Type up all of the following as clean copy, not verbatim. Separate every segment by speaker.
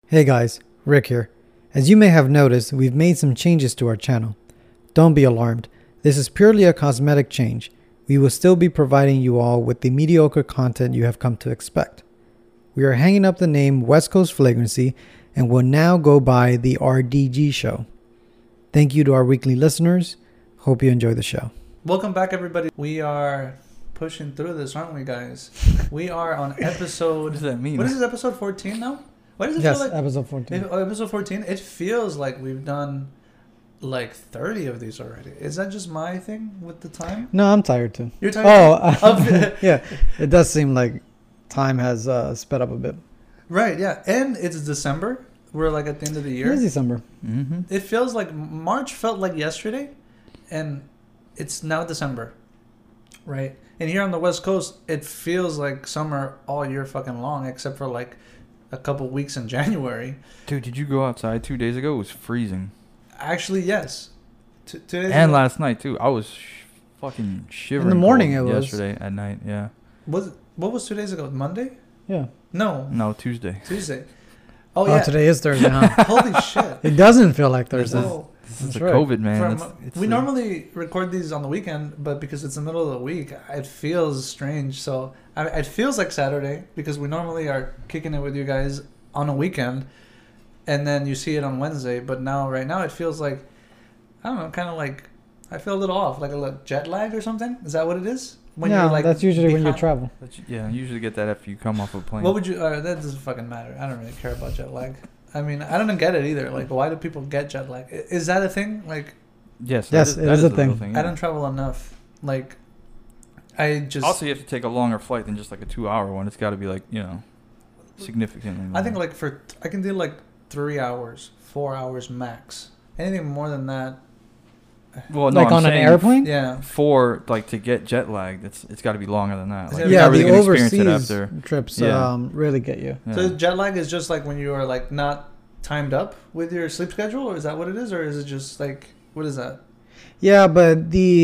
Speaker 1: Hey guys, Rick here. As you may have noticed, we've made some changes to our channel. Don't be alarmed. This is purely a cosmetic change. We will still be providing you all with the mediocre content you have come to expect. We are hanging up the name West Coast Flagrancy and will now go by the RDG Show. Thank you to our weekly listeners. Hope you enjoy the show.
Speaker 2: Welcome back, everybody. We are pushing through this, aren't we, guys? We are on episode...
Speaker 3: What does that mean?
Speaker 2: What is this, episode 14 now? Why does it
Speaker 1: Yes,
Speaker 2: feel like...
Speaker 1: episode 14.
Speaker 2: Episode 14? It feels like we've done like 30 of these already. Is that just my thing with the time?
Speaker 1: No, I'm tired too.
Speaker 2: You're tired?
Speaker 1: Yeah. It does seem like time has sped up a bit.
Speaker 2: Right, yeah. And it's December. We're like at the end of the
Speaker 1: It
Speaker 2: year.
Speaker 1: is December.
Speaker 3: Mm-hmm.
Speaker 2: It feels like March felt like yesterday, and it's now December, right? And here on the West Coast, it feels like summer all year fucking long, except for like a couple weeks in January.
Speaker 3: Dude, did you go outside 2 days ago? It was freezing.
Speaker 2: Actually, yes. Today
Speaker 3: And last night, too. I was fucking shivering.
Speaker 1: In the morning
Speaker 3: cold
Speaker 1: it was.
Speaker 3: Yesterday at night, yeah.
Speaker 2: what was 2 days ago? Monday?
Speaker 1: Yeah.
Speaker 2: No,
Speaker 3: No, Tuesday.
Speaker 2: Tuesday. Oh
Speaker 1: Oh,
Speaker 2: yeah.
Speaker 1: today is Thursday, huh?
Speaker 2: Holy shit.
Speaker 1: It doesn't feel like Thursday.
Speaker 2: Whoa.
Speaker 3: This is
Speaker 1: That's
Speaker 3: the
Speaker 1: right.
Speaker 3: COVID, man.
Speaker 2: We normally record these on the weekend, but because it's the middle of the week, it feels strange. So it feels like Saturday because we normally are kicking it with you guys on a weekend, and then you see it on Wednesday. But right now, it feels like, I don't know, kind of like I feel a little off, like a little jet lag or something. Is that what it is?
Speaker 1: Yeah, that's usually when you
Speaker 2: behind-
Speaker 1: travel.
Speaker 3: Yeah, I usually get that after you come off a plane.
Speaker 2: What would you? That doesn't fucking matter. I don't really care about jet lag. I mean, I don't get it either. Like, why do people get jet lag? Is that a thing? Like,
Speaker 3: Yes,
Speaker 1: Yes, it is a
Speaker 3: the real
Speaker 1: thing.
Speaker 3: yeah.
Speaker 2: I don't travel enough. Like, I just.
Speaker 3: Also, you have to take a longer flight than just like a 2-hour one. It's got to be like, significantly
Speaker 2: I think
Speaker 3: longer.
Speaker 2: like I can do like 3 hours, 4 hours max. Anything more than that,
Speaker 3: Well, no,
Speaker 1: Like
Speaker 3: I'm
Speaker 1: on an
Speaker 3: saying
Speaker 1: airplane?
Speaker 2: yeah.
Speaker 3: For like to get jet lagged, it's got to be longer than that. Like,
Speaker 2: Yeah,
Speaker 3: you're
Speaker 1: Yeah,
Speaker 3: not really
Speaker 1: the
Speaker 3: gonna experience it
Speaker 1: overseas
Speaker 3: after.
Speaker 1: trips
Speaker 3: Yeah.
Speaker 1: really get you.
Speaker 3: Yeah.
Speaker 2: So jet lag is just like when you are like not timed up with your sleep schedule, or is that what it is, or is it just like what is that?
Speaker 1: Yeah, but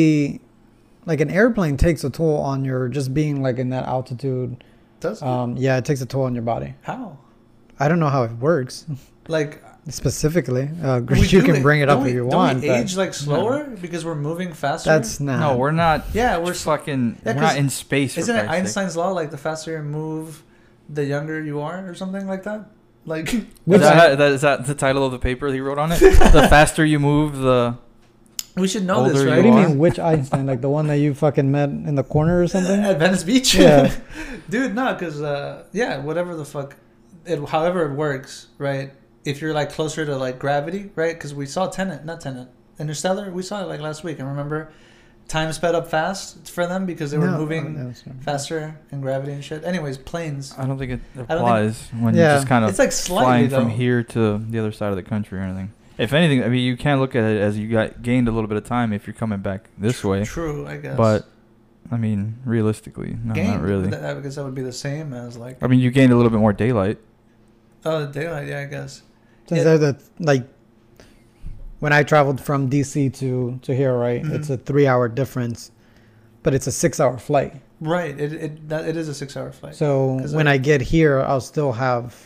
Speaker 1: like an airplane takes a toll on your just being like in that altitude.
Speaker 2: Does it?
Speaker 1: Yeah, it takes a toll on your body.
Speaker 2: How?
Speaker 1: I don't know how it works
Speaker 2: Like
Speaker 1: specifically.
Speaker 2: we
Speaker 1: You
Speaker 2: do
Speaker 1: can
Speaker 2: it-
Speaker 1: bring it
Speaker 2: don't
Speaker 1: up
Speaker 2: we,
Speaker 1: if you
Speaker 2: don't
Speaker 1: want.
Speaker 2: we
Speaker 1: but
Speaker 2: age like slower because we're moving faster?
Speaker 1: that's not.
Speaker 3: No, we're not.
Speaker 2: yeah,
Speaker 3: We're
Speaker 2: we're.
Speaker 3: fucking.
Speaker 2: Yeah,
Speaker 3: we're
Speaker 2: 'cause
Speaker 3: not in space.
Speaker 2: Isn't
Speaker 3: for
Speaker 2: it
Speaker 3: Christ's sake.
Speaker 2: Einstein's law? Like the faster you move, the younger you are, or something like that. Like
Speaker 1: Which
Speaker 3: Is that the title of the paper he wrote on it? The faster you move, the
Speaker 2: we should know this,
Speaker 3: Older
Speaker 2: right?
Speaker 1: What do you
Speaker 3: are?
Speaker 1: mean, which Einstein? Like the one that you fucking met in the corner or something?
Speaker 2: At Venice Beach?
Speaker 1: Yeah.
Speaker 2: Dude, no, because, whatever the fuck, however it works, right? If you're, like, closer to, like, gravity, right? Because we saw Interstellar, we saw it, like, last week. And remember, time sped up fast for them because they were
Speaker 1: No,
Speaker 2: moving
Speaker 1: no, it's not.
Speaker 2: faster in gravity and shit. Anyways, planes.
Speaker 3: I don't think it
Speaker 2: think-
Speaker 3: applies when
Speaker 1: Yeah.
Speaker 3: you're just kind of
Speaker 2: It's, like, slightly,
Speaker 3: flying
Speaker 2: though.
Speaker 3: from here to the other side of the country or anything. If anything, I mean, you can look at it as you gained a little bit of time if you're coming back this way.
Speaker 2: True, I guess.
Speaker 3: But I mean, realistically, no,
Speaker 2: Gained,
Speaker 3: not really.
Speaker 2: but I guess that would be the same as, like,
Speaker 3: I mean, you gained a little bit more daylight.
Speaker 2: the daylight, yeah, I guess.
Speaker 1: Since
Speaker 2: Yeah.
Speaker 1: they're the like when I traveled from DC to here, right?
Speaker 2: Mhm.
Speaker 1: It's a 3-hour difference, but it's a 6-hour flight.
Speaker 2: Right, it is a 6-hour flight.
Speaker 1: So
Speaker 2: 'Cause
Speaker 1: when I get here, I'll still have.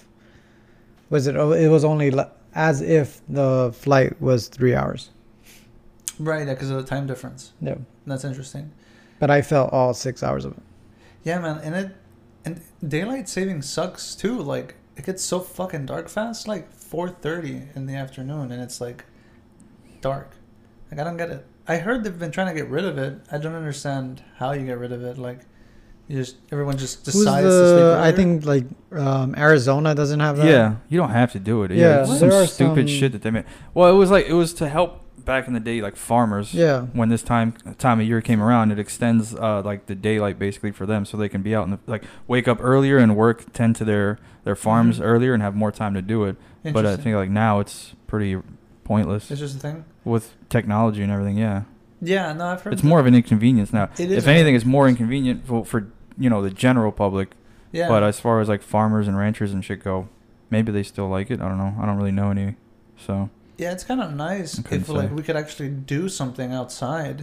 Speaker 1: It was only as if the flight was 3 hours.
Speaker 2: Right, yeah, because of the time difference.
Speaker 1: Yeah,
Speaker 2: That's interesting.
Speaker 1: but I felt all 6 hours of it.
Speaker 2: Yeah, man, and daylight saving sucks too. Like it gets so fucking dark fast, like 4:30 in the afternoon, and it's like dark. Like I don't get it. I heard they've been trying to get rid of it. I don't understand how you get rid of it. Like everyone just
Speaker 1: Who's
Speaker 2: decides to sleep earlier.
Speaker 1: I think like Arizona doesn't have that.
Speaker 3: Yeah, you don't have to do it.
Speaker 1: Yeah,
Speaker 3: it's
Speaker 1: there
Speaker 3: some
Speaker 1: are
Speaker 3: stupid
Speaker 1: some-
Speaker 3: shit that they made. Well, it was to help back in the day, like farmers.
Speaker 1: Yeah.
Speaker 3: When this time of year came around, it extends like the daylight basically for them, so they can be out in the wake up earlier and tend to their farms
Speaker 2: Mhm.
Speaker 3: earlier and have more time to do it. But I
Speaker 2: Interesting.
Speaker 3: think like now it's pretty pointless
Speaker 2: It's just a thing.
Speaker 3: with technology and everything. Yeah,
Speaker 2: Yeah, no, I've heard.
Speaker 3: it's more of an inconvenience now.
Speaker 2: It is
Speaker 3: If anything, it's more inconvenient for the general public.
Speaker 2: Yeah.
Speaker 3: But as far as like farmers and ranchers and shit go, maybe they still like it. I don't know. I don't really know any. So
Speaker 2: Yeah, it's kind of nice
Speaker 3: I couldn't
Speaker 2: if like
Speaker 3: say.
Speaker 2: we could actually do something outside,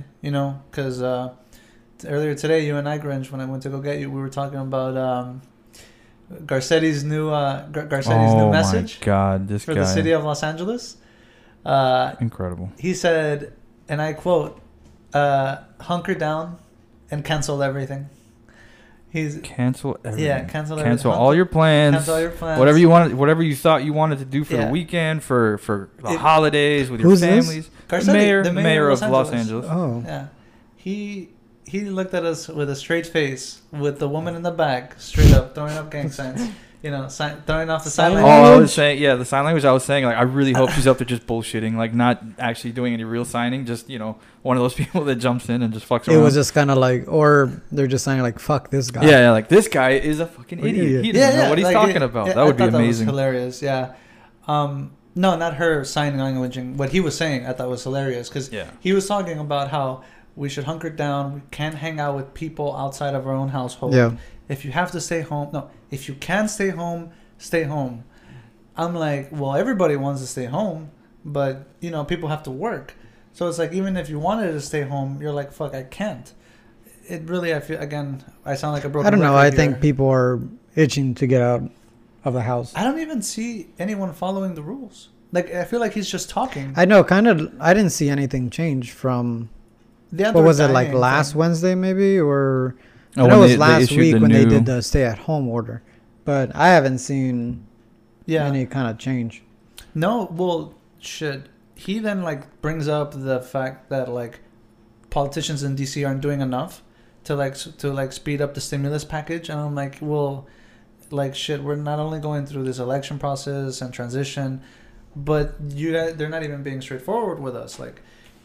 Speaker 2: because earlier today, you and I, Grinch, when I went to go get you, we were talking about Garcetti's new message
Speaker 3: my God, this
Speaker 2: for
Speaker 3: guy.
Speaker 2: the city of Los Angeles.
Speaker 3: Incredible.
Speaker 2: He said, and I quote, "Hunker down and cancel everything." He's
Speaker 3: Cancel everything.
Speaker 2: yeah, cancel
Speaker 3: Cancel
Speaker 2: everything.
Speaker 3: all your plans.
Speaker 2: Cancel all your plans.
Speaker 3: Whatever you thought you wanted to do for
Speaker 2: Yeah.
Speaker 3: the weekend, for the holidays with your
Speaker 1: Who's this?
Speaker 3: families.
Speaker 2: Garcetti,
Speaker 3: The mayor of Los Angeles.
Speaker 1: Oh.
Speaker 2: Yeah, he looked at us with a straight face, with the woman in the back, straight up throwing up gang signs. You know, throwing off the sign
Speaker 1: Sign
Speaker 3: Oh,
Speaker 2: language.
Speaker 3: I
Speaker 1: language?
Speaker 3: was saying, yeah, the sign language. I was saying, like, I really hope she's up there just bullshitting, like, not actually doing any real signing. Just, you know, one of those people that jumps in and just fucks around.
Speaker 1: It was just kind of like, or they're just saying like, "Fuck this guy."
Speaker 3: yeah, like this guy is a fucking idiot. He doesn't know what he's
Speaker 2: like,
Speaker 3: talking about.
Speaker 2: yeah,
Speaker 3: That would
Speaker 2: I
Speaker 3: be
Speaker 2: thought
Speaker 3: amazing.
Speaker 2: That was hilarious. Yeah. No, not her sign languaging. What he was saying, I thought was hilarious because
Speaker 3: Yeah.
Speaker 2: he was talking about how we should hunker down. We can't hang out with people outside of our own household.
Speaker 1: Yeah.
Speaker 2: If you have to stay home, no. If you can stay home, stay home. I'm like, well, everybody wants to stay home, but you know, people have to work. So it's like, even if you wanted to stay home, you're like, fuck, I can't. It really, I feel, again, I sound like a broken
Speaker 1: I don't know.
Speaker 2: record
Speaker 1: I think
Speaker 2: here.
Speaker 1: people are itching to get out of the house.
Speaker 2: I don't even see anyone following the rules. Like, I feel like he's just talking.
Speaker 1: I know, kind of. I didn't see anything change from
Speaker 2: The
Speaker 1: what
Speaker 2: outdoor
Speaker 1: was it like
Speaker 2: dining
Speaker 1: last
Speaker 2: thing.
Speaker 1: Wednesday maybe, or
Speaker 3: Oh,
Speaker 1: I know
Speaker 3: when
Speaker 1: it was
Speaker 3: they
Speaker 1: last
Speaker 3: issued
Speaker 1: week
Speaker 3: the
Speaker 1: when they
Speaker 3: new-
Speaker 1: did the stay-at-home order, but I haven't seen
Speaker 2: Yeah.
Speaker 1: any kind of change.
Speaker 2: No, well, shit. He then like brings up the fact that like politicians in DC aren't doing enough to speed up the stimulus package, and I'm like, well, like shit. We're not only going through this election process and transition, but they're not even being straightforward with us. Like,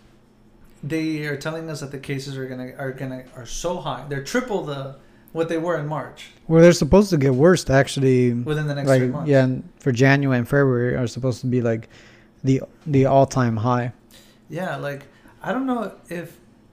Speaker 2: they are telling us that the cases are so high. They're triple what they were in March
Speaker 1: Well, they're supposed to get worse actually.
Speaker 2: within the next
Speaker 1: Like
Speaker 2: 3 months.
Speaker 1: yeah, for January and February are supposed to be like the all-time high.
Speaker 2: Yeah, like I don't know if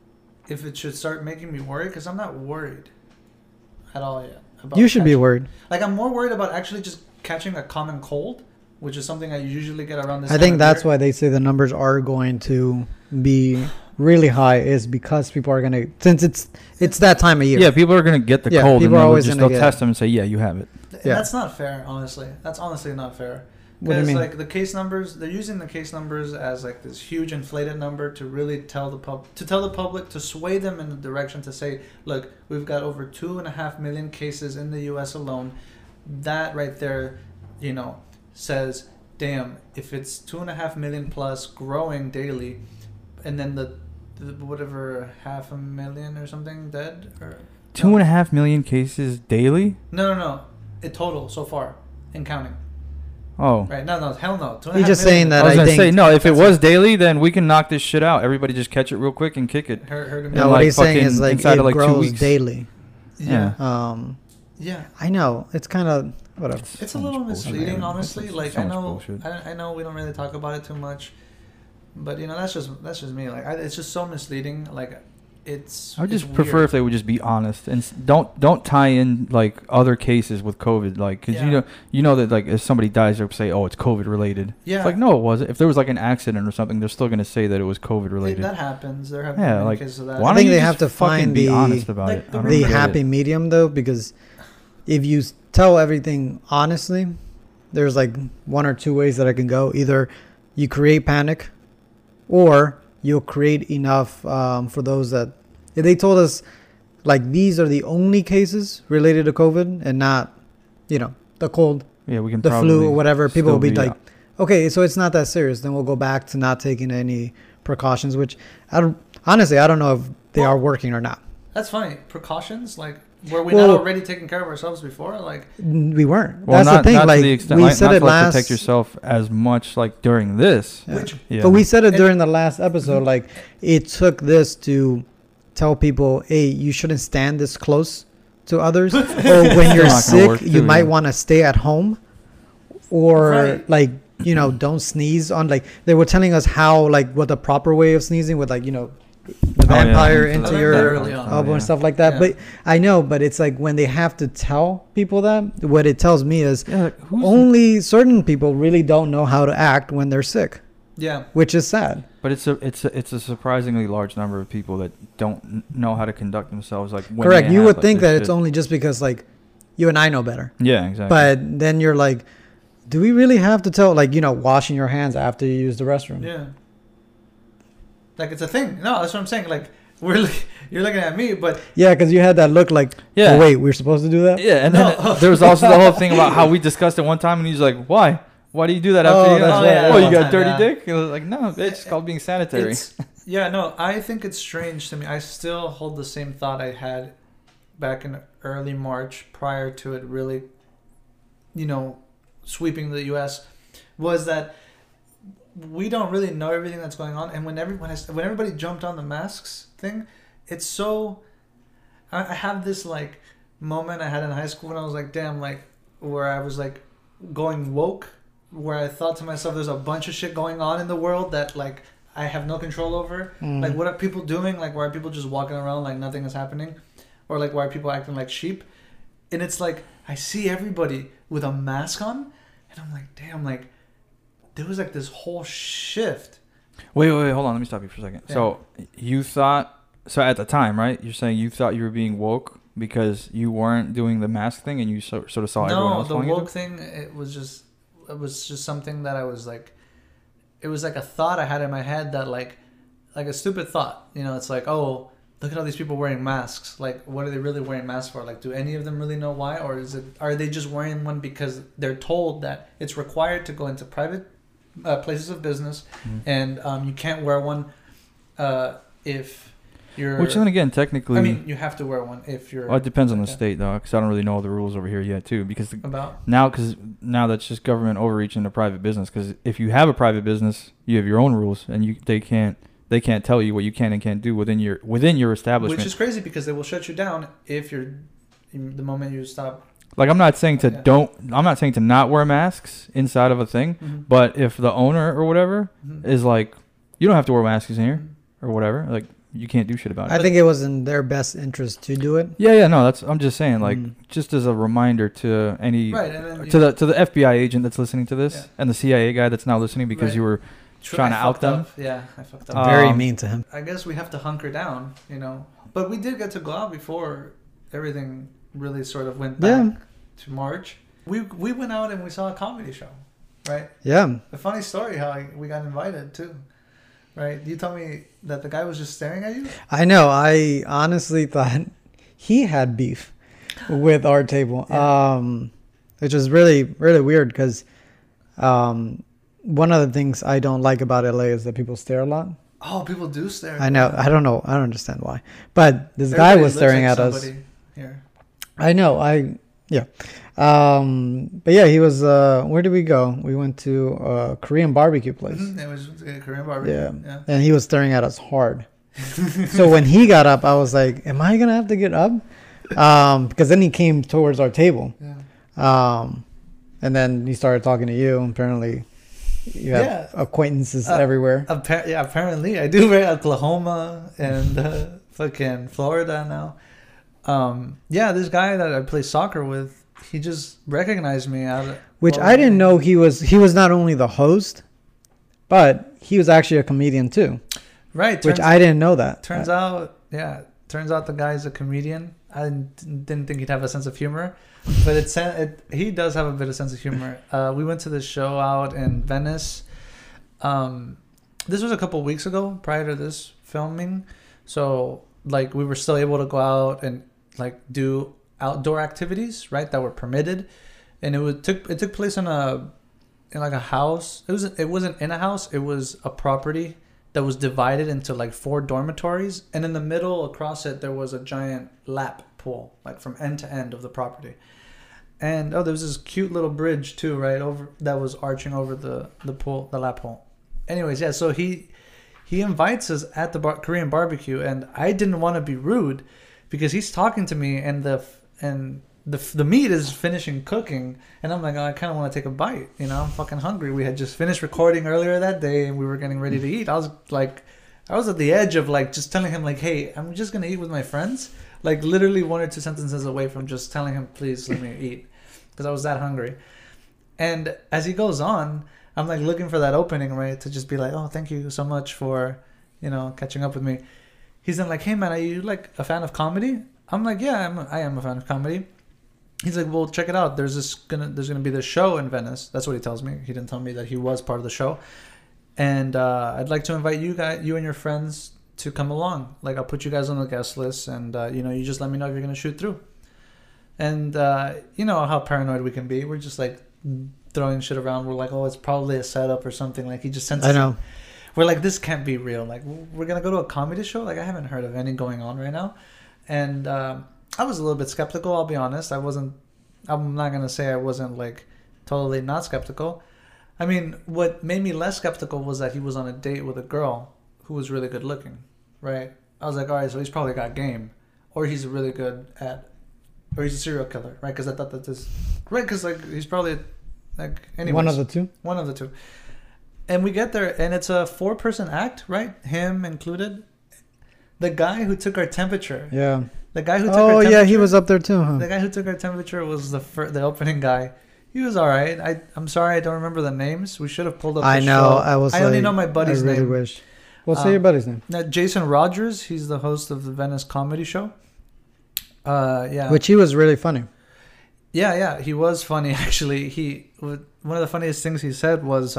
Speaker 2: it should start making me worried, because I'm not worried at all yet. About
Speaker 1: You should be
Speaker 2: catching-
Speaker 1: worried.
Speaker 2: Like, I'm more worried about actually just catching a common cold, which is something I usually get around this.
Speaker 1: I
Speaker 2: time
Speaker 1: think
Speaker 2: of
Speaker 1: that's
Speaker 2: year.
Speaker 1: why they say the numbers are going to be really high, is because people are gonna, since it's that time of year.
Speaker 3: Yeah, people are gonna get the
Speaker 1: Yeah,
Speaker 3: cold, and
Speaker 1: people are
Speaker 3: then they'll
Speaker 1: always
Speaker 3: just
Speaker 1: gonna
Speaker 3: they'll
Speaker 1: get-
Speaker 3: test them and say, yeah, you have it.
Speaker 2: And
Speaker 1: Yeah.
Speaker 2: that's not fair, honestly. That's honestly not fair.
Speaker 1: What do you
Speaker 2: Because
Speaker 1: mean?
Speaker 2: like the case numbers, they're using the case numbers as like this huge inflated number to really tell the public, to sway them in the direction to say, look, we've got over 2.5 million cases in the U.S. alone. That right there, you know, says, damn, if it's 2.5 million plus growing daily, and then the whatever 500,000 or something dead, or
Speaker 3: 2.5 million cases daily.
Speaker 2: no, it total so far and counting.
Speaker 3: Oh,
Speaker 2: Right? No, hell no. 2.5
Speaker 1: He's just
Speaker 2: million.
Speaker 1: saying that
Speaker 3: I was
Speaker 1: I
Speaker 3: gonna
Speaker 1: think
Speaker 3: say no. If it
Speaker 2: that's
Speaker 3: was daily, then we can knock this shit out. Everybody just catch it real quick and kick it.
Speaker 2: Heard him.
Speaker 1: no,
Speaker 3: in
Speaker 1: what
Speaker 3: like
Speaker 1: he's saying is
Speaker 3: fucking
Speaker 1: like
Speaker 3: inside
Speaker 1: it
Speaker 3: of like 2
Speaker 1: grows
Speaker 3: weeks.
Speaker 1: daily.
Speaker 2: Yeah. Yeah.
Speaker 1: I know it's kind of whatever.
Speaker 2: It's
Speaker 3: so
Speaker 2: a little
Speaker 3: much bullshit,
Speaker 2: misleading,
Speaker 3: man.
Speaker 2: honestly.
Speaker 3: It's
Speaker 2: Like
Speaker 3: so
Speaker 2: I
Speaker 3: much
Speaker 2: know,
Speaker 3: bullshit.
Speaker 2: I know we don't really talk about it too much, but you know that's just me. Like it's just so misleading. Like it's.
Speaker 3: I would just
Speaker 2: it's
Speaker 3: prefer
Speaker 2: weird.
Speaker 3: if they would just be honest and don't tie in like other cases with COVID, like because
Speaker 2: Yeah.
Speaker 3: you know that like if somebody dies, they'll say, oh, it's COVID related.
Speaker 2: Yeah.
Speaker 3: It's like no, it wasn't. If there was like an accident or something, they're still gonna say that it was COVID related.
Speaker 2: That happens. There have
Speaker 3: Yeah,
Speaker 2: been
Speaker 3: like,
Speaker 2: cases of that.
Speaker 3: Why
Speaker 1: I
Speaker 3: don't
Speaker 1: think
Speaker 3: you
Speaker 1: they
Speaker 3: just
Speaker 1: have to
Speaker 3: fucking
Speaker 1: find
Speaker 3: be
Speaker 1: the-
Speaker 3: honest about
Speaker 2: like
Speaker 3: it.
Speaker 2: the
Speaker 3: I don't
Speaker 1: The
Speaker 3: get
Speaker 1: happy
Speaker 3: it.
Speaker 1: medium though, because if you tell everything honestly, there's like one or two ways that I can go. Either you create panic, or you'll create enough for those that if they told us like these are the only cases related to COVID and not, you know, the cold,
Speaker 3: Yeah, we can
Speaker 1: the
Speaker 3: probably
Speaker 1: flu or whatever, people
Speaker 3: still
Speaker 1: will be
Speaker 3: be
Speaker 1: like, okay, so it's not that serious. Then we'll go back to not taking any precautions, which I don't know if they
Speaker 2: Well,
Speaker 1: are working or not.
Speaker 2: That's funny. Precautions, like were we
Speaker 1: Well-
Speaker 2: not already taking care of ourselves before? Like
Speaker 1: We weren't.
Speaker 3: Well,
Speaker 1: That's
Speaker 3: not,
Speaker 1: the thing.
Speaker 3: not
Speaker 1: Like
Speaker 3: to the extent,
Speaker 1: we
Speaker 3: like,
Speaker 1: said
Speaker 3: not
Speaker 1: it
Speaker 3: to like,
Speaker 1: last.
Speaker 3: protect yourself as much like during this.
Speaker 1: Yeah.
Speaker 2: which
Speaker 3: Yeah.
Speaker 1: But we said it
Speaker 2: And-
Speaker 1: during the last episode. Like it took this to tell people, hey, you shouldn't stand this close to others, or when you're
Speaker 3: not gonna
Speaker 1: sick,
Speaker 3: work
Speaker 1: you
Speaker 3: too,
Speaker 1: might
Speaker 3: yeah.
Speaker 1: want to stay at home, or
Speaker 2: Right.
Speaker 1: like don't sneeze on. Like they were telling us how like what the proper way of sneezing with like the
Speaker 3: Oh, yeah.
Speaker 1: vampire
Speaker 3: I
Speaker 1: into
Speaker 2: learned
Speaker 1: your
Speaker 2: that early on.
Speaker 1: elbow
Speaker 3: yeah.
Speaker 1: and stuff like that.
Speaker 2: Yeah.
Speaker 1: But I know, but it's like when they have to tell people that, what it tells me is
Speaker 3: Yeah, like, who's
Speaker 1: only certain people really don't know how to act when they're sick,
Speaker 2: yeah,
Speaker 1: which is sad.
Speaker 3: But it's a surprisingly large number of people that don't know how to conduct themselves. Like when
Speaker 1: Correct.
Speaker 3: they
Speaker 1: You
Speaker 3: have,
Speaker 1: would
Speaker 3: like,
Speaker 1: think
Speaker 3: this
Speaker 1: that it's
Speaker 3: shit.
Speaker 1: only just because like you and I know better.
Speaker 3: Yeah, exactly.
Speaker 1: But then you're like, do we really have to tell, like, washing your hands after you use the restroom?
Speaker 2: Yeah. Like, it's a thing. No, that's what I'm saying. Like, you're looking at me, but
Speaker 1: Yeah, because you had that look like,
Speaker 3: Yeah.
Speaker 1: oh, wait, we're supposed to do that?
Speaker 3: Yeah, and then there was also the whole thing about how we discussed it one time, and he's like, "Why? Why do you do that after
Speaker 1: Oh,
Speaker 3: you?"
Speaker 1: that's
Speaker 3: Oh,
Speaker 1: right.
Speaker 3: yeah. Oh, you got
Speaker 2: Yeah.
Speaker 3: dirty
Speaker 2: Yeah.
Speaker 3: dick? And I was like, "No, it's called being sanitary."
Speaker 2: yeah, no, I think it's strange to me. I still hold the same thought I had back in early March prior to it really, sweeping the U.S. was that we don't really know everything that's going on, and when everybody jumped on the masks thing, it's so. I have this like moment I had in high school when I was like, damn, like where I was like going woke, where I thought to myself, there's a bunch of shit going on in the world that like I have no control over. Like, what are people doing? Like, why are people just walking around like nothing is happening, or like why are people acting like sheep? And it's like I see everybody with a mask on, and I'm like, damn, like there was like this whole shift.
Speaker 3: Wait, hold on. Let me stop you for a second.
Speaker 2: Yeah.
Speaker 3: So you thought, at the time, right? You're saying you thought you were being woke because you weren't doing the mask thing, and you sort of saw everyone
Speaker 2: No,
Speaker 3: else
Speaker 2: the
Speaker 3: doing
Speaker 2: woke
Speaker 3: it?
Speaker 2: thing, it was just something that I was like, it was like a thought I had in my head that like a stupid thought. It's like, oh, look at all these people wearing masks. Like, what are they really wearing masks for? Like, do any of them really know why, or are they just wearing one because they're told that it's required to go into private places of business, and you can't wear one if you're.
Speaker 3: Which then again, technically,
Speaker 2: I mean, you have to wear one if you're.
Speaker 3: well, it depends on the
Speaker 2: yeah.
Speaker 3: state, though, because I don't really know the rules over here yet, too. Because
Speaker 2: About
Speaker 3: now that's just government overreach into private business. Because if you have a private business, you have your own rules, and they can't tell you what you can and can't do within your establishment.
Speaker 2: which is crazy because they will shut you down if the moment you stop.
Speaker 3: Like, I'm not saying to
Speaker 2: Yeah.
Speaker 3: I'm not saying to not wear masks inside of a thing, but if the owner or whatever is like, you don't have to wear masks in here or whatever, like, you can't do shit about it.
Speaker 1: I think it was in their best interest to do it.
Speaker 3: Yeah, no, I'm just saying, like, just as a reminder to any,
Speaker 2: Right, and then
Speaker 3: to the FBI agent that's listening to this,
Speaker 2: Yeah.
Speaker 3: and the CIA guy that's now listening because
Speaker 2: Right.
Speaker 3: you were trying to out them.
Speaker 2: Yeah, I fucked up.
Speaker 1: Very mean to him.
Speaker 2: I guess we have to hunker down, But we did get to go out before everything really sort of went back to March. We went out and we saw a comedy show, right?
Speaker 1: Yeah.
Speaker 2: A funny story how we got invited too, right? You told me that the guy was just staring at you.
Speaker 1: I know. I honestly thought he had beef with our table, which is really, really weird because one of the things I don't like about LA is that people stare a lot.
Speaker 2: Oh, people do stare.
Speaker 1: I know. I don't know. I don't understand why. But this guy
Speaker 2: Everybody
Speaker 1: was
Speaker 2: looks
Speaker 1: staring
Speaker 2: like
Speaker 1: at us.
Speaker 2: somebody here.
Speaker 1: I know. But yeah, he was. Where did we go? We went to a Korean barbecue place.
Speaker 2: It was a Korean barbecue.
Speaker 1: Yeah. And he was staring at us hard. So when he got up, I was like, "Am I gonna have to get up?" Because then he came towards our table.
Speaker 2: Yeah.
Speaker 1: And then he started talking to you. Apparently, you have acquaintances everywhere.
Speaker 2: Apparently I do. Right, Oklahoma and fucking Florida now. This guy that I play soccer with, he just recognized me out of
Speaker 1: Which I didn't know he was. He was not only the host, but he was actually a comedian too.
Speaker 2: Right.
Speaker 1: Which I didn't know that.
Speaker 2: Turns out the guy's a comedian. I didn't think he'd have a sense of humor, but he does have a bit of sense of humor. We went to this show out in Venice. This was a couple weeks ago, prior to this filming. So like we were still able to go out and like do outdoor activities, right, that were permitted, and it took place in like a house. It wasn't in a house. It was a property that was divided into like 4 dormitories, and in the middle across it there was a giant lap pool, like from end to end of the property. And there was this cute little bridge too, right, over that was arching over the pool, the lap pool. Anyways, so he invites us at the Korean barbecue, and I didn't want to be rude because he's talking to me, and the meat is finishing cooking, and I'm like, oh, I kind of want to take a bite. I'm fucking hungry. We had just finished recording earlier that day, and we were getting ready to eat. I was at the edge of like just telling him like, hey, I'm just gonna eat with my friends. Like literally 1 or 2 sentences away from just telling him, please let me eat, because I was that hungry. And as he goes on, I'm like looking for that opening, right, to just be like, oh, thank you so much for, catching up with me. He's then like, hey man, are you like a fan of comedy? I'm like, yeah, I am a fan of comedy. he's like, well, check it out. There's gonna be this show in Venice. That's what he tells me. He didn't tell me that he was part of the show. And I'd like to invite you and your friends to come along. Like, I'll put you guys on the guest list, and you just let me know if you're gonna shoot through. And you know how paranoid we can be. We're just like throwing shit around. We're like, oh, it's probably a setup or something. Like, he just sends.
Speaker 1: I know.
Speaker 2: We're like, this can't be real. Like, we're gonna go to a comedy show. Like, I haven't heard of any going on right now. And I was a little bit skeptical. I'll be honest. I'm not gonna say I wasn't like totally not skeptical. I mean, what made me less skeptical was that he was on a date with a girl who was really good looking, right? I was like, all right, so he's probably got game, or he's really good at, or he's a serial killer, right? Because I thought that this, right? Because like he's probably like anyways,
Speaker 1: One of the two.
Speaker 2: One of the two. And we get there, and it's a 4-person act, right? Him included. The guy who took our temperature.
Speaker 1: Yeah.
Speaker 2: The guy who took our temperature.
Speaker 1: Oh yeah, he was up there too, huh?
Speaker 2: The guy who took our temperature was the opening guy. He was all right. I'm sorry I don't remember the names. We should have pulled up the
Speaker 1: I know.
Speaker 2: show. I only know my buddy's
Speaker 1: I really
Speaker 2: name.
Speaker 1: wish. Well, say your buddy's name.
Speaker 2: Jason Rogers. He's the host of the Venice Comedy Show. Yeah.
Speaker 1: Which he was really funny.
Speaker 2: Yeah. He was funny, actually. One of the funniest things he said was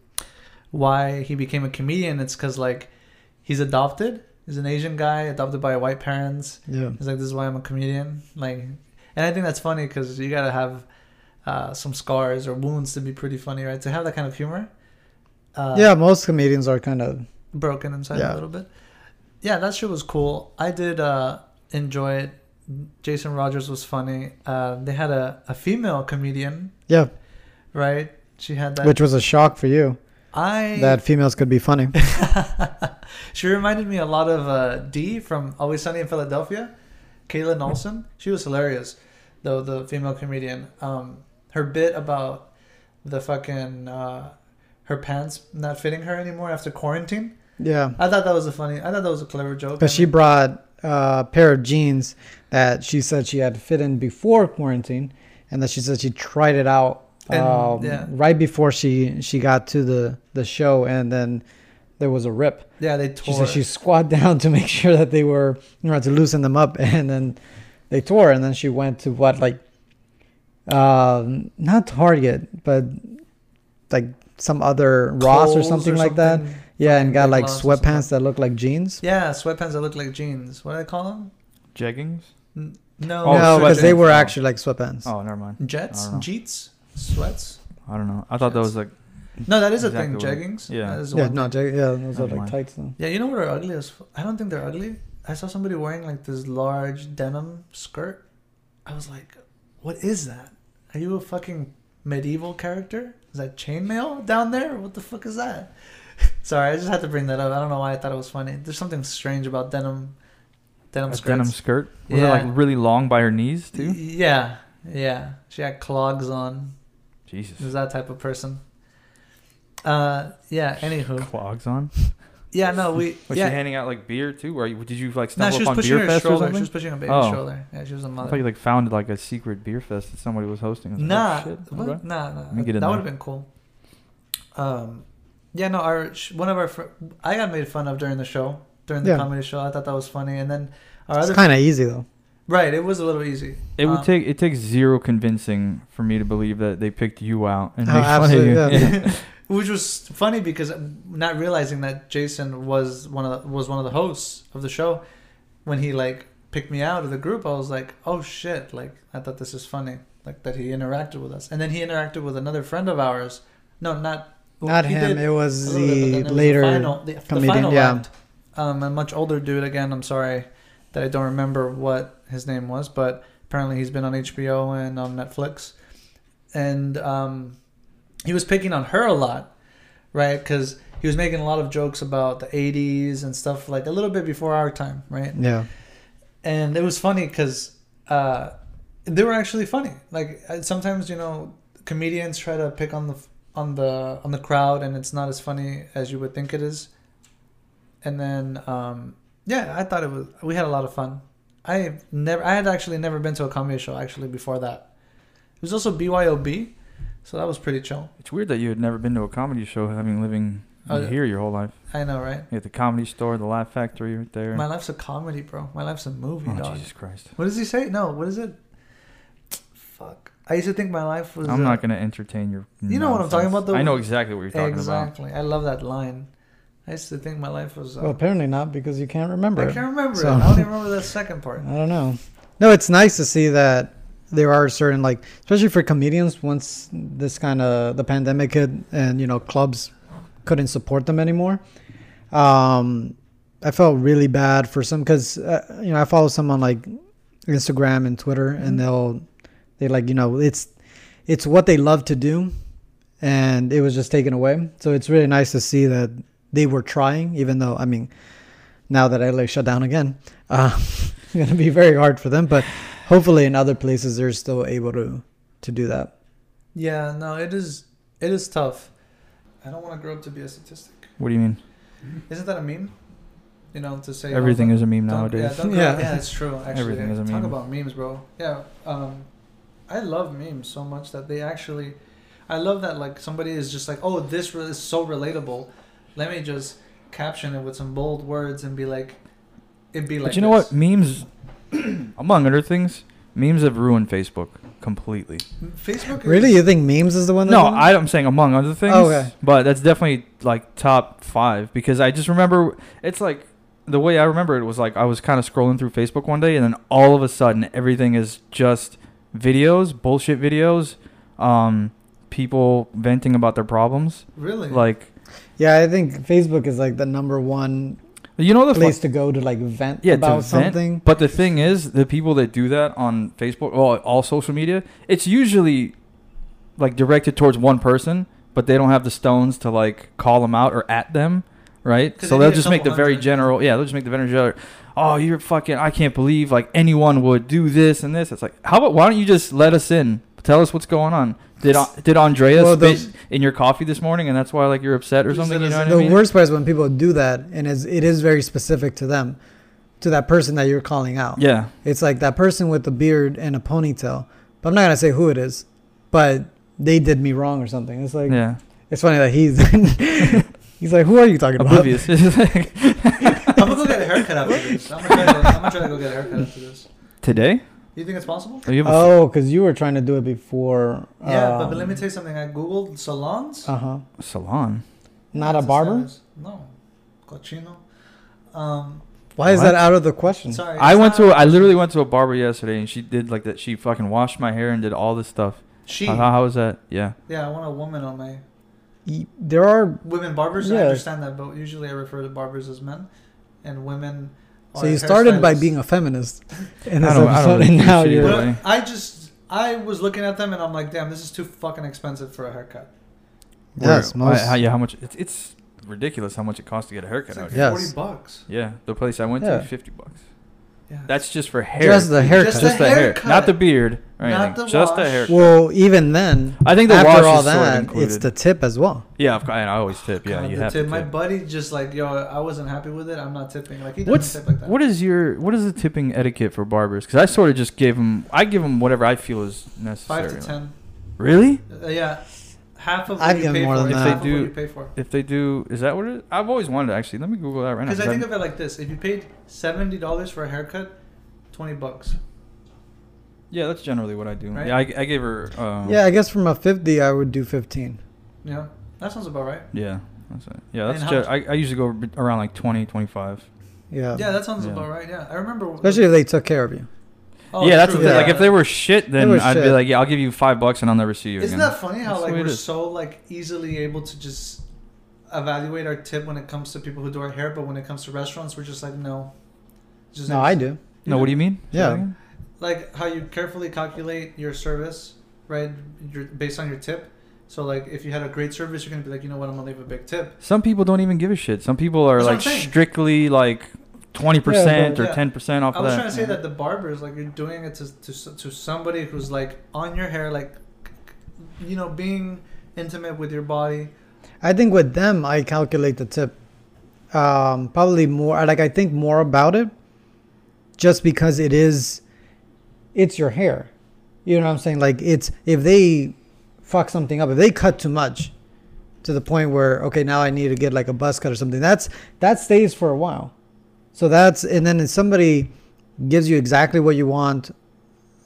Speaker 2: why he became a comedian. It's because, like, he's adopted. He's an Asian guy adopted by white parents.
Speaker 1: Yeah.
Speaker 2: He's like, this is why I'm a comedian. Like, and I think that's funny because you got to have some scars or wounds to be pretty funny, right? To have that kind of humor.
Speaker 1: Yeah, most comedians are kind of
Speaker 2: broken inside a little bit. Yeah, that shit was cool. I did enjoy it. Jason Rogers was funny. They had a female comedian.
Speaker 1: Yeah.
Speaker 2: Right? She had that.
Speaker 1: Which was a shock for you. That females could be funny.
Speaker 2: She reminded me a lot of Dee from Always Sunny in Philadelphia. Kayla Olsen. She was hilarious, though, the female comedian. Her bit about the fucking her pants not fitting her anymore after quarantine.
Speaker 1: Yeah.
Speaker 2: I thought that was a clever joke.
Speaker 1: But she brought a pair of jeans that she said she had fit in before quarantine, and that she said she tried it out right before she got to the show, and then there was a rip.
Speaker 2: Yeah, they tore.
Speaker 1: She said she squat down to make sure that they were, to loosen them up, and then they tore. And then she went to not Target, but like some other Ross or something like that. Yeah, and got like sweatpants that look like jeans.
Speaker 2: Yeah, sweatpants that look like jeans. What do I call them?
Speaker 3: Jeggings?
Speaker 1: No, because they were actually like sweatpants.
Speaker 3: Oh, never mind.
Speaker 2: Jeets? Sweats?
Speaker 3: I don't know. I thought that was like...
Speaker 2: No, that is a thing. Jeggings?
Speaker 3: Yeah.
Speaker 2: Those
Speaker 1: are like tights though.
Speaker 2: Yeah, you know what are ugly as... I don't think they're ugly. I saw somebody wearing like this large denim skirt. I was like, what is that? Are you a fucking medieval character? Is that chainmail down there? What the fuck is that? Sorry, I just had to bring that up. I don't know why I thought it was funny. There's something strange about denim skirts.
Speaker 3: Denim skirt? Was it like really long by her knees too?
Speaker 2: Yeah. She had clogs on.
Speaker 3: Jesus.
Speaker 2: Is that type of person. Anywho.
Speaker 3: Clogs on?
Speaker 2: Yeah, no,
Speaker 3: Was she handing out like beer too? Or did you like stumble upon beer fest or something?
Speaker 2: She was pushing a baby stroller. Yeah, she was a mother.
Speaker 3: I thought you like found like a secret beer fest that somebody was hosting.
Speaker 2: Nah.
Speaker 3: Shit.
Speaker 2: What? Nah.
Speaker 3: That would
Speaker 2: have been cool. Yeah, no, I got made fun of during the show, during the comedy show. I thought that was funny. And then
Speaker 1: it's kind of easy though.
Speaker 2: Right, it was a little easy.
Speaker 3: It takes zero convincing for me to believe that they picked you out and made fun of you.
Speaker 1: Yeah.
Speaker 2: Which was funny because not realizing that Jason was one of the hosts of the show. When he like picked me out of the group, I was like, oh shit! Like I thought this is funny, like that he interacted with us, and then he interacted with another friend of ours. No, not
Speaker 1: him. It was the later comedian.
Speaker 2: Act. A much older dude. Again, I'm sorry that I don't remember what his name was, but apparently he's been on HBO and on Netflix, and he was picking on her a lot, right? Because he was making a lot of jokes about the 80s and stuff, like a little bit before our time, right?
Speaker 1: Yeah.
Speaker 2: And it was funny because they were actually funny. Like sometimes, comedians try to pick on the crowd, and it's not as funny as you would think it is. And then, I thought we had a lot of fun. I had actually never been to a comedy show actually before that. It was also BYOB. So that was pretty chill.
Speaker 3: It's weird that you had never been to a comedy show, having living here your whole life.
Speaker 2: I know, right?
Speaker 3: You had the Comedy Store, the Laugh Factory right there.
Speaker 2: My life's a comedy, bro. My life's a movie, dog.
Speaker 3: Jesus Christ.
Speaker 2: What does he say? No, what is it? fuck. I used to think my life was.
Speaker 3: I'm not gonna entertain your.
Speaker 2: You know what I'm talking
Speaker 3: nonsense.
Speaker 2: about, though?
Speaker 3: I know exactly what you're talking about.
Speaker 2: Exactly. I love that line. I used to think my life was.
Speaker 1: Well, apparently not because you can't remember
Speaker 2: I
Speaker 1: it.
Speaker 2: can't remember
Speaker 1: So-
Speaker 2: it. I don't even remember that second part.
Speaker 1: I don't know. No, it's nice to see that there are certain, like, especially for comedians, once this kind of the pandemic hit and, you know, clubs couldn't support them anymore. I felt really bad for some because, you know, I follow some on like Instagram and Twitter, and they like, you know, it's what they love to do, and it was just taken away. So it's really nice to see that they were trying, even though, I mean, now that LA shut down again, it's going to be very hard for them, but hopefully in other places they're still able to do that.
Speaker 2: Yeah, no, it is tough. I don't want to grow up to be a statistic.
Speaker 3: What do you mean?
Speaker 2: Isn't that a meme? You know, to say
Speaker 3: Everything is a meme
Speaker 2: don't-
Speaker 3: nowadays.
Speaker 2: Yeah, don't
Speaker 1: Yeah.
Speaker 2: yeah, it's true. Actually,
Speaker 3: Everything is a
Speaker 2: Talk
Speaker 3: meme.
Speaker 2: about memes, bro. Yeah, I love memes so much that they actually. I love that like somebody is just like, oh, this is so relatable. Let me just caption it with some bold words and be like, it'd be like.
Speaker 3: But you know what? Memes, among other things, memes have ruined Facebook completely.
Speaker 2: Facebook.
Speaker 1: Really? You think memes is the one?
Speaker 3: No, I'm saying among other things.
Speaker 1: Oh, okay.
Speaker 3: But that's definitely like top 5 because I just remember it's like the way I remember it was like I was kind of scrolling through Facebook one day and then all of a sudden everything is just videos, bullshit videos, people venting about their problems.
Speaker 2: Really?
Speaker 3: Like,
Speaker 1: Yeah, I think Facebook is like the number one
Speaker 3: you know, the
Speaker 1: place to go to like vent
Speaker 3: yeah,
Speaker 1: about
Speaker 3: to vent.
Speaker 1: something.
Speaker 3: But the thing is, the people that do that on Facebook, well, all social media, it's usually like directed towards one person, but they don't have the stones to like call them out or at them, right?
Speaker 2: 'Cause
Speaker 3: So
Speaker 2: they
Speaker 3: they'll
Speaker 2: need a
Speaker 3: just make the
Speaker 2: couple
Speaker 3: very
Speaker 2: hundred.
Speaker 3: general, yeah, they'll just make the very general. Oh, you're fucking! I can't believe like anyone would do this and this. It's like, how about why don't you just let us in? Tell us what's going on. Did Andrea
Speaker 1: Well,
Speaker 3: spit in your coffee this morning, and that's why like you're upset or
Speaker 2: Please
Speaker 3: something?
Speaker 2: let
Speaker 3: You know
Speaker 2: us
Speaker 3: what
Speaker 2: in.
Speaker 3: I
Speaker 1: The
Speaker 3: mean?
Speaker 1: worst part is when people do that, and it is very specific to them, to that person that you're calling out.
Speaker 3: Yeah.
Speaker 1: It's like that person with the beard and a ponytail. But I'm not gonna say who it is, but they did me wrong or something. It's like
Speaker 3: Yeah.
Speaker 1: it's funny that he's like, who are you talking about?
Speaker 3: Oblivious. It's like-
Speaker 2: I'm gonna go get a haircut after this. I'm gonna try to go get a haircut after this.
Speaker 3: Today?
Speaker 2: You think it's possible?
Speaker 3: Oh, you have a
Speaker 1: Oh, because you were trying to do it before.
Speaker 2: Yeah, but let me tell you something. I googled salons.
Speaker 3: salon.
Speaker 1: Not a
Speaker 2: What's the
Speaker 1: barber.
Speaker 2: status? No, cochino.
Speaker 1: Why is
Speaker 3: What?
Speaker 1: that out of the question?
Speaker 2: Sorry.
Speaker 3: I literally went to a barber yesterday and she did like that. She fucking washed my hair and did all this stuff.
Speaker 2: She.
Speaker 3: How was that? Yeah.
Speaker 2: Yeah, I want a woman on my
Speaker 1: There are.
Speaker 2: women barbers. I
Speaker 1: Yeah.
Speaker 2: understand that, but usually I refer to barbers as men, and women.
Speaker 1: So you started by being a feminist in this
Speaker 3: I don't
Speaker 1: episode,
Speaker 3: really
Speaker 1: and
Speaker 3: do
Speaker 1: now
Speaker 3: shit
Speaker 1: you're.
Speaker 3: either.
Speaker 2: But I was looking at them and I'm like, damn, this is too fucking expensive for a haircut.
Speaker 1: Yes, most.
Speaker 3: How much? It's ridiculous how much it costs to get a haircut
Speaker 2: It's like
Speaker 3: out here.
Speaker 1: Yes.
Speaker 2: $40.
Speaker 3: Yeah, the place I went
Speaker 1: Yeah.
Speaker 3: to, $50.
Speaker 2: Yeah.
Speaker 3: That's just for hair.
Speaker 1: Just the haircut.
Speaker 2: Just the
Speaker 3: hair,
Speaker 2: haircut.
Speaker 3: not the beard or
Speaker 2: Not
Speaker 3: anything.
Speaker 2: the
Speaker 3: Just the
Speaker 2: wash.
Speaker 3: haircut.
Speaker 1: Well, even then,
Speaker 3: I think the
Speaker 1: after
Speaker 3: wash
Speaker 1: all
Speaker 3: is sort of
Speaker 1: that,
Speaker 3: included.
Speaker 1: it's the tip as well.
Speaker 3: Yeah, of course. I always tip. Yeah,
Speaker 2: God,
Speaker 3: you
Speaker 2: the
Speaker 3: have
Speaker 2: tip.
Speaker 3: to
Speaker 2: My
Speaker 3: tip.
Speaker 2: buddy just like, yo, I wasn't happy with it. I'm not tipping. Like he doesn't
Speaker 3: What's
Speaker 2: tip like that.
Speaker 3: what is the tipping etiquette for barbers? Because I sort of just give them whatever I feel is necessary.
Speaker 2: 5 to 10.
Speaker 3: Really?
Speaker 2: Yeah, half of
Speaker 1: I'd
Speaker 2: what you
Speaker 1: give
Speaker 2: pay
Speaker 1: more
Speaker 2: for.
Speaker 1: than
Speaker 2: Half
Speaker 1: that.
Speaker 2: of
Speaker 3: If they
Speaker 2: what
Speaker 3: do-
Speaker 2: you pay for.
Speaker 3: If they do, is that what it is? I've always wanted to actually. Let me Google that right now.
Speaker 2: Because I
Speaker 3: 'cause
Speaker 2: think of it like this: if you paid $70 for a haircut, $20.
Speaker 3: yeah, that's generally what I do.
Speaker 2: Right?
Speaker 3: Yeah, I gave her.
Speaker 1: Yeah, I guess from a 50, I would do 15.
Speaker 2: Yeah, that sounds about right.
Speaker 3: Yeah. That's it. Yeah,
Speaker 2: And
Speaker 3: that's
Speaker 2: how
Speaker 3: I usually go around like 20, 25.
Speaker 1: Yeah.
Speaker 2: Yeah, that sounds
Speaker 3: Yeah.
Speaker 2: about right. Yeah, I remember.
Speaker 1: Especially if they took care of you.
Speaker 2: Oh,
Speaker 3: yeah, that's
Speaker 2: true.
Speaker 3: the thing.
Speaker 1: Yeah.
Speaker 3: Like if they were shit, then
Speaker 1: were
Speaker 3: I'd be
Speaker 1: shit.
Speaker 3: like, yeah, I'll give you $5 and I'll never see you
Speaker 2: Isn't
Speaker 3: again.
Speaker 2: that funny how
Speaker 3: That's
Speaker 2: like
Speaker 3: the way it
Speaker 2: we're
Speaker 3: is.
Speaker 2: so like easily able to just evaluate our tip when it comes to people who do our hair, but when it comes to restaurants, we're just like no. Just
Speaker 1: No, I do.
Speaker 3: No, what do you mean? Say that
Speaker 1: Yeah.
Speaker 3: again?
Speaker 2: Like how you carefully calculate your service, right? Based on your tip. So like if you had a great service, you're gonna be like, you know what, I'm gonna leave a big tip.
Speaker 3: Some people don't even give a shit. Some people are
Speaker 2: That's what
Speaker 3: like
Speaker 2: I'm saying.
Speaker 3: strictly like 20%
Speaker 2: Yeah,
Speaker 3: or
Speaker 2: but-
Speaker 3: 10% off
Speaker 2: I
Speaker 3: of
Speaker 2: was
Speaker 3: that.
Speaker 2: trying to say that the barbers, like you're doing it to somebody who's like on your hair, like you know, being intimate with your body.
Speaker 1: I think with them, I calculate the tip. Probably more. Like I think more about it, just because it's your hair. You know what I'm saying? Like it's if they fuck something up, if they cut too much, to the point where okay, now I need to get like a buzz cut or something. That stays for a while. So and then if somebody gives you exactly what you want,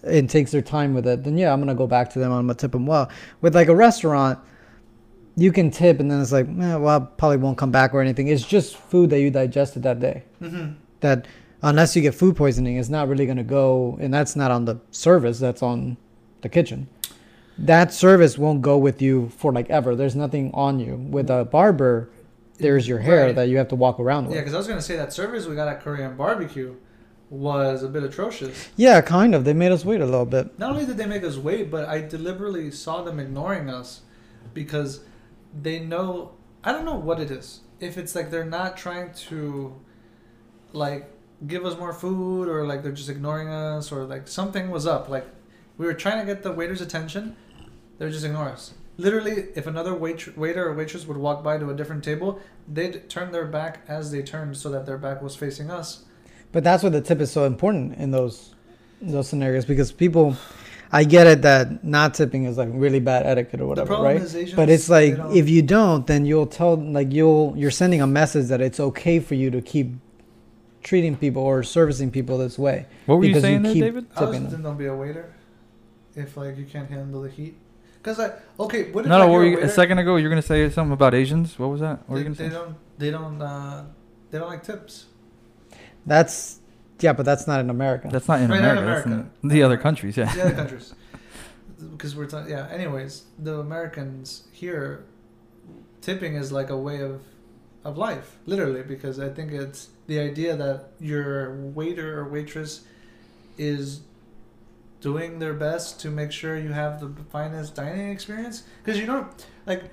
Speaker 1: and takes their time with it, then yeah, I'm gonna go back to them. I'm gonna tip them well. With like a restaurant, you can tip, and then it's like, well, I probably won't come back or anything. It's just food that you digested that day.
Speaker 2: Mm-hmm.
Speaker 1: That unless you get food poisoning, it's not really gonna go, and that's not on the service. That's on the kitchen. That service won't go with you for like ever. There's nothing on you. With a barber, there's your hair
Speaker 2: Right.
Speaker 1: that you have to walk around with.
Speaker 2: Yeah, because I was gonna say that service we got at Korean barbecue was a bit atrocious.
Speaker 1: Yeah, kind of. They made us wait a little bit.
Speaker 2: Not only did they make us wait, but I deliberately saw them ignoring us because they know, I don't know what it is. If it's like they're not trying to like give us more food, or like they're just ignoring us, or like something was up. Like we were trying to get the waiter's attention, they would just ignore us. Literally, if another waiter or waitress would walk by to a different table, they'd turn their back as they turned so that their back was facing us.
Speaker 1: But that's why the tip is so important in those scenarios, because people, I get it that not tipping is like really bad etiquette or whatever,
Speaker 2: problem
Speaker 1: right?
Speaker 2: is Asians,
Speaker 1: But it's
Speaker 2: they
Speaker 1: like
Speaker 2: don't-
Speaker 1: if you don't, then you'll tell, like you're sending a message that it's okay for you to keep treating people or servicing people this way.
Speaker 3: What were you
Speaker 1: because
Speaker 3: saying there,
Speaker 1: keep
Speaker 3: David?
Speaker 2: I was
Speaker 1: tipping them.
Speaker 2: thinking don't be a waiter if like you can't handle the heat. Because okay, what if
Speaker 3: No,
Speaker 2: like,
Speaker 3: what
Speaker 2: you're
Speaker 3: were
Speaker 2: a
Speaker 3: you, a
Speaker 2: waiter,
Speaker 3: second ago you were gonna say something about Asians. What was that? What were you
Speaker 2: they
Speaker 3: gonna say?
Speaker 2: they don't like tips.
Speaker 1: That's, yeah, but that's not in America.
Speaker 3: That's not in
Speaker 2: Right, not
Speaker 3: America.
Speaker 2: America.
Speaker 3: That's in the other countries. Yeah.
Speaker 2: The other countries, because we're talking. Yeah. Anyways, the Americans here, tipping is like a way of life, literally. Because I think it's the idea that your waiter or waitress is doing their best to make sure you have the finest dining experience. Because you know, like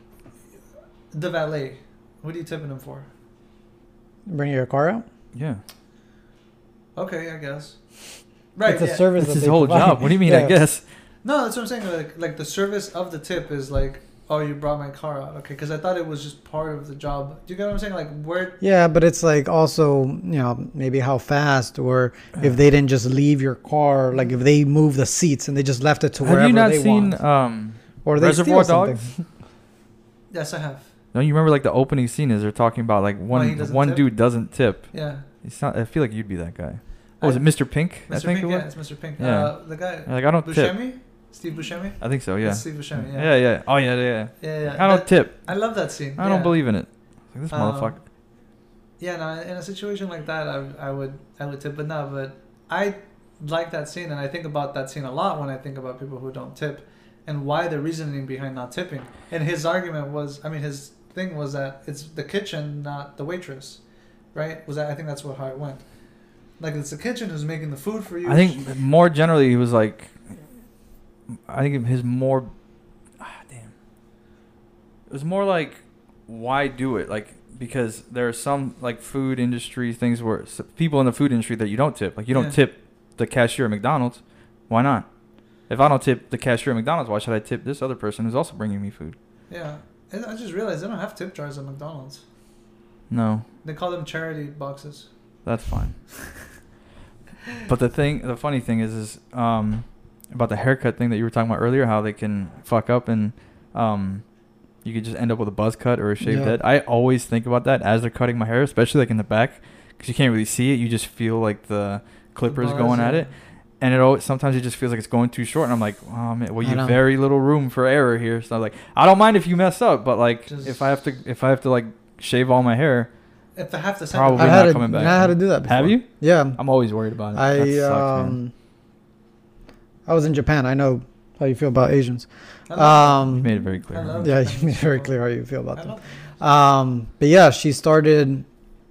Speaker 2: the valet, what are you tipping them for?
Speaker 1: Bring your car out.
Speaker 3: Yeah.
Speaker 2: Okay, I guess. Right.
Speaker 1: It's a
Speaker 2: yeah.
Speaker 1: service.
Speaker 3: That's
Speaker 1: that
Speaker 3: his
Speaker 1: they
Speaker 3: whole
Speaker 1: provide.
Speaker 3: job. What do you mean?
Speaker 1: Yeah.
Speaker 3: I guess.
Speaker 2: No, that's what I'm saying. Like the service of the tip is like, oh, you brought my car out. Okay, because I thought it was just part of the job. Do you get what I'm saying? Like where?
Speaker 1: Yeah, but it's like also, maybe how fast, or if they didn't just leave your car, like if they moved the seats and they just left it to
Speaker 3: Have
Speaker 1: wherever
Speaker 3: you not
Speaker 1: they
Speaker 3: seen
Speaker 1: want, or they
Speaker 3: Reservoir
Speaker 1: steal
Speaker 3: Dogs?
Speaker 1: something.
Speaker 2: Yes, I have.
Speaker 3: No, you remember like the opening scene is they're talking about like
Speaker 2: he
Speaker 3: one
Speaker 2: doesn't tip?
Speaker 3: dude doesn't tip.
Speaker 2: Yeah.
Speaker 3: It's not. I feel like you'd be that guy. What was it, Mr. Pink? I
Speaker 2: Mr.
Speaker 3: think
Speaker 2: Pink.
Speaker 3: it
Speaker 2: Yeah,
Speaker 3: was.
Speaker 2: it's Mr. Pink.
Speaker 3: Yeah.
Speaker 2: The guy.
Speaker 3: Like I don't tip.
Speaker 2: Buscemi? Steve Buscemi?
Speaker 3: I think so. Yeah.
Speaker 2: It's Steve Buscemi.
Speaker 3: Yeah. Yeah. Oh yeah. Yeah.
Speaker 2: Yeah.
Speaker 3: I don't tip.
Speaker 2: I love that scene.
Speaker 3: I don't
Speaker 2: Yeah.
Speaker 3: believe in it. Like, this
Speaker 2: Um,
Speaker 3: motherfucker.
Speaker 2: Yeah, no, in a situation like that, I would tip, but no, but I like that scene, and I think about that scene a lot when I think about people who don't tip, and why the reasoning behind not tipping. And his argument was, his thing was that it's the kitchen, not the waitress, right? I think that's how it went. Like it's the kitchen who's making the food for you.
Speaker 3: I think more generally he was like, I think his more, damn. It was more like, why do it? Like, because there are some like food industry things where people in the food industry that you don't tip. Like you don't
Speaker 2: Yeah.
Speaker 3: tip the cashier at McDonald's. Why not? If I don't tip the cashier at McDonald's, why should I tip this other person who's also bringing me food?
Speaker 2: Yeah, and I just realized they don't have tip jars at McDonald's.
Speaker 3: No,
Speaker 2: They call them charity boxes.
Speaker 3: that's fine. But the funny thing is about the haircut thing that you were talking about earlier, how they can fuck up and you could just end up with a buzz cut or a shaved
Speaker 1: Yeah.
Speaker 3: head. I always think about that as they're cutting my hair, especially like in the back, because you can't really see it. You just feel like the clippers
Speaker 2: buzz,
Speaker 3: going at
Speaker 2: yeah.
Speaker 3: it, and it always sometimes it just feels like it's going too short. And I'm like, oh man, well
Speaker 1: I
Speaker 3: you
Speaker 1: know.
Speaker 3: have very little room for error here. So like, I don't mind if you mess up, but like
Speaker 2: Just-
Speaker 3: if I have to like shave all my hair,
Speaker 2: If they have to send
Speaker 3: Probably
Speaker 2: it
Speaker 1: I
Speaker 3: not
Speaker 1: had to,
Speaker 3: coming back.
Speaker 1: I had to do that before.
Speaker 3: have you?
Speaker 1: Yeah.
Speaker 3: I'm always worried about it.
Speaker 1: I
Speaker 3: That sucks, man.
Speaker 1: I was in Japan. I know how you feel about Asians.
Speaker 2: I love
Speaker 3: You
Speaker 1: Um,
Speaker 3: made it very clear.
Speaker 2: I love
Speaker 1: yeah,
Speaker 2: Japanese
Speaker 1: you made it very
Speaker 2: people.
Speaker 1: clear how you feel about
Speaker 2: I
Speaker 1: them.
Speaker 2: love them.
Speaker 1: But yeah, she started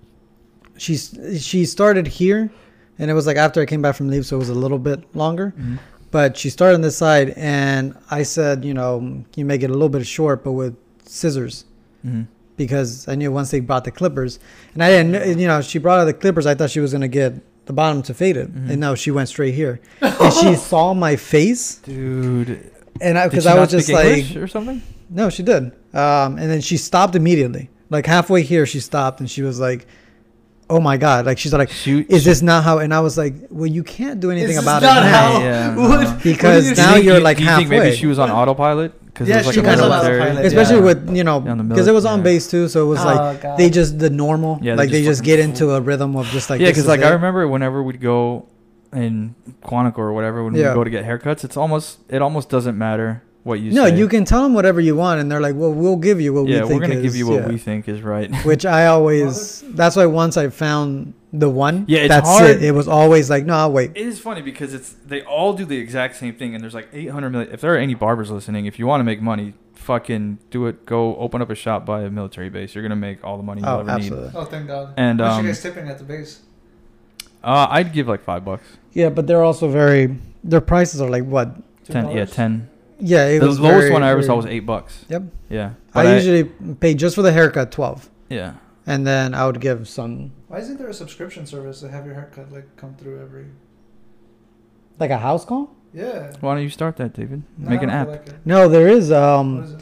Speaker 1: here, and it was like after I came back from leave, so it was a little bit longer.
Speaker 3: Mhm.
Speaker 1: But she started on this side, and I said, can you make it a little bit short, but with scissors?
Speaker 3: Mhm.
Speaker 1: Because I knew once they brought the clippers, and I didn't, she brought out the clippers. I thought she was gonna get the bottom to fade it,
Speaker 3: Mhm.
Speaker 1: and no, she went straight here, and she saw my face,
Speaker 3: Dude,
Speaker 1: and
Speaker 3: did
Speaker 1: because
Speaker 3: she
Speaker 1: I
Speaker 3: not
Speaker 1: was just
Speaker 3: speak
Speaker 1: like,
Speaker 3: English or something?
Speaker 1: no, she did, and then she stopped immediately, like halfway here, she stopped, and she was like, "Oh my god!" Like she's like, "Is this not how?" And I was like, "Well, you can't do anything
Speaker 2: Is this
Speaker 1: about it
Speaker 2: not
Speaker 1: now."
Speaker 2: how-
Speaker 3: Yeah,
Speaker 2: What-
Speaker 3: no.
Speaker 2: what
Speaker 1: Because
Speaker 2: do you
Speaker 1: now
Speaker 2: think?
Speaker 1: you're like
Speaker 3: do you think maybe
Speaker 1: halfway.
Speaker 3: she was on autopilot? Because
Speaker 2: Yeah,
Speaker 3: it was like
Speaker 2: she
Speaker 3: a
Speaker 2: was on
Speaker 3: military.
Speaker 2: autopilot,
Speaker 1: Especially
Speaker 2: yeah.
Speaker 1: with
Speaker 3: Yeah, the
Speaker 1: because it was on
Speaker 3: yeah.
Speaker 1: base too, so it was
Speaker 2: Oh,
Speaker 1: like
Speaker 2: God.
Speaker 1: they just the normal,
Speaker 3: Yeah,
Speaker 1: like they
Speaker 3: just
Speaker 1: just
Speaker 3: fucking
Speaker 1: get into a rhythm of just like
Speaker 3: Yeah,
Speaker 1: this
Speaker 3: because
Speaker 1: is
Speaker 3: like
Speaker 1: it.
Speaker 3: I remember whenever we'd go in Quantico or whatever when
Speaker 1: Yeah.
Speaker 3: we go to get haircuts, it almost doesn't matter what you
Speaker 1: No,
Speaker 3: say.
Speaker 1: you can tell them whatever you want, and they're like, "Well, we'll give you what we
Speaker 3: Yeah,
Speaker 1: think
Speaker 3: we're gonna
Speaker 1: is,
Speaker 3: give you what
Speaker 1: yeah.
Speaker 3: we think is right.
Speaker 1: Which I always. That's why once I found the one.
Speaker 3: Yeah, it's
Speaker 1: that's
Speaker 3: hard.
Speaker 1: it. It was always like, no, I'll wait.
Speaker 3: It is funny because they all do the exact same thing, and there's like 800 million. If there are any barbers listening, if you want to make money, fucking do it. Go open up a shop by a military base. You're gonna make all the money you'll
Speaker 1: Oh,
Speaker 3: ever
Speaker 1: absolutely.
Speaker 2: Oh, thank God.
Speaker 3: And
Speaker 2: How much you guys tipping at the base?
Speaker 3: need. I'd give like $5.
Speaker 1: Yeah, but they're also very. Their prices are like what?
Speaker 3: 10. Yeah,
Speaker 2: $10?
Speaker 3: 10.
Speaker 1: Yeah, it
Speaker 3: The
Speaker 1: was
Speaker 3: lowest
Speaker 1: very,
Speaker 3: one I ever
Speaker 1: very-
Speaker 3: saw was $8.
Speaker 1: Yep.
Speaker 3: Yeah.
Speaker 1: I
Speaker 3: But
Speaker 1: usually pay just for the haircut 12,
Speaker 3: Yeah.
Speaker 1: and then I would give some
Speaker 2: Why isn't there a subscription service to have your haircut like come through every?
Speaker 1: like a house call.
Speaker 2: Yeah.
Speaker 3: Why don't you start that, David?
Speaker 2: No,
Speaker 3: Make
Speaker 2: I
Speaker 3: an
Speaker 2: don't
Speaker 3: app.
Speaker 2: feel like it.
Speaker 1: No, there is
Speaker 2: What is it?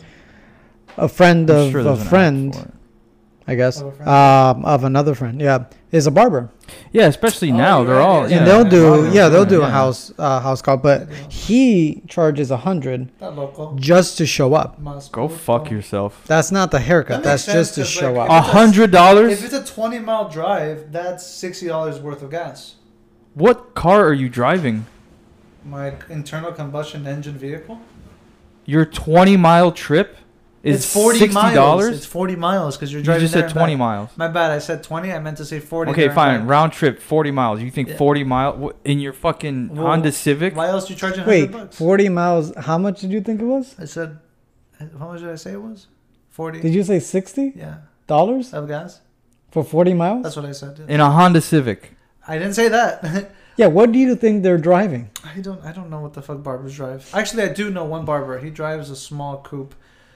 Speaker 1: a friend
Speaker 3: I'm
Speaker 1: of
Speaker 3: sure
Speaker 1: a
Speaker 3: there's an app
Speaker 1: friend,
Speaker 3: for it.
Speaker 1: I guess,
Speaker 2: Of a friend?
Speaker 1: of another friend. Yeah, is a barber,
Speaker 3: Yeah, especially
Speaker 2: Oh,
Speaker 3: now
Speaker 2: you're
Speaker 3: they're
Speaker 2: right,
Speaker 3: all.
Speaker 2: yeah.
Speaker 1: and
Speaker 3: yeah,
Speaker 1: they'll do
Speaker 3: barbers
Speaker 1: yeah they'll
Speaker 3: doing
Speaker 1: do
Speaker 3: it,
Speaker 1: a house call, but he charges 100
Speaker 2: Not local.
Speaker 1: just to show up.
Speaker 2: Must
Speaker 3: Go
Speaker 2: be
Speaker 3: fuck
Speaker 2: local.
Speaker 3: yourself.
Speaker 1: That's not the haircut.
Speaker 2: That makes
Speaker 1: That's just to
Speaker 2: sense, 'cause,
Speaker 1: show
Speaker 2: like,
Speaker 1: up.
Speaker 3: $100.
Speaker 2: If it's a 20-mile drive, that's $60 worth of gas.
Speaker 3: What car are you driving?
Speaker 2: My internal combustion engine vehicle.
Speaker 3: Your 20-mile trip is
Speaker 2: It's 40
Speaker 3: $60.
Speaker 2: miles. It's 40 miles because you're
Speaker 3: You
Speaker 2: driving.
Speaker 3: just
Speaker 2: there
Speaker 3: said
Speaker 2: and
Speaker 3: 20
Speaker 2: back.
Speaker 3: miles.
Speaker 2: My bad. I said 20. I meant to say 40.
Speaker 3: Okay,
Speaker 2: there and
Speaker 3: fine.
Speaker 2: back.
Speaker 3: Round trip, 40 miles. You think
Speaker 2: Yeah.
Speaker 3: 40 mile in your fucking
Speaker 2: Well,
Speaker 3: Honda Civic?
Speaker 2: Why else you charging
Speaker 1: Wait,
Speaker 2: $100?
Speaker 1: 40 miles. How much did you think it was?
Speaker 2: I said, how much did I say it was? 40.
Speaker 1: Did you say $60
Speaker 2: Yeah. Of gas.
Speaker 1: for 40 miles?
Speaker 2: That's what I said. Yeah.
Speaker 3: In a Honda Civic.
Speaker 2: I didn't say that.
Speaker 1: Yeah. What do you think they're driving?
Speaker 2: I don't know what the fuck barbers drive. Actually, I do know one barber. He drives a small coupe,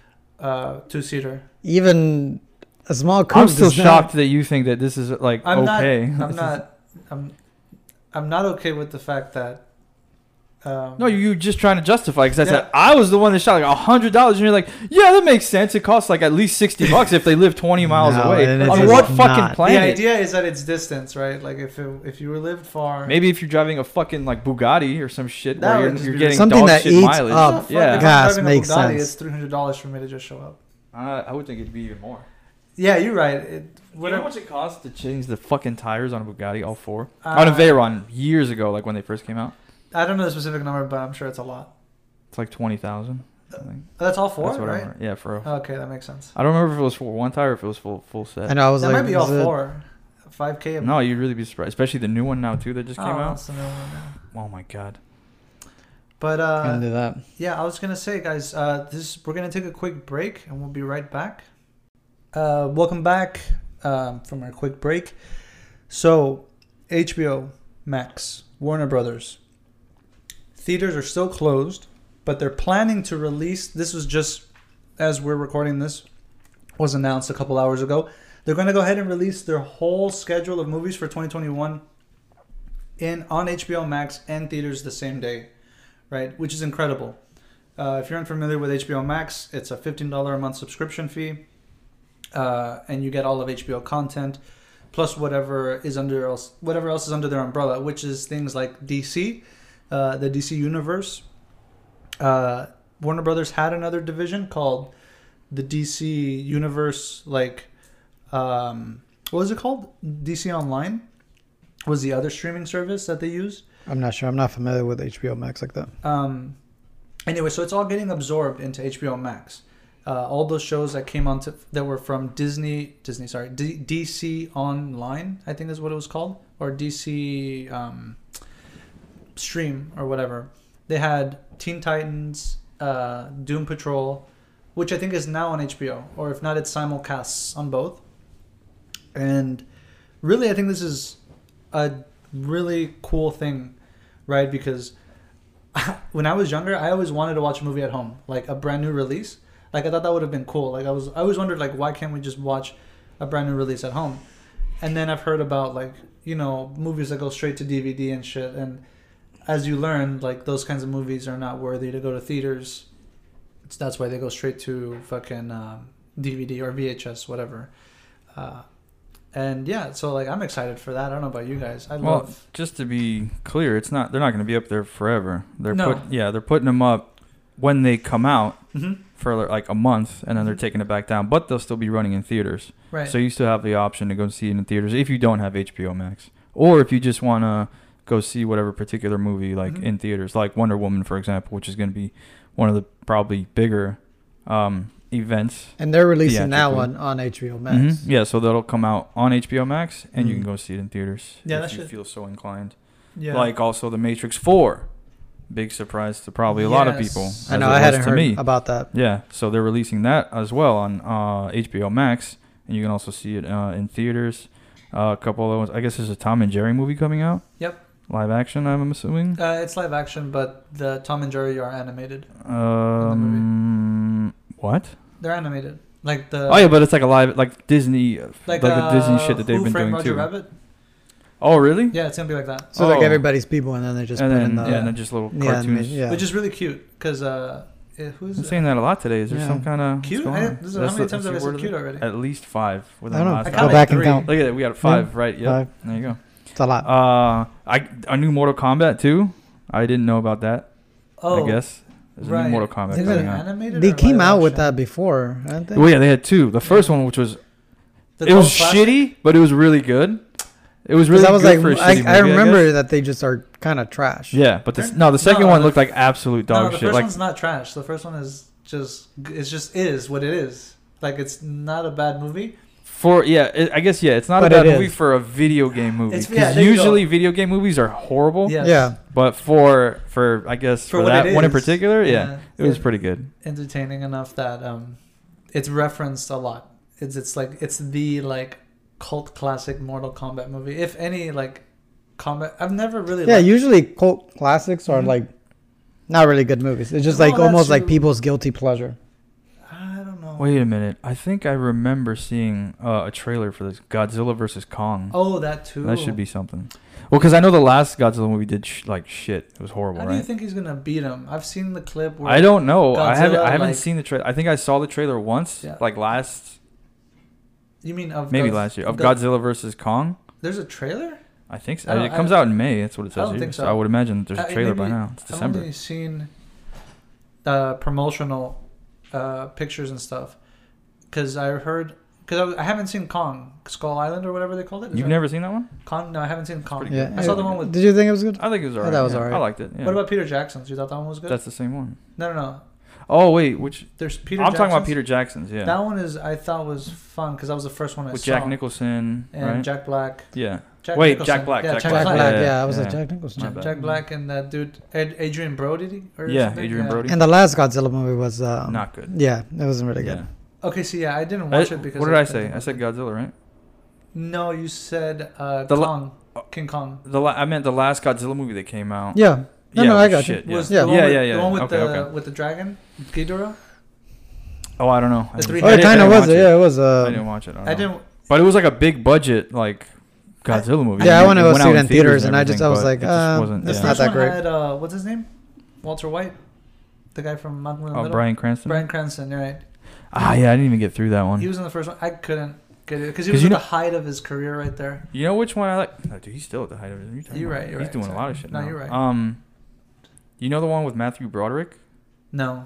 Speaker 2: 2-seater.
Speaker 1: Even a small coupe.
Speaker 3: I'm still
Speaker 1: does not-
Speaker 3: shocked that you think that this is like
Speaker 2: I'm
Speaker 3: okay.
Speaker 2: not. I'm
Speaker 3: This is-
Speaker 2: not. I'm not okay with the fact that.
Speaker 3: No, you just trying to justify because I
Speaker 2: Yeah.
Speaker 3: said I was the one that shot like $100, and you're like, yeah, that makes sense. It costs like at least $60 if they live 20 miles
Speaker 1: No,
Speaker 3: away.
Speaker 1: and it's
Speaker 3: On what
Speaker 1: just
Speaker 3: fucking
Speaker 1: not.
Speaker 2: The
Speaker 3: planet?
Speaker 2: idea is that it's distance, right? Like if you lived far.
Speaker 3: Maybe if you're driving a fucking like Bugatti or some shit
Speaker 2: That
Speaker 3: where
Speaker 2: would just
Speaker 3: you're
Speaker 2: be
Speaker 3: getting
Speaker 1: something
Speaker 3: dog
Speaker 1: that
Speaker 3: shit
Speaker 1: eats
Speaker 3: mileage.
Speaker 1: up
Speaker 2: Fuck,
Speaker 3: Yeah.
Speaker 2: if
Speaker 1: gas
Speaker 2: I'm driving
Speaker 1: makes
Speaker 2: a Bugatti,
Speaker 1: sense.
Speaker 2: It's $300 for me to just show up.
Speaker 3: I would think it'd be even more.
Speaker 2: Yeah, you're right.
Speaker 3: You know
Speaker 2: Whatever.
Speaker 3: how much it costs to change the fucking tires on a Bugatti, all four?
Speaker 2: Uh,
Speaker 3: On a Veyron, years ago, like when they first came out.
Speaker 2: I don't know the specific number, but I'm sure it's a lot.
Speaker 3: It's like 20,000. I think.
Speaker 2: That's all four,
Speaker 3: That's what I
Speaker 2: right?
Speaker 3: remember. Yeah, for a,
Speaker 2: Okay, that makes sense.
Speaker 3: I don't remember if it was for one tire or if it was full set.
Speaker 1: I know. I was
Speaker 2: That
Speaker 1: like,
Speaker 2: might be all
Speaker 1: is it-
Speaker 2: 4. 5K.
Speaker 3: No, you'd really be surprised, especially the new one now too that just came out.
Speaker 2: That's the new one now.
Speaker 3: Oh my god.
Speaker 2: But
Speaker 1: Gonna do that.
Speaker 2: yeah, I was gonna say, guys, we're gonna take a quick break, and we'll be right back. Welcome back from our quick break. So, HBO Max, Warner Brothers, theaters are still closed, but they're planning to release. This was just as we're recording this, was announced a couple hours ago. They're going to go ahead and release their whole schedule of movies for 2021 on HBO Max and theaters the same day. Right, which is incredible. If you're unfamiliar with HBO Max, it's a $15 a month subscription fee, and you get all of HBO content, plus whatever else is under their umbrella, which is things like DC, the DC universe. Warner Brothers had another division called the DC Universe, what was it called? DC Online was the other streaming service that they use.
Speaker 1: I'm not sure. I'm not familiar with HBO Max like that.
Speaker 2: Anyway, so it's all getting absorbed into HBO Max. All those shows that came on that were from DC Online, I think is what it was called, or DC Stream or whatever. They had Teen Titans, Doom Patrol, which I think is now on HBO, or if not, it's simulcasts on both. And really, I think this is a really cool thing, right? Because when I was younger, I always wanted to watch a movie at home, like a brand new release. Like I thought that would have been cool. Like I always wondered, like, why can't we just watch a brand new release at home? And then I've heard about, like, you know, movies that go straight to DVD and shit. And as you learn, like, those kinds of movies are not worthy to go to theaters. That's why they go straight to fucking DVD or VHS, whatever. And yeah, so like I'm excited for that. I don't know about you guys.
Speaker 3: Well, just to be clear, they're not going to be up there forever. They're
Speaker 2: No.
Speaker 3: they're putting them up when they come out
Speaker 2: Mm-hmm.
Speaker 3: for like a month, and then they're taking it back down. But they'll still be running in theaters,
Speaker 2: Right.
Speaker 3: so you still have the option to go see it in theaters if you don't have HBO Max, or if you just want to go see whatever particular movie like
Speaker 2: Mhm.
Speaker 3: in theaters, like Wonder Woman, for example, which is going to be one of the probably bigger events.
Speaker 1: And they're releasing that
Speaker 3: Theatrically.
Speaker 1: one on HBO Max.
Speaker 3: Mhm. Yeah, so that'll come out on HBO Max, and you
Speaker 1: Mhm.
Speaker 3: can go see it in theaters
Speaker 2: Yeah,
Speaker 3: if
Speaker 2: that
Speaker 3: you
Speaker 2: should-
Speaker 3: feel so inclined.
Speaker 2: Yeah.
Speaker 3: Like also The Matrix 4, big surprise to probably a lot of
Speaker 2: Yes.
Speaker 3: people.
Speaker 1: I
Speaker 3: as
Speaker 1: know,
Speaker 3: it
Speaker 1: I
Speaker 3: was
Speaker 1: hadn't
Speaker 3: to
Speaker 1: heard
Speaker 3: me.
Speaker 1: about that.
Speaker 3: Yeah, so they're releasing that as well on HBO Max, and you can also see it in theaters. A couple of ones. I guess there's a Tom and Jerry movie coming out.
Speaker 2: Yep.
Speaker 3: Live action, I'm assuming.
Speaker 2: It's live action, but the Tom and Jerry are animated.
Speaker 3: What?
Speaker 2: They're animated. Like the.
Speaker 3: Oh yeah, but it's like a live, like Disney, like the Disney shit that they've
Speaker 2: Who
Speaker 3: been
Speaker 2: Framed
Speaker 3: doing
Speaker 2: Roger
Speaker 3: too.
Speaker 2: Rabbit?
Speaker 3: Oh really?
Speaker 2: Yeah, it's gonna be like that.
Speaker 1: So like
Speaker 3: Oh.
Speaker 1: everybody's people, and then they just
Speaker 3: and
Speaker 1: put
Speaker 3: then
Speaker 1: in the
Speaker 3: and then just little
Speaker 1: the
Speaker 3: cartoons.
Speaker 1: animation, yeah.
Speaker 2: Which is really cute because who's
Speaker 3: I'm saying that a lot today. Is there
Speaker 1: Yeah.
Speaker 3: some kind of
Speaker 2: cute?
Speaker 3: How
Speaker 2: How many times have I said cute already?
Speaker 3: At least 5 within
Speaker 1: I don't
Speaker 3: the
Speaker 1: know.
Speaker 3: last
Speaker 2: I
Speaker 1: Go
Speaker 2: counted
Speaker 1: back and
Speaker 2: 3.
Speaker 1: count.
Speaker 3: Look at it. We got 5, right? Yep.
Speaker 1: 5.
Speaker 3: There you go.
Speaker 1: It's a lot.
Speaker 3: A new Mortal Kombat too. I didn't know about that.
Speaker 2: Oh,
Speaker 3: I guess there's a
Speaker 2: right.
Speaker 3: new Mortal Kombat
Speaker 2: Is it
Speaker 3: coming out.
Speaker 2: animated?
Speaker 1: They
Speaker 2: or
Speaker 1: came
Speaker 2: live
Speaker 1: out with
Speaker 2: action?
Speaker 1: that before, hadn't they?
Speaker 3: Well, yeah, they had 2. The first one, which was
Speaker 2: The
Speaker 3: it was
Speaker 2: cult classic?
Speaker 3: shitty, but it was really good. It was
Speaker 1: 'Cause
Speaker 3: really
Speaker 1: I was
Speaker 3: good
Speaker 1: like,
Speaker 3: for a shitty movie,
Speaker 1: I remember
Speaker 3: guess.
Speaker 1: that they just are kind of trash.
Speaker 3: Yeah, but the
Speaker 2: No,
Speaker 3: second
Speaker 2: no,
Speaker 3: one
Speaker 2: the
Speaker 3: looked like absolute
Speaker 2: No,
Speaker 3: dog
Speaker 2: the
Speaker 3: shit.
Speaker 2: first
Speaker 3: Like
Speaker 2: one's not trash. The first one is just is what it is. Like it's not a bad movie.
Speaker 3: I guess it's not
Speaker 1: But
Speaker 3: a bad
Speaker 1: it
Speaker 3: movie
Speaker 1: is.
Speaker 3: for a video game movie
Speaker 2: It's-
Speaker 3: because
Speaker 2: yeah, there you
Speaker 3: usually video game movies are horrible.
Speaker 2: Yes.
Speaker 1: Yeah.
Speaker 3: But for I guess
Speaker 2: For
Speaker 3: for
Speaker 2: what
Speaker 3: that
Speaker 2: it
Speaker 3: one in
Speaker 2: is.
Speaker 3: particular,
Speaker 2: Yeah.
Speaker 3: it was
Speaker 2: Yeah.
Speaker 3: pretty good.
Speaker 2: Entertaining enough that it's referenced a lot. It's like it's the like cult classic Mortal Kombat movie. If any like combat, I've never really.
Speaker 1: Yeah,
Speaker 2: liked-
Speaker 1: usually cult classics are
Speaker 2: Mhm.
Speaker 1: like not really good movies. It's just
Speaker 2: No,
Speaker 1: like
Speaker 2: that's
Speaker 1: almost like
Speaker 2: true.
Speaker 1: people's guilty pleasure.
Speaker 2: I don't know.
Speaker 3: Wait a minute. I think I remember seeing a trailer for this Godzilla versus Kong.
Speaker 2: Oh, that too.
Speaker 3: That should be something. Well, because I know the last Godzilla movie did like shit. It was horrible,
Speaker 2: How do you
Speaker 3: right?
Speaker 2: think he's gonna beat him? I've seen the clip. Where
Speaker 3: I don't know. I haven't.
Speaker 2: Godzilla,
Speaker 3: I haven't
Speaker 2: like-
Speaker 3: seen the trailer. I think I saw the trailer once,
Speaker 2: Yeah.
Speaker 3: like last,
Speaker 2: You mean of
Speaker 3: maybe
Speaker 2: Godz-
Speaker 3: last year, of
Speaker 2: God-
Speaker 3: Godzilla versus Kong.
Speaker 2: There's a trailer.
Speaker 3: I think so.
Speaker 2: I don't-
Speaker 3: It comes out in May. That's what it
Speaker 2: I
Speaker 3: says
Speaker 2: don't
Speaker 3: here.
Speaker 2: think
Speaker 3: So
Speaker 2: so.
Speaker 3: I would imagine there's a trailer by
Speaker 2: maybe-
Speaker 3: now. It's
Speaker 2: I've
Speaker 3: December.
Speaker 2: only seen promotional pictures and stuff because I heard because I haven't seen Kong Skull Island or whatever they called it. Is
Speaker 3: You've
Speaker 2: that-
Speaker 3: never seen that one?
Speaker 2: Kong? No, I haven't seen Kong.
Speaker 3: pretty
Speaker 1: Yeah.
Speaker 2: I saw the one with.
Speaker 1: Did you think it was good?
Speaker 3: I think it was alright.
Speaker 1: that was
Speaker 3: yeah.
Speaker 1: alright.
Speaker 3: I liked it. Yeah.
Speaker 2: What about Peter Jackson's? You thought that one was good?
Speaker 3: That's the same one.
Speaker 2: No.
Speaker 3: Oh wait, which
Speaker 2: There's Peter.
Speaker 3: I'm talking about
Speaker 2: Jackson's.
Speaker 3: Peter Jackson's. Yeah,
Speaker 2: That one is I thought was fun because that was the first one I
Speaker 3: with
Speaker 2: saw.
Speaker 3: Jack Nicholson,
Speaker 2: and
Speaker 3: right?
Speaker 2: Jack Black.
Speaker 3: Yeah.
Speaker 2: Jack
Speaker 3: Wait,
Speaker 2: Nicholson.
Speaker 3: Jack Black.
Speaker 2: Yeah,
Speaker 3: Jack
Speaker 2: Jack
Speaker 1: Jack
Speaker 2: Black.
Speaker 1: Black.
Speaker 3: Yeah,
Speaker 1: Yeah, I was
Speaker 3: yeah.
Speaker 1: like Jack Nicholson.
Speaker 3: My bad.
Speaker 2: Jack Black and that dude Adrian Brody or
Speaker 3: Yeah,
Speaker 2: something?
Speaker 3: Adrian Brody.
Speaker 1: And the last Godzilla movie was
Speaker 3: Not good.
Speaker 1: Yeah, it wasn't really good.
Speaker 3: Yeah.
Speaker 2: Okay, so yeah, I didn't watch it because.
Speaker 3: What did I say? I said Godzilla, right?
Speaker 2: No, you said
Speaker 3: la-
Speaker 2: Kong, King Kong.
Speaker 3: I meant the last Godzilla movie that came out.
Speaker 1: Yeah. No,
Speaker 3: Yeah,
Speaker 1: no,
Speaker 3: it
Speaker 1: I
Speaker 3: was
Speaker 1: got
Speaker 3: shit,
Speaker 1: you.
Speaker 3: yeah.
Speaker 2: Was
Speaker 1: Yeah.
Speaker 2: the one
Speaker 3: Yeah,
Speaker 2: with,
Speaker 3: yeah, yeah.
Speaker 2: The one with
Speaker 3: Okay,
Speaker 2: the
Speaker 3: okay.
Speaker 2: with the dragon, Ghidorah.
Speaker 3: Oh, I don't know.
Speaker 2: The three
Speaker 1: Oh,
Speaker 2: I
Speaker 1: it
Speaker 2: didn't-
Speaker 1: kind of was.
Speaker 3: watch
Speaker 1: Yeah, it was.
Speaker 3: I didn't watch it.
Speaker 2: I didn't.
Speaker 3: But it was like a big budget, like Godzilla movie.
Speaker 1: Yeah, I
Speaker 3: It
Speaker 1: want to go
Speaker 3: went
Speaker 1: see
Speaker 3: out
Speaker 1: it in theaters, and I
Speaker 3: everything,
Speaker 1: was
Speaker 3: but
Speaker 1: like,
Speaker 3: it just wasn't.
Speaker 1: it's
Speaker 3: yeah.
Speaker 1: not
Speaker 2: First
Speaker 1: that
Speaker 2: one
Speaker 1: great.
Speaker 2: had what's his name? Walter White, the guy from Malcolm in the
Speaker 3: Oh,
Speaker 2: Middle.
Speaker 3: Bryan Cranston.
Speaker 2: Bryan Cranston, right?
Speaker 3: Ah, yeah, I didn't even get through that one.
Speaker 2: He was in the first one. I couldn't get it because he
Speaker 3: 'Cause
Speaker 2: was
Speaker 3: you
Speaker 2: at
Speaker 3: know-
Speaker 2: the height of his career right there.
Speaker 3: You know which one I like? No, dude, he's still at the height of it.
Speaker 2: You're right,
Speaker 3: He's
Speaker 2: you're right,
Speaker 3: doing a
Speaker 2: sorry.
Speaker 3: lot of shit.
Speaker 2: No,
Speaker 3: now.
Speaker 2: you're right.
Speaker 3: You know the one with Matthew Broderick?
Speaker 2: No,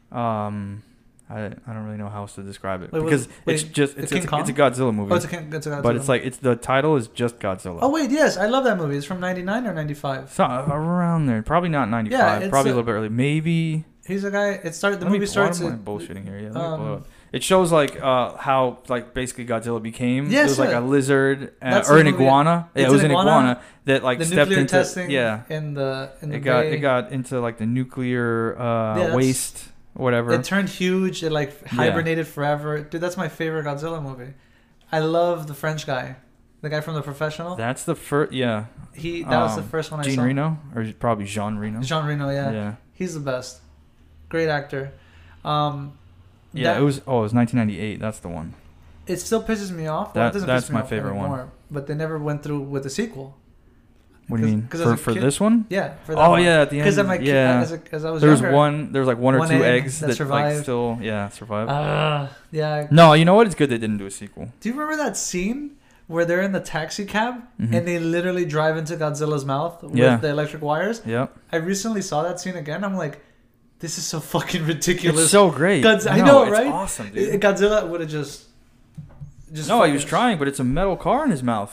Speaker 3: I don't really know how else to describe it
Speaker 2: Wait,
Speaker 3: because
Speaker 2: wait,
Speaker 3: it's just
Speaker 2: the
Speaker 3: it's
Speaker 2: King
Speaker 3: a
Speaker 2: Kong?
Speaker 3: Godzilla movie.
Speaker 2: oh, it's a Godzilla.
Speaker 3: but it's like the title is just Godzilla.
Speaker 2: Oh wait, yes, I love that movie. It's from '99 or '95.
Speaker 3: So around there, probably not 95.
Speaker 2: Yeah, it's
Speaker 3: probably a
Speaker 2: a-
Speaker 3: little bit early. Maybe
Speaker 2: He's a guy. The
Speaker 3: Let me-
Speaker 2: movie starts.
Speaker 3: Why am I
Speaker 2: at-
Speaker 3: bullshitting here? Yeah, let me pull it
Speaker 2: um,
Speaker 3: up. It shows like how like basically Godzilla became.
Speaker 2: Yes,
Speaker 3: it was like
Speaker 2: yeah.
Speaker 3: a lizard
Speaker 2: That's
Speaker 3: or
Speaker 2: the
Speaker 3: an
Speaker 2: movie.
Speaker 3: iguana. Yeah,
Speaker 2: It's
Speaker 3: it was
Speaker 2: an
Speaker 3: an
Speaker 2: iguana?
Speaker 3: iguana that like
Speaker 2: the
Speaker 3: stepped
Speaker 2: nuclear
Speaker 3: into
Speaker 2: testing.
Speaker 3: yeah.
Speaker 2: In the
Speaker 3: It
Speaker 2: bay.
Speaker 3: got into like the nuclear
Speaker 2: that's-
Speaker 3: waste whatever.
Speaker 2: It turned huge. It like hibernated forever. Dude, that's my favorite Godzilla movie. I love the French guy, the guy from The Professional.
Speaker 3: That's the first. Yeah,
Speaker 2: That was the first one I
Speaker 3: Jean
Speaker 2: saw.
Speaker 3: Reno or probably Jean Reno.
Speaker 2: Jean Reno, yeah.
Speaker 3: Yeah.
Speaker 2: He's the best. Great actor.
Speaker 3: Yeah,
Speaker 2: that-
Speaker 3: it was 1998. That's the one.
Speaker 2: It still pisses me off. Well, it doesn't
Speaker 3: That's
Speaker 2: piss me
Speaker 3: my
Speaker 2: off
Speaker 3: favorite one.
Speaker 2: anymore, but they never went through with the sequel.
Speaker 3: What do you mean?
Speaker 2: 'cause as a
Speaker 3: For
Speaker 2: kid-
Speaker 3: this one?
Speaker 2: Yeah. For that
Speaker 3: Oh
Speaker 2: one.
Speaker 3: yeah, at the end.
Speaker 2: Because I'm like,
Speaker 3: yeah.
Speaker 2: as I was
Speaker 3: There was
Speaker 2: younger.
Speaker 3: there was like one or
Speaker 2: one
Speaker 3: two
Speaker 2: egg
Speaker 3: eggs
Speaker 2: that
Speaker 3: that
Speaker 2: survived.
Speaker 3: like still survived.
Speaker 2: Yeah.
Speaker 3: No, you know what? It's good they didn't do a sequel.
Speaker 2: Do you remember that scene where they're in the taxi cab
Speaker 3: Mhm.
Speaker 2: and they literally drive into Godzilla's mouth with
Speaker 3: Yeah.
Speaker 2: the electric wires?
Speaker 3: Yep.
Speaker 2: I recently saw that scene again. I'm like, this is so fucking ridiculous.
Speaker 3: It's so great.
Speaker 2: I know,
Speaker 3: it's
Speaker 2: right?
Speaker 3: awesome, dude.
Speaker 2: Godzilla would have just
Speaker 3: No, he was
Speaker 2: fucking-
Speaker 3: trying, but it's a metal car in his mouth.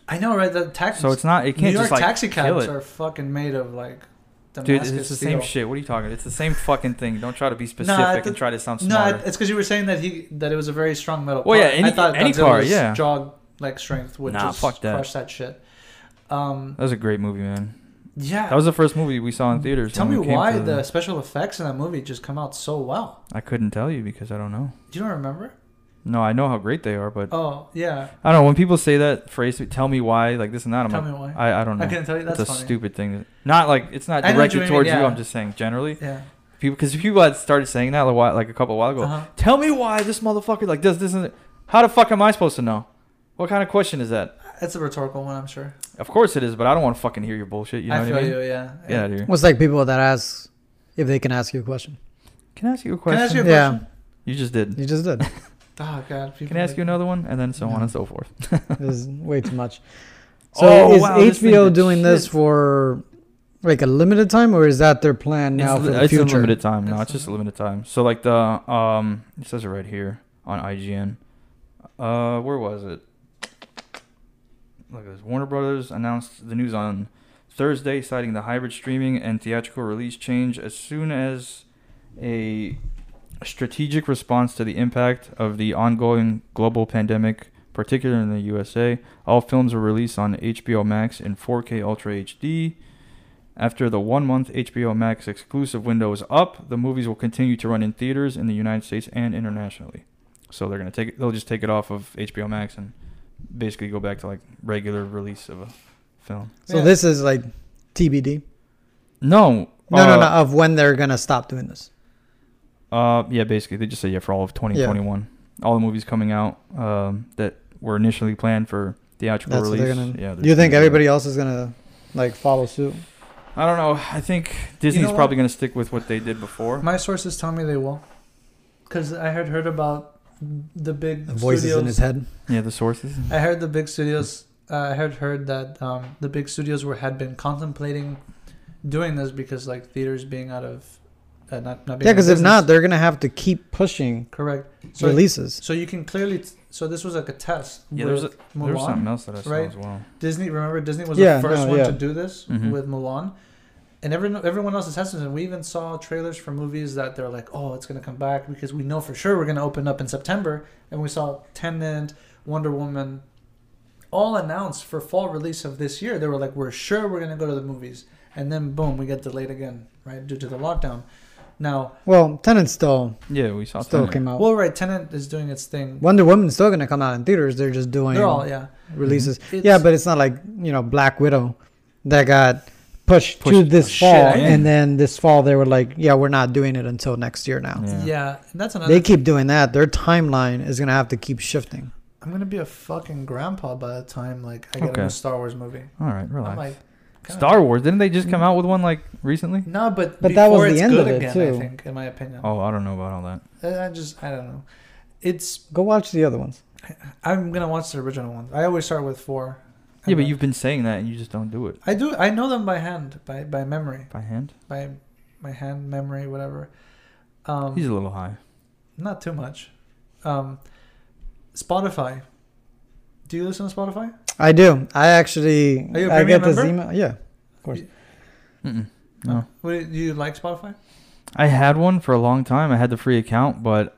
Speaker 2: I know, right? The taxi.
Speaker 3: So it's not. It
Speaker 2: New
Speaker 3: can't
Speaker 2: York
Speaker 3: just like
Speaker 2: taxi
Speaker 3: kill
Speaker 2: cabs
Speaker 3: it.
Speaker 2: are fucking made of like.
Speaker 3: Dude,
Speaker 2: Damascus
Speaker 3: it's the
Speaker 2: steel.
Speaker 3: same shit. What are you talking? It's the same fucking thing. Don't try to be specific and try to sound
Speaker 2: No,
Speaker 3: smarter.
Speaker 2: it's because you were saying that it was a very strong metal.
Speaker 3: Well,
Speaker 2: car.
Speaker 3: yeah,
Speaker 2: I thought
Speaker 3: any
Speaker 2: Godzilla's
Speaker 3: car, yeah.
Speaker 2: jaw like strength would
Speaker 3: Nah,
Speaker 2: just
Speaker 3: fuck that.
Speaker 2: crush that shit.
Speaker 3: That was a great movie, man.
Speaker 2: Yeah.
Speaker 3: That was the first movie we saw in theaters.
Speaker 2: Tell
Speaker 3: when
Speaker 2: me
Speaker 3: we came
Speaker 2: why
Speaker 3: to
Speaker 2: the special effects in that movie just come out so well.
Speaker 3: I couldn't tell you because I don't know.
Speaker 2: You don't remember?
Speaker 3: No, I know how great they are, but
Speaker 2: Oh yeah.
Speaker 3: I don't know. When people say that phrase, tell me why, like this and that, I'm
Speaker 2: Tell
Speaker 3: like,
Speaker 2: me why.
Speaker 3: I don't know.
Speaker 2: I can tell you that's
Speaker 3: It's a
Speaker 2: funny.
Speaker 3: stupid thing. Not like it's not
Speaker 2: I know what
Speaker 3: directed
Speaker 2: you mean,
Speaker 3: towards you.
Speaker 2: yeah.
Speaker 3: I'm just saying generally.
Speaker 2: Yeah.
Speaker 3: People, because people had started saying that like a couple of while ago.
Speaker 2: Uh-huh.
Speaker 3: Tell me why this motherfucker like does this and that. How the fuck am I supposed to know? What kind of question is that?
Speaker 2: It's a rhetorical one, I'm sure.
Speaker 3: Of course it is, but I don't want to fucking hear your bullshit. You know
Speaker 2: I
Speaker 3: what
Speaker 2: feel
Speaker 3: I mean?
Speaker 2: you. Yeah.
Speaker 3: Get out of here.
Speaker 1: Well, it's like people that ask if they can ask you a question.
Speaker 3: Can I ask you a
Speaker 2: Can
Speaker 3: question?
Speaker 2: I ask you a
Speaker 1: Yeah.
Speaker 2: question?
Speaker 3: You just did.
Speaker 1: You just did.
Speaker 2: Oh God.
Speaker 3: Can I ask you another one? And then so on
Speaker 1: No.
Speaker 3: and so forth.
Speaker 1: This is way too much. So
Speaker 3: Oh,
Speaker 1: is
Speaker 3: wow, this thing
Speaker 1: HBO
Speaker 3: did
Speaker 1: doing this
Speaker 3: shit.
Speaker 1: for like a limited time, or is that their plan now for the
Speaker 3: It's a
Speaker 1: future?
Speaker 3: limited time. No,
Speaker 2: It's
Speaker 3: it's just a limited time. So like the it says it right here on IGN. Where was it? Look at this. Warner Brothers announced the news on Thursday, citing the hybrid streaming and theatrical release change as soon as a strategic response to the impact of the ongoing global pandemic, particularly in the USA. All films were released on HBO Max in 4K Ultra HD. After the 1-month HBO Max exclusive window is up, the movies will continue to run in theaters in the United States and internationally. So they'll just take it off of HBO Max and basically go back to like regular release of a film.
Speaker 1: So
Speaker 2: Yeah.
Speaker 1: this is like TBD.
Speaker 3: No.
Speaker 1: No, of when they're gonna stop doing this.
Speaker 3: Yeah, basically they just say for all of 2021, all the movies coming out that were initially planned for theatrical
Speaker 1: That's what
Speaker 3: release.
Speaker 1: they're gonna.
Speaker 3: Yeah.
Speaker 1: Do you think everybody else is gonna like follow suit?
Speaker 3: I don't know. I think Disney's
Speaker 2: what?
Speaker 3: probably going to stick with what they did before.
Speaker 2: My sources tell me they will, because I had heard about the big
Speaker 1: The voices
Speaker 2: studios.
Speaker 1: in his head.
Speaker 3: Yeah, the sources.
Speaker 2: I heard the big studios. I had heard that the big studios had been contemplating doing this because like theaters being out of not being
Speaker 1: Yeah, because
Speaker 2: in
Speaker 1: if not,
Speaker 2: business.
Speaker 1: they're gonna have to keep pushing
Speaker 2: Correct. So
Speaker 1: releases.
Speaker 2: so you can clearly. So this was like a test.
Speaker 3: Yeah,
Speaker 2: with
Speaker 3: there was
Speaker 2: Mulan.
Speaker 3: something else that I saw
Speaker 2: right?
Speaker 3: as well.
Speaker 2: Disney. Remember, Disney was
Speaker 1: Yeah,
Speaker 2: the first
Speaker 1: no,
Speaker 2: one
Speaker 1: yeah.
Speaker 2: to do this
Speaker 3: Mhm.
Speaker 2: with Mulan, and everyone else is hesitant. We even saw trailers for movies that they're like, "Oh, it's gonna come back because we know for sure we're gonna open up in September." And we saw Tenet, Wonder Woman, all announced for fall release of this year. They were like, "We're sure we're gonna go to the movies," and then boom, we get delayed again, right, due to the lockdown. Now,
Speaker 1: Well, Tenet still
Speaker 3: Yeah, we saw
Speaker 1: still
Speaker 3: Tenet.
Speaker 1: came out.
Speaker 2: well, right, Tenet is doing its thing.
Speaker 1: Wonder Woman's still gonna come out in theaters. They're just doing
Speaker 2: They're all
Speaker 1: releases.
Speaker 2: It's-
Speaker 1: Yeah, but it's not like Black Widow that got pushed to
Speaker 3: Pushed
Speaker 1: this
Speaker 3: the
Speaker 1: fall,
Speaker 2: shit out.
Speaker 1: and then this fall they were like, "Yeah, we're not doing it until next year now."
Speaker 2: yeah. That's another.
Speaker 1: They keep doing that. Their timeline is gonna have to keep shifting.
Speaker 2: I'm gonna be a fucking grandpa by the time like I get
Speaker 3: Okay.
Speaker 2: a new Star Wars movie.
Speaker 3: All right, relax.
Speaker 2: I'm like, God.
Speaker 3: Star Wars, didn't they just come out with one like recently?
Speaker 2: No, but
Speaker 1: But that was
Speaker 2: before
Speaker 1: the
Speaker 2: it's
Speaker 1: end
Speaker 2: good
Speaker 1: of it,
Speaker 2: again,
Speaker 1: too.
Speaker 2: I think, in my opinion.
Speaker 3: Oh, I don't know about all that.
Speaker 2: I don't know. It's
Speaker 1: Go watch the other ones.
Speaker 2: I'm gonna watch the original one. I always start with 4.
Speaker 3: Yeah, but you've been saying that and you just don't do it
Speaker 2: I do. I know them by hand, by memory,
Speaker 3: by hand.
Speaker 2: by my hand memory, whatever.
Speaker 3: He's a little high.
Speaker 2: Not too much. Spotify. Do you listen to Spotify?
Speaker 1: I do. I actually.
Speaker 2: Are you a
Speaker 1: I get
Speaker 2: premium
Speaker 1: this
Speaker 2: member?
Speaker 1: email. Yeah, of course.
Speaker 3: Mm-mm. No.
Speaker 2: Do you like Spotify?
Speaker 3: I had one for a long time. I had the free account, but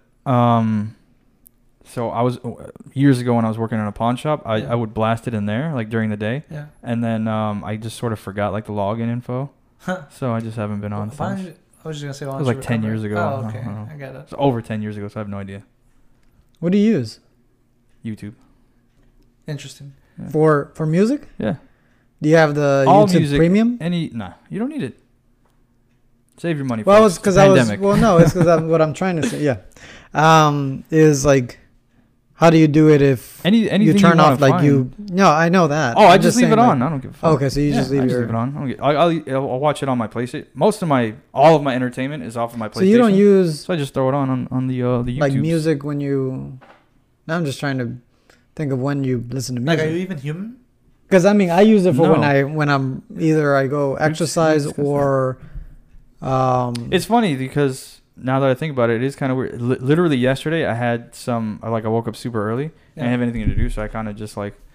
Speaker 3: so I was years ago when I was working in a pawn shop. I would blast it in there like during the day,
Speaker 2: Yeah.
Speaker 3: and then I just sort of forgot like the login info, so I just haven't been on
Speaker 2: Why don't
Speaker 3: since.
Speaker 2: you- I was just gonna say.
Speaker 3: It was like 10 years ago.
Speaker 2: Oh,
Speaker 3: I
Speaker 2: okay.
Speaker 3: don't know.
Speaker 2: I get it.
Speaker 3: It's over 10 years ago, so I have no idea.
Speaker 1: What do you use
Speaker 3: YouTube.
Speaker 2: Interesting.
Speaker 3: Yeah.
Speaker 1: for music?
Speaker 3: Yeah.
Speaker 1: Do you have the
Speaker 3: All
Speaker 1: YouTube
Speaker 3: music,
Speaker 1: Premium?
Speaker 3: Nah, you don't need it. Save your money.
Speaker 1: Well,
Speaker 3: folks.
Speaker 1: it's because
Speaker 3: It's a
Speaker 1: I was.
Speaker 3: pandemic.
Speaker 1: Well, no, it's because what I'm trying to say. Yeah, is like, how do you do it if
Speaker 3: Anything
Speaker 1: you turn
Speaker 3: wanna
Speaker 1: off like
Speaker 3: find.
Speaker 1: you? No, I know that.
Speaker 3: Oh, I
Speaker 1: I'm
Speaker 3: just leave
Speaker 1: saying,
Speaker 3: it
Speaker 1: like-
Speaker 3: on. I don't give a fuck.
Speaker 1: Okay, so you just leave
Speaker 3: I
Speaker 1: your.
Speaker 3: leave it on. I'll watch it on my PlayStation. All of my entertainment is off of my PlayStation.
Speaker 1: So you don't use
Speaker 3: So I just throw it on the YouTube.
Speaker 1: like music when you. Now I'm just trying to think of when you listen to
Speaker 2: Like, are you
Speaker 1: music.
Speaker 2: even human?
Speaker 1: Because I mean, I use it for
Speaker 3: No.
Speaker 1: when I'm either I go exercise
Speaker 3: discussed
Speaker 1: or.
Speaker 3: It's funny because now that I think about it, it is kind of weird. Literally yesterday, I woke up super early. I
Speaker 2: Yeah.
Speaker 3: didn't have anything to do, so I kind of just like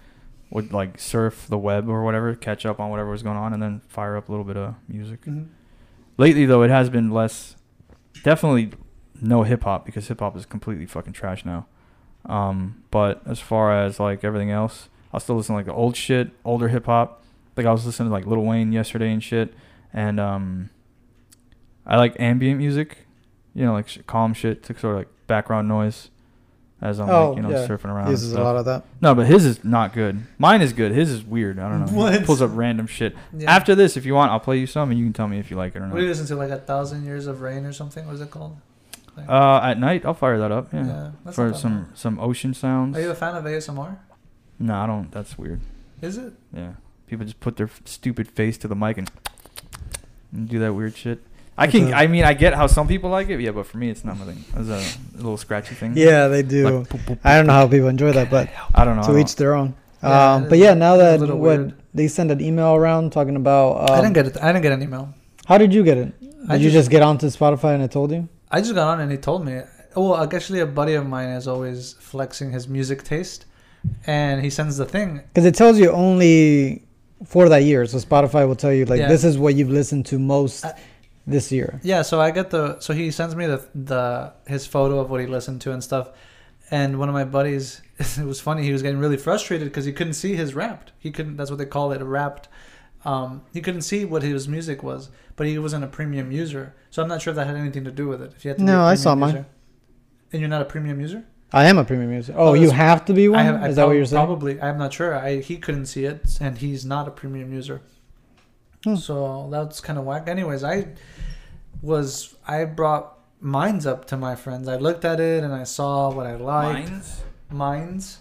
Speaker 3: would like surf the web or whatever, catch up on whatever was going on, and then fire up a little bit of music.
Speaker 2: Mhm.
Speaker 3: Lately, though, it has been less. Definitely no hip hop, because hip hop is completely fucking trash now. But as far as like everything else, I'll still listen to like the old shit, older hip hop. Like I was listening to like Lil Wayne yesterday and shit, and I like ambient music, you know, like calm shit to sort of like background noise as I'm like, you know, surfing around.
Speaker 1: He uses a lot of that.
Speaker 3: No, but his is not good. Mine is good. His is weird. I don't know.
Speaker 2: What?
Speaker 3: He pulls up random shit.
Speaker 2: Yeah.
Speaker 3: After this, if you want, I'll play you some and you can tell me if you like it or
Speaker 2: What do you
Speaker 3: not.
Speaker 2: listen to? Like 1,000 Years of Rain or something? What is it called?
Speaker 3: At night, I'll fire that up. Yeah.
Speaker 2: That's
Speaker 3: For
Speaker 2: not bad.
Speaker 3: some ocean sounds.
Speaker 2: Are you a fan of ASMR?
Speaker 3: No, I don't. That's weird.
Speaker 2: Is it?
Speaker 3: Yeah. People just put their stupid face to the mic and do that weird shit. I mean, I get how some people like it, yeah, but for me, it's not my thing. It's a little scratchy thing.
Speaker 1: Yeah, they do.
Speaker 3: Like, poop, poop,
Speaker 1: I don't know
Speaker 3: poop.
Speaker 1: how people enjoy that, but
Speaker 3: I don't know.
Speaker 1: to each their own.
Speaker 2: Yeah,
Speaker 1: But yeah, now
Speaker 2: it's a
Speaker 1: that
Speaker 2: little
Speaker 1: what
Speaker 2: weird.
Speaker 1: they send an email around talking about.
Speaker 2: I didn't get it. I didn't get an email.
Speaker 1: How did you get it?
Speaker 2: I
Speaker 1: Did you just get onto Spotify and it told you?
Speaker 2: I just got on and he told me. Oh, well, actually, a buddy of mine is always flexing his music taste, and he sends the thing.
Speaker 1: Because it tells you only for that year. So Spotify will tell you like
Speaker 2: Yeah.
Speaker 1: this is what you've listened to most this year.
Speaker 2: Yeah, so I get so he sends me his photo of what he listened to and stuff. And one of my buddies, it was funny. He was getting really frustrated because he couldn't see his Wrapped. He couldn't. That's what they call it, a Wrapped. He couldn't see what his music was, but he wasn't a premium user. So I'm not sure if that had anything to do with it. If you had to be a
Speaker 1: No, I
Speaker 2: premium
Speaker 1: saw mine.
Speaker 2: user. And you're not a premium user?
Speaker 1: I am a premium user. Oh,
Speaker 2: Oh,
Speaker 1: you
Speaker 2: that's-
Speaker 1: have to be one?
Speaker 2: I
Speaker 1: Is that what you're saying?
Speaker 2: Probably. I'm not sure. He couldn't see it, and he's not a premium user. So that's kind of whack. Anyways, I brought Minds up to my friends. I looked at it and I saw what I liked. Mine.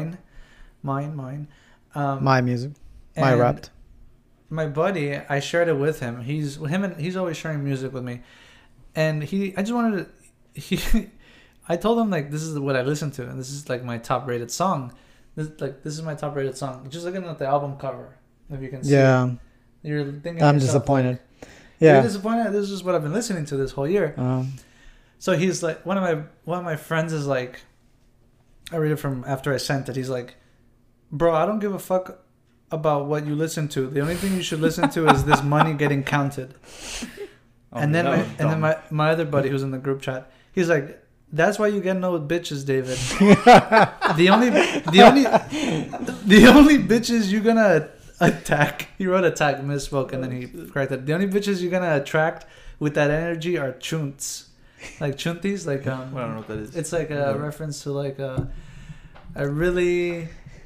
Speaker 1: My music. My
Speaker 2: and
Speaker 1: Wrapped.
Speaker 2: My buddy, I shared it with him. He's always sharing music with me, and I told him like this is what I listen to, and this is like my top rated song. This is my top rated song. Just looking at the album cover, if you can see.
Speaker 1: Yeah.
Speaker 2: You're thinking.
Speaker 1: I'm
Speaker 2: to yourself,
Speaker 1: disappointed.
Speaker 2: Like, You're
Speaker 1: Yeah.
Speaker 2: disappointed. This is what I've been listening to this whole year. So he's like, one of my friends is like, I read it from after I sent it. He's like, bro, I don't give a fuck about what you listen to. The only thing you should listen to is this money getting counted. And then my other buddy who's in the group chat, he's like, that's why you get no bitches, David. the only bitches you're gonna attack. He wrote attack, misspoke, and then he corrected. The only bitches you're gonna attract with that energy are chunts, like chunties, like
Speaker 3: I don't know what that is.
Speaker 2: It's like a reference to like a really.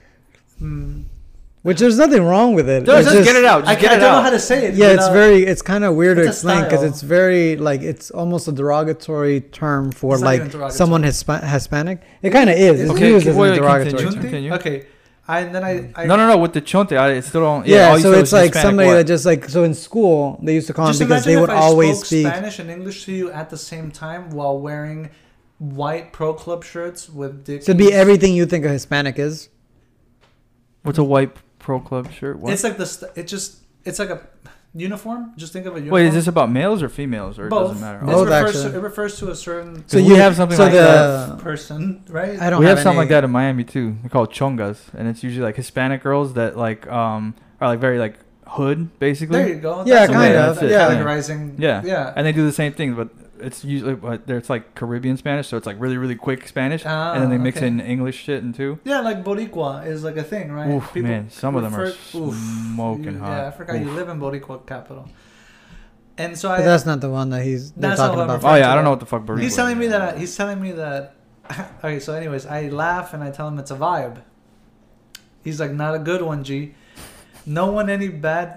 Speaker 1: Which there's nothing wrong with it.
Speaker 3: No,
Speaker 1: It's
Speaker 3: just get it out.
Speaker 2: I don't know how to say it.
Speaker 1: Yeah,
Speaker 2: you
Speaker 1: it's
Speaker 2: know?
Speaker 1: it's kind of weird to
Speaker 2: It's a
Speaker 1: explain because
Speaker 2: style.
Speaker 1: it's very like it's almost a derogatory term for
Speaker 2: It's not even
Speaker 1: like
Speaker 2: derogatory.
Speaker 1: someone Hispanic. It kind of is. It's
Speaker 2: Okay,
Speaker 1: used as a
Speaker 3: wait,
Speaker 1: derogatory
Speaker 3: continue.
Speaker 1: term.
Speaker 3: Continue.
Speaker 2: Okay, I
Speaker 3: No. With the chonte, I still don't.
Speaker 1: Yeah,
Speaker 3: all you
Speaker 1: so
Speaker 3: said
Speaker 1: it's
Speaker 3: was
Speaker 1: like
Speaker 3: Hispanic
Speaker 1: somebody
Speaker 3: what?
Speaker 1: that just like so in school they used to call
Speaker 2: just
Speaker 1: them because
Speaker 2: imagine
Speaker 1: they would
Speaker 2: if I
Speaker 1: always
Speaker 2: spoke
Speaker 1: speak.
Speaker 2: Spanish and English to you at the same time while wearing white Pro Club shirts with Dickies.
Speaker 1: So it'd be everything you think a Hispanic is.
Speaker 3: What's a white Pro Club shirt? What?
Speaker 2: It's like it's like a uniform. Just think of a uniform.
Speaker 3: Wait, is this about males or females, or
Speaker 2: both?
Speaker 3: it doesn't matter?
Speaker 2: It
Speaker 1: Both,
Speaker 2: refers,
Speaker 1: actually.
Speaker 2: it refers to a certain
Speaker 3: So we have something
Speaker 1: so
Speaker 3: like
Speaker 1: the-
Speaker 2: person, right?
Speaker 1: I don't
Speaker 3: we
Speaker 1: have
Speaker 3: have something like
Speaker 1: any-
Speaker 3: that in Miami too. They're called chongas, and it's usually like Hispanic girls that like are like very like hood basically.
Speaker 2: There you go.
Speaker 1: Yeah,
Speaker 2: That's the
Speaker 3: kind
Speaker 2: way
Speaker 3: of,
Speaker 2: of
Speaker 3: yeah.
Speaker 2: categorizing.
Speaker 3: Yeah. And they do the same thing, but it's usually it's like Caribbean Spanish, so it's like really really quick Spanish, and then they mix
Speaker 2: okay.
Speaker 3: in English shit in too.
Speaker 2: Yeah, like Boricua is like a thing, right?
Speaker 3: Oof, man, some of them are
Speaker 2: oof,
Speaker 3: smoking hot.
Speaker 2: Yeah, I forgot you
Speaker 3: Oof.
Speaker 2: live in Boricua capital. And so
Speaker 1: But that's not the one that they're
Speaker 2: That's not
Speaker 1: talking
Speaker 2: what I'm
Speaker 1: about.
Speaker 2: referring
Speaker 3: Oh yeah, I
Speaker 2: to
Speaker 3: don't know
Speaker 2: that.
Speaker 3: what the fuck burrito.
Speaker 2: He's telling me that. Okay, so anyways, I laugh and I tell him it's a vibe. He's like, not a good one, G. No one any bad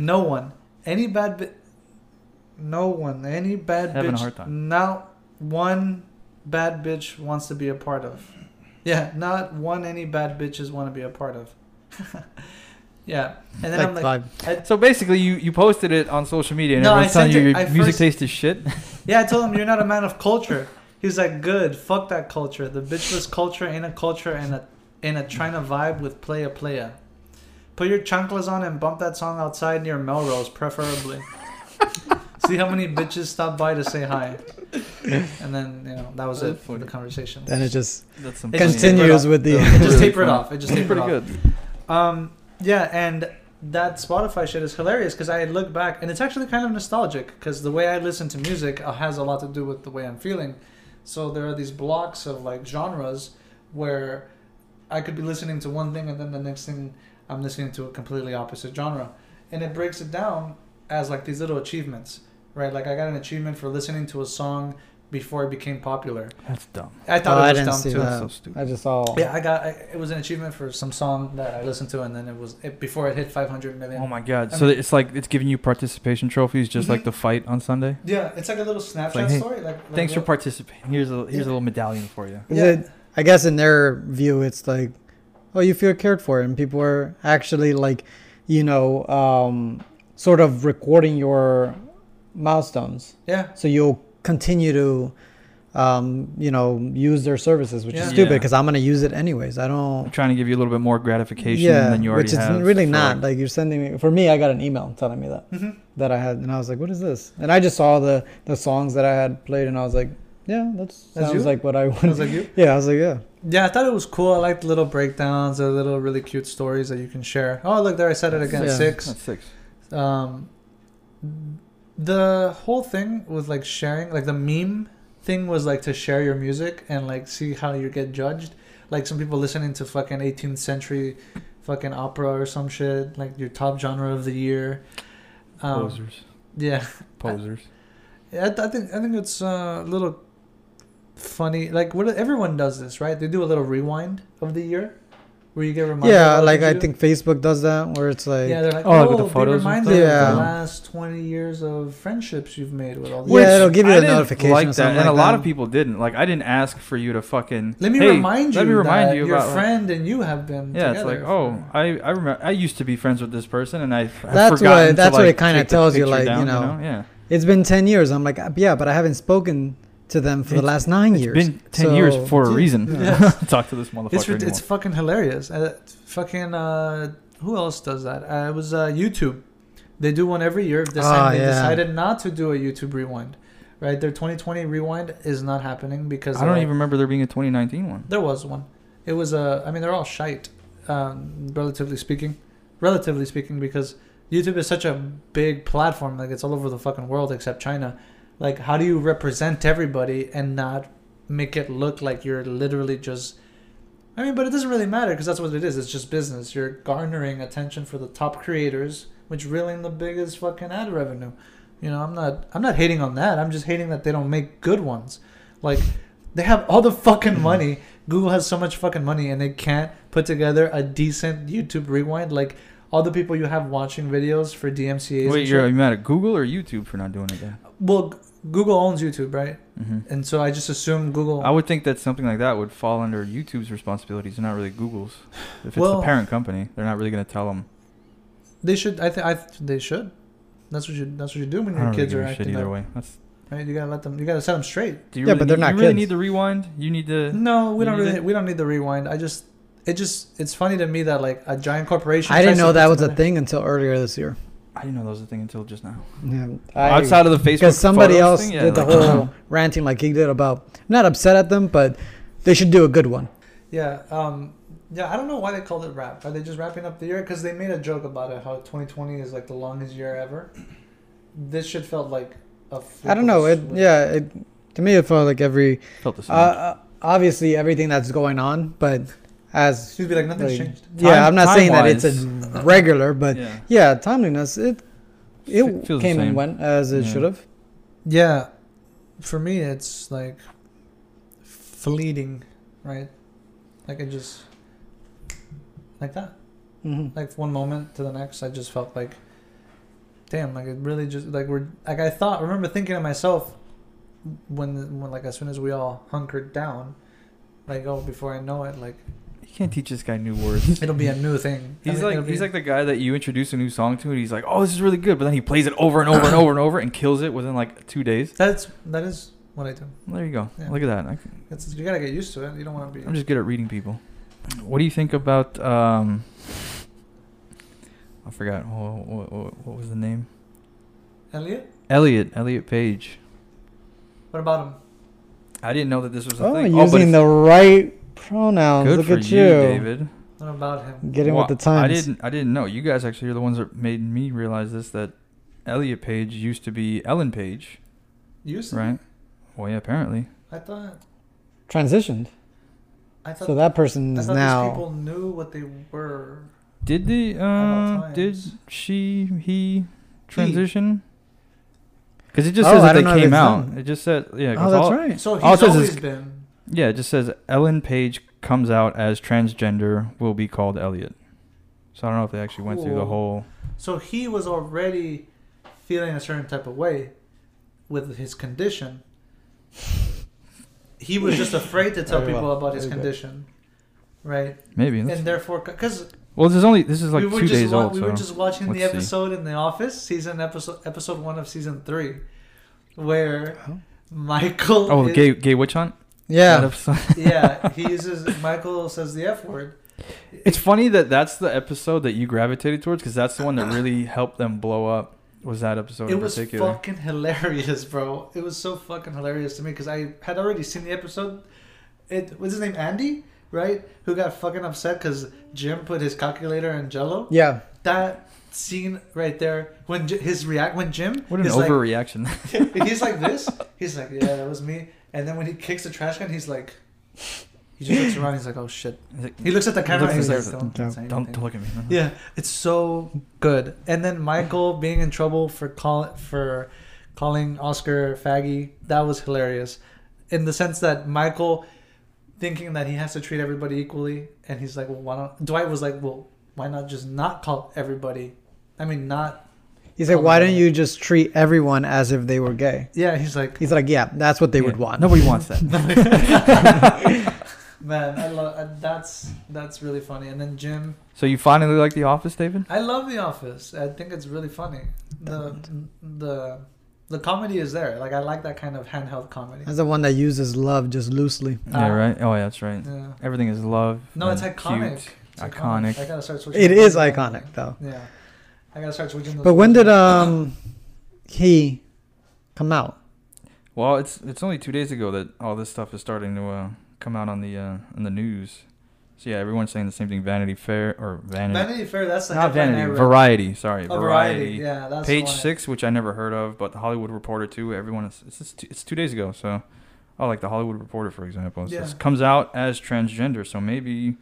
Speaker 2: bitch.
Speaker 3: Having a hard time.
Speaker 2: Not one bad bitch wants to be a part of. Yeah, not one any bad bitches want to be a part of. Yeah, and then I'm like,
Speaker 1: vibe.
Speaker 3: So basically, you posted it on social media, and
Speaker 2: No,
Speaker 3: everyone's
Speaker 2: I
Speaker 3: telling you
Speaker 2: sent
Speaker 3: your
Speaker 2: it- I
Speaker 3: music
Speaker 2: first-
Speaker 3: taste is shit.
Speaker 2: yeah, I told him you're not a man of culture. He's like, good, fuck that culture. The bitchless culture ain't a culture, and a trying to vibe with playa. Put your chanclas on and bump that song outside near Melrose, preferably. See how many bitches stop by to say hi. And then, that was it for the conversation.
Speaker 1: Then it just
Speaker 3: That's some
Speaker 2: It just
Speaker 1: continues
Speaker 2: tapered
Speaker 1: with the.
Speaker 2: It just
Speaker 3: Really
Speaker 2: tapered
Speaker 3: funny.
Speaker 2: off. It just tapered
Speaker 3: pretty
Speaker 2: off.
Speaker 3: good.
Speaker 2: Yeah, and that Spotify shit is hilarious because I look back and it's actually kind of nostalgic because the way I listen to music has a lot to do with the way I'm feeling. So there are these blocks of like genres where I could be listening to one thing and then the next thing I'm listening to a completely opposite genre, and it breaks it down as like these little achievements, right? Like I got an achievement for listening to a song before it became popular.
Speaker 3: That's dumb.
Speaker 2: I thought it was
Speaker 1: didn't
Speaker 2: dumb
Speaker 1: see
Speaker 2: too.
Speaker 1: that.
Speaker 3: That's so stupid.
Speaker 1: I just saw.
Speaker 2: Yeah, it was an achievement for some song that I listened to, and then before it hit 500 million.
Speaker 3: Oh my god!
Speaker 2: I
Speaker 3: So
Speaker 2: mean-
Speaker 3: it's like it's giving you participation trophies, just like the fight on Sunday.
Speaker 2: Yeah, it's like a little Snapchat
Speaker 3: like, hey,
Speaker 2: story. Like
Speaker 3: Thanks for
Speaker 2: what-
Speaker 3: participating. Here's a little medallion for you.
Speaker 1: Is
Speaker 2: Yeah.
Speaker 1: it, I guess in their view, it's like, oh, you feel cared for, and people are actually like, sort of recording your milestones,
Speaker 2: Yeah,
Speaker 1: so you'll continue to, use their services, which
Speaker 2: Yeah.
Speaker 1: is stupid
Speaker 3: Yeah.
Speaker 1: because I'm gonna use it anyways. I
Speaker 3: I'm
Speaker 1: don't.
Speaker 3: trying to give you a little bit more gratification
Speaker 1: Yeah,
Speaker 3: than you already
Speaker 1: which is
Speaker 3: have.
Speaker 1: really
Speaker 3: for,
Speaker 1: not.
Speaker 3: like-
Speaker 1: Like you're sending me. For me, I got an email telling me that I had, and I was like, what is this? And I just saw the songs that I had played, and I was like, yeah,
Speaker 2: That's
Speaker 1: sounds
Speaker 2: you?
Speaker 1: like what I
Speaker 2: I
Speaker 1: want.
Speaker 2: was like you.
Speaker 1: Yeah, I was like, yeah.
Speaker 2: Yeah, I thought it was cool. I liked the little breakdowns, the little really cute stories that you can share. Oh, look there, I said it again.
Speaker 1: Yeah.
Speaker 2: 6.
Speaker 3: That's 6.
Speaker 2: The whole thing with like sharing, like the meme thing was like to share your music and like see how you get judged. Like some people listening to fucking 18th century fucking opera or some shit, like your top genre of the year.
Speaker 3: Posers.
Speaker 2: Yeah.
Speaker 3: Posers.
Speaker 2: I think it's a little funny. Like everyone does this, right? They do a little rewind of the year, where you get reminded.
Speaker 1: Yeah,
Speaker 2: of what
Speaker 1: like
Speaker 2: you
Speaker 1: I
Speaker 2: do.
Speaker 1: think Facebook does that, where it's like,
Speaker 2: Yeah, they're like,
Speaker 3: Oh, like with the
Speaker 2: be
Speaker 3: photos and
Speaker 2: reminded
Speaker 1: stuff?
Speaker 2: of
Speaker 1: Yeah.
Speaker 2: the last 20 years of friendships you've made with all these.
Speaker 1: Yeah, it'll give you
Speaker 3: I
Speaker 1: a
Speaker 3: didn't
Speaker 1: notification or
Speaker 3: like that,
Speaker 1: something
Speaker 3: and a
Speaker 1: like
Speaker 3: lot
Speaker 1: that.
Speaker 3: of people didn't. Like, I didn't ask for you to fucking.
Speaker 2: Let me
Speaker 3: hey,
Speaker 2: remind you.
Speaker 3: Let me remind
Speaker 2: that
Speaker 3: you
Speaker 2: your
Speaker 3: about like,
Speaker 2: friend and you have been.
Speaker 3: yeah, it's
Speaker 2: together
Speaker 3: like, oh,
Speaker 2: for-
Speaker 3: I remember I used to be friends with this person, and I've
Speaker 1: That's
Speaker 3: forgotten
Speaker 1: what- that's
Speaker 3: to,
Speaker 1: what
Speaker 3: like,
Speaker 1: it kinda
Speaker 3: take the
Speaker 1: tells you,
Speaker 3: picture
Speaker 1: like,
Speaker 3: down,
Speaker 1: you know.
Speaker 3: yeah.
Speaker 1: It's been 10 years. I'm like, yeah, but I haven't spoken to them for the last 9 years.
Speaker 3: It's been 10 years
Speaker 1: So-
Speaker 3: for a reason.
Speaker 2: Yeah.
Speaker 3: Talk to this motherfucker
Speaker 2: it's
Speaker 3: anymore.
Speaker 2: fucking hilarious. Who else does that? It was YouTube. They do one every year. They
Speaker 1: yeah.
Speaker 2: decided not to do a YouTube rewind. Right, their 2020 rewind is not happening because
Speaker 3: I don't even remember there being a 2019 one.
Speaker 2: There was one. It was I mean, they're all shite, relatively speaking. Relatively speaking, because YouTube is such a big platform. Like, it's all over the fucking world except China. Like, how do you represent everybody and not make it look like you're literally just... I mean, but it doesn't really matter because that's what it is. It's just business. You're garnering attention for the top creators, which reeling the biggest fucking ad revenue. You know, I'm not hating on that. I'm just hating that they don't make good ones. Like, they have all the fucking money. Google has so much fucking money and they can't put together a decent YouTube rewind. Like, all the people you have watching videos for DMCAs.
Speaker 3: Wait,
Speaker 2: and
Speaker 3: you're
Speaker 2: shit.
Speaker 3: mad at Google or YouTube for not doing it then?
Speaker 2: Well, Google owns YouTube, right?
Speaker 3: Mm-hmm.
Speaker 2: And so I just assume Google.
Speaker 3: I would think that something like that would fall under YouTube's responsibilities and not really Google's. If it's
Speaker 2: Well-
Speaker 3: the parent company, they're not really going to tell them.
Speaker 2: They should. They should. That's what you do when
Speaker 3: I
Speaker 2: your
Speaker 3: don't
Speaker 2: kids
Speaker 3: really
Speaker 2: are
Speaker 3: give a shit
Speaker 2: acting
Speaker 3: either
Speaker 2: up.
Speaker 3: way. That's,
Speaker 2: Right? You gotta let them. You gotta set them straight.
Speaker 3: do you
Speaker 1: Yeah,
Speaker 3: really
Speaker 1: but they're
Speaker 3: need,
Speaker 1: not
Speaker 3: you really
Speaker 1: kids.
Speaker 3: need the rewind? You need to.
Speaker 2: No, we
Speaker 3: You
Speaker 2: don't
Speaker 3: need
Speaker 2: really.
Speaker 3: it?
Speaker 2: We don't need the rewind. It's funny to me that like a giant corporation.
Speaker 1: I didn't
Speaker 2: tries to
Speaker 1: know
Speaker 2: put
Speaker 1: that was a
Speaker 2: together-
Speaker 1: thing until earlier this year.
Speaker 3: I didn't know that was a thing until just now.
Speaker 1: Yeah,
Speaker 3: Outside of the Facebook,
Speaker 1: because somebody
Speaker 3: photos
Speaker 1: else
Speaker 3: thing, yeah,
Speaker 1: did the
Speaker 3: like-
Speaker 1: whole ranting like he did about. I'm not upset at them, but they should do a good one.
Speaker 2: Yeah. Yeah. I don't know why they called it rap. Are they just wrapping up the year? Because they made a joke about it. How 2020 is like the longest year ever. This shit felt like a. flip
Speaker 1: I don't
Speaker 2: of
Speaker 1: know.
Speaker 2: a
Speaker 1: It
Speaker 2: switch.
Speaker 1: yeah. It to me it felt like every
Speaker 3: Felt the same.
Speaker 1: obviously everything that's going on, but as
Speaker 2: You'd be like nothing's
Speaker 1: like,
Speaker 2: changed.
Speaker 1: yeah, I'm not saying that it's
Speaker 3: time-wise,
Speaker 1: a regular, but
Speaker 3: yeah.
Speaker 1: yeah, timeliness it
Speaker 3: Feels the
Speaker 1: came and
Speaker 3: same.
Speaker 1: went as it
Speaker 3: Yeah.
Speaker 1: should have.
Speaker 2: Yeah, for me it's like fleeting, right? Like it just like that.
Speaker 1: Mm-hmm.
Speaker 2: Like one moment to the next, I just felt like, damn, like it really just like I remember thinking to myself when like as soon as we all hunkered down, like before I know it, like
Speaker 3: You can't teach this guy new words.
Speaker 2: it'll be a new thing.
Speaker 3: He's
Speaker 2: it'll
Speaker 3: like
Speaker 2: be-
Speaker 3: he's like the guy that you introduce a new song to, and he's like, "Oh, this is really good," but then he plays it over and over and over and over and kills it within like 2 days.
Speaker 2: that is what I do.
Speaker 3: Well, there you go.
Speaker 2: Yeah.
Speaker 3: Look at that.
Speaker 2: You gotta get used to it. You don't want to be.
Speaker 3: I'm just good at reading people. What do you think about? I forgot. What was the name?
Speaker 2: Elliot,
Speaker 3: Elliot Page.
Speaker 2: what about him?
Speaker 3: I didn't know that this was a
Speaker 1: Oh,
Speaker 3: thing.
Speaker 1: using
Speaker 3: it's
Speaker 1: the right pronouns.
Speaker 3: good
Speaker 1: Look
Speaker 3: for
Speaker 1: at
Speaker 3: you,
Speaker 1: you.
Speaker 3: David.
Speaker 2: What about him?
Speaker 1: Getting
Speaker 3: Well,
Speaker 1: with the times.
Speaker 3: I didn't know. You guys actually are the ones that made me realize this, that Elliot Page used to be Ellen Page,
Speaker 2: Used to?
Speaker 3: right? Well, yeah, apparently.
Speaker 2: I thought.
Speaker 1: Transitioned.
Speaker 2: I thought.
Speaker 1: So that person
Speaker 2: I
Speaker 1: is
Speaker 2: thought these
Speaker 1: now.
Speaker 2: people knew what they were.
Speaker 3: Did the
Speaker 2: all
Speaker 3: did
Speaker 2: times.
Speaker 3: he transition? Because it just
Speaker 1: Oh,
Speaker 3: says
Speaker 1: I
Speaker 3: that they
Speaker 1: don't know if
Speaker 3: came
Speaker 1: it's
Speaker 3: out.
Speaker 1: done.
Speaker 3: It just said yeah. 'cause
Speaker 1: Oh, that's
Speaker 3: all-
Speaker 1: right.
Speaker 2: So
Speaker 3: All it
Speaker 2: he's
Speaker 3: says is-
Speaker 2: always been.
Speaker 3: Yeah, it just says Ellen Page comes out as transgender, will be called Elliot. So I don't know if they actually went through the
Speaker 2: Cool.
Speaker 3: whole.
Speaker 2: So he was already feeling a certain type of way with his condition. He was just afraid to tell
Speaker 1: Very
Speaker 2: people
Speaker 1: well.
Speaker 2: about his
Speaker 1: Very good.
Speaker 2: condition, right?
Speaker 3: Maybe.
Speaker 2: And
Speaker 3: Let's-
Speaker 2: therefore, because
Speaker 3: well, this is like 2 days old.
Speaker 2: we
Speaker 3: So
Speaker 2: were just watching the
Speaker 3: let's see.
Speaker 2: episode in The Office, episode 1 of season 3, where
Speaker 1: Oh.
Speaker 2: Michael.
Speaker 3: oh,
Speaker 2: is-
Speaker 3: gay witch hunt. That
Speaker 1: Yeah.
Speaker 3: episode?
Speaker 2: Yeah, Michael says the F word.
Speaker 3: It's funny that that's the episode that you gravitated towards because that's the one that really helped them blow up. Was that episode
Speaker 2: It
Speaker 3: in
Speaker 2: was
Speaker 3: particular?
Speaker 2: fucking hilarious, bro. It was so fucking hilarious to me because I had already seen the episode. It was his name Andy, right? Who got fucking upset because Jim put his calculator in Jello.
Speaker 1: Yeah.
Speaker 2: That scene right there when when Jim
Speaker 3: What an
Speaker 2: is like,
Speaker 3: overreaction!
Speaker 2: he's like this. He's like, yeah, that was me. And then when he kicks the trash can, he's like, he just looks around. He's like, oh shit.
Speaker 3: He's like,
Speaker 2: He looks at the camera.
Speaker 3: looks
Speaker 2: And he's
Speaker 3: at
Speaker 2: like,
Speaker 3: the-
Speaker 2: don't say
Speaker 3: don't
Speaker 2: anything.
Speaker 3: look at me.
Speaker 2: Yeah, it's so good. And then Michael being in trouble for calling Oscar faggy, that was hilarious. In the sense that Michael thinking that he has to treat everybody equally, and he's like, well, why not? Dwight was like, well, why not just not call everybody? I mean, not.
Speaker 1: He's like, why don't you just treat everyone as if they were gay?
Speaker 2: Yeah, he's like,
Speaker 1: He's like, yeah, that's what they would
Speaker 3: Yeah.
Speaker 1: want.
Speaker 3: Nobody wants that.
Speaker 2: man, I love that's really funny. And then Jim,
Speaker 3: So you finally like The Office, David?
Speaker 2: I love The Office. I think it's really funny. The comedy is there. Like I like that kind of handheld comedy.
Speaker 1: That's the one that uses love just loosely.
Speaker 3: Yeah, right. Oh, yeah, that's right.
Speaker 2: Yeah.
Speaker 3: Everything is love.
Speaker 2: No, it's
Speaker 3: and
Speaker 2: iconic.
Speaker 3: cute.
Speaker 2: It's
Speaker 3: Iconic.
Speaker 2: I gotta start switching.
Speaker 1: It
Speaker 2: those
Speaker 1: is
Speaker 2: words.
Speaker 1: iconic though.
Speaker 2: Yeah, I gotta start switching. Those
Speaker 1: But when
Speaker 2: words.
Speaker 1: did he come out?
Speaker 3: Well, it's only 2 days ago that all this stuff is starting to come out on the in the news. So yeah, everyone's saying the same thing. Vanity Fair or
Speaker 2: Vanity Fair? That's the
Speaker 3: Not
Speaker 2: headline I
Speaker 3: Vanity.
Speaker 2: read.
Speaker 3: Variety. Sorry,
Speaker 2: Oh,
Speaker 3: Variety.
Speaker 2: Yeah, that's
Speaker 3: Page
Speaker 2: the one.
Speaker 3: 6, which I never heard of, but the Hollywood Reporter too. Everyone is. It's 2 days ago. So, like the Hollywood Reporter, for example, it says,
Speaker 2: Yeah.
Speaker 3: comes out as transgender. So maybe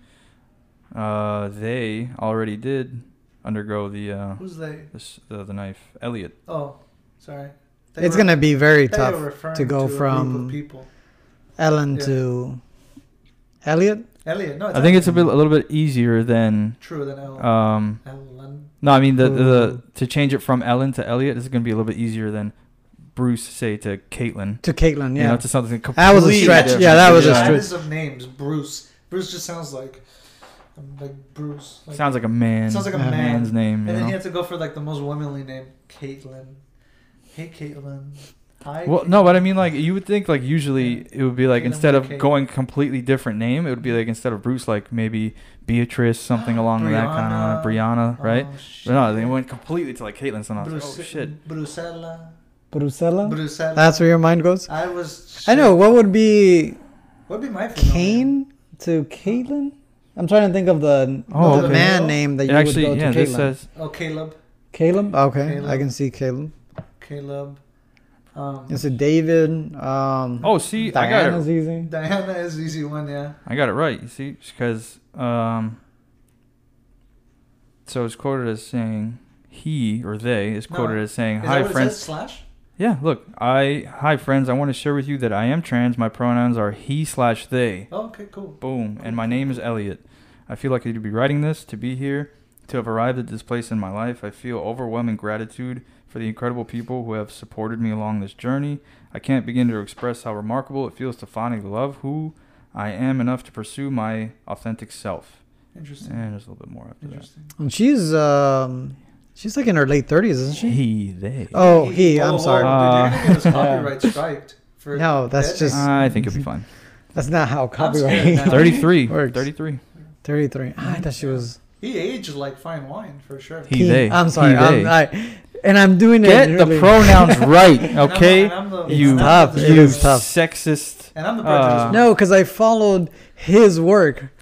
Speaker 3: they already did undergo the
Speaker 2: Who's they?
Speaker 3: the knife. Elliot.
Speaker 2: Oh, sorry. They
Speaker 1: It's
Speaker 2: were-
Speaker 1: gonna be very
Speaker 2: they were
Speaker 1: tough
Speaker 2: referring
Speaker 1: to go
Speaker 2: a group
Speaker 1: from
Speaker 2: of people.
Speaker 1: Ellen
Speaker 2: Yeah.
Speaker 1: to Elliot.
Speaker 2: Elliot. No,
Speaker 3: I think it's a
Speaker 2: Ellen.
Speaker 3: little bit easier than
Speaker 2: True than Ellen. Ellen.
Speaker 3: No, I mean the
Speaker 1: Ooh.
Speaker 3: to change it from Ellen to Elliot is going to be a little bit easier than Bruce say to Caitlin.
Speaker 1: To Caitlin,
Speaker 3: You
Speaker 1: yeah.
Speaker 3: know, to something completely
Speaker 1: That was a stretch.
Speaker 3: different.
Speaker 1: Yeah, that was a
Speaker 2: That
Speaker 1: stretch.
Speaker 2: is of names. Bruce. Bruce just sounds like Bruce. Like,
Speaker 3: Sounds like a man.
Speaker 2: Sounds like a
Speaker 1: Yeah.
Speaker 2: man.
Speaker 3: man's name.
Speaker 2: And
Speaker 3: You
Speaker 2: then he
Speaker 3: know?
Speaker 2: had to go for like the most womanly name, Caitlin. Hey, Caitlin. Hi.
Speaker 3: Well, no, but I mean, like you would think, like usually it would be like
Speaker 2: Caitlin
Speaker 3: instead
Speaker 2: with
Speaker 3: of
Speaker 2: a K.
Speaker 3: going completely different name, it would be like instead of Bruce, like maybe Beatrice, something along that kind of Brianna, right?
Speaker 2: Oh,
Speaker 3: But no, they went completely to like Caitlin. So I was like,
Speaker 2: Bruce,
Speaker 3: oh shit.
Speaker 2: Brucella.
Speaker 1: Brusella.
Speaker 2: Brucella.
Speaker 1: That's where your mind goes.
Speaker 2: I was.
Speaker 1: I know. What would be
Speaker 2: What'd be my female name?
Speaker 1: Kane to Caitlin? I'm trying to think of the
Speaker 3: Oh,
Speaker 1: the
Speaker 3: okay.
Speaker 1: man name that
Speaker 3: It
Speaker 1: you
Speaker 3: actually,
Speaker 1: would go
Speaker 3: yeah,
Speaker 1: to
Speaker 3: this
Speaker 1: Caitlin.
Speaker 3: says
Speaker 2: Oh, Caleb.
Speaker 1: Caleb. Okay,
Speaker 2: Caleb.
Speaker 1: I can see Caleb.
Speaker 2: Caleb.
Speaker 1: Is it David?
Speaker 3: Oh, see, I got
Speaker 1: Diana's
Speaker 3: it.
Speaker 1: easy.
Speaker 2: Diana is the easy one, yeah.
Speaker 3: I got it right. You see, because so it's quoted as saying he or they is quoted
Speaker 2: No.
Speaker 3: as saying,
Speaker 2: Is
Speaker 3: "Hi
Speaker 2: that what
Speaker 3: friends."
Speaker 2: it says? Slash?
Speaker 3: Yeah, look, hi friends. I want to share with you that I am trans. My pronouns are he/they.
Speaker 2: Oh, okay, cool.
Speaker 3: Boom. And my name is Elliot. I feel like I to be writing this, to be here, to have arrived at this place in my life. I feel overwhelming gratitude for the incredible people who have supported me along this journey. I can't begin to express how remarkable it feels to finally love who I am enough to pursue my authentic self.
Speaker 2: Interesting.
Speaker 3: And there's a little bit more after that.
Speaker 2: Interesting.
Speaker 1: And she's like in her late 30s, isn't she?
Speaker 3: He, they.
Speaker 1: Oh, he. I'm sorry.
Speaker 2: Dude, you're gonna get us
Speaker 1: Yeah.
Speaker 2: copyright striked. For
Speaker 1: No, that's
Speaker 2: dead
Speaker 1: just-
Speaker 2: names.
Speaker 3: I think it'll be fine.
Speaker 1: That's not how
Speaker 2: scared
Speaker 1: copyright.
Speaker 2: now.
Speaker 3: 33.
Speaker 1: Works.
Speaker 3: 33.
Speaker 1: 33. I thought she was.
Speaker 2: He aged like fine wine for sure.
Speaker 3: He, they.
Speaker 1: I'm sorry.
Speaker 3: He, they.
Speaker 1: I'm doing
Speaker 3: Get
Speaker 1: it.
Speaker 3: the
Speaker 1: really-
Speaker 3: pronouns right,
Speaker 2: And I'm-
Speaker 3: okay?
Speaker 2: and I'm the-
Speaker 3: You,
Speaker 1: tough. It
Speaker 3: you
Speaker 1: is tough.
Speaker 3: sexist.
Speaker 2: And I'm the prejudice.
Speaker 1: No, because I followed his work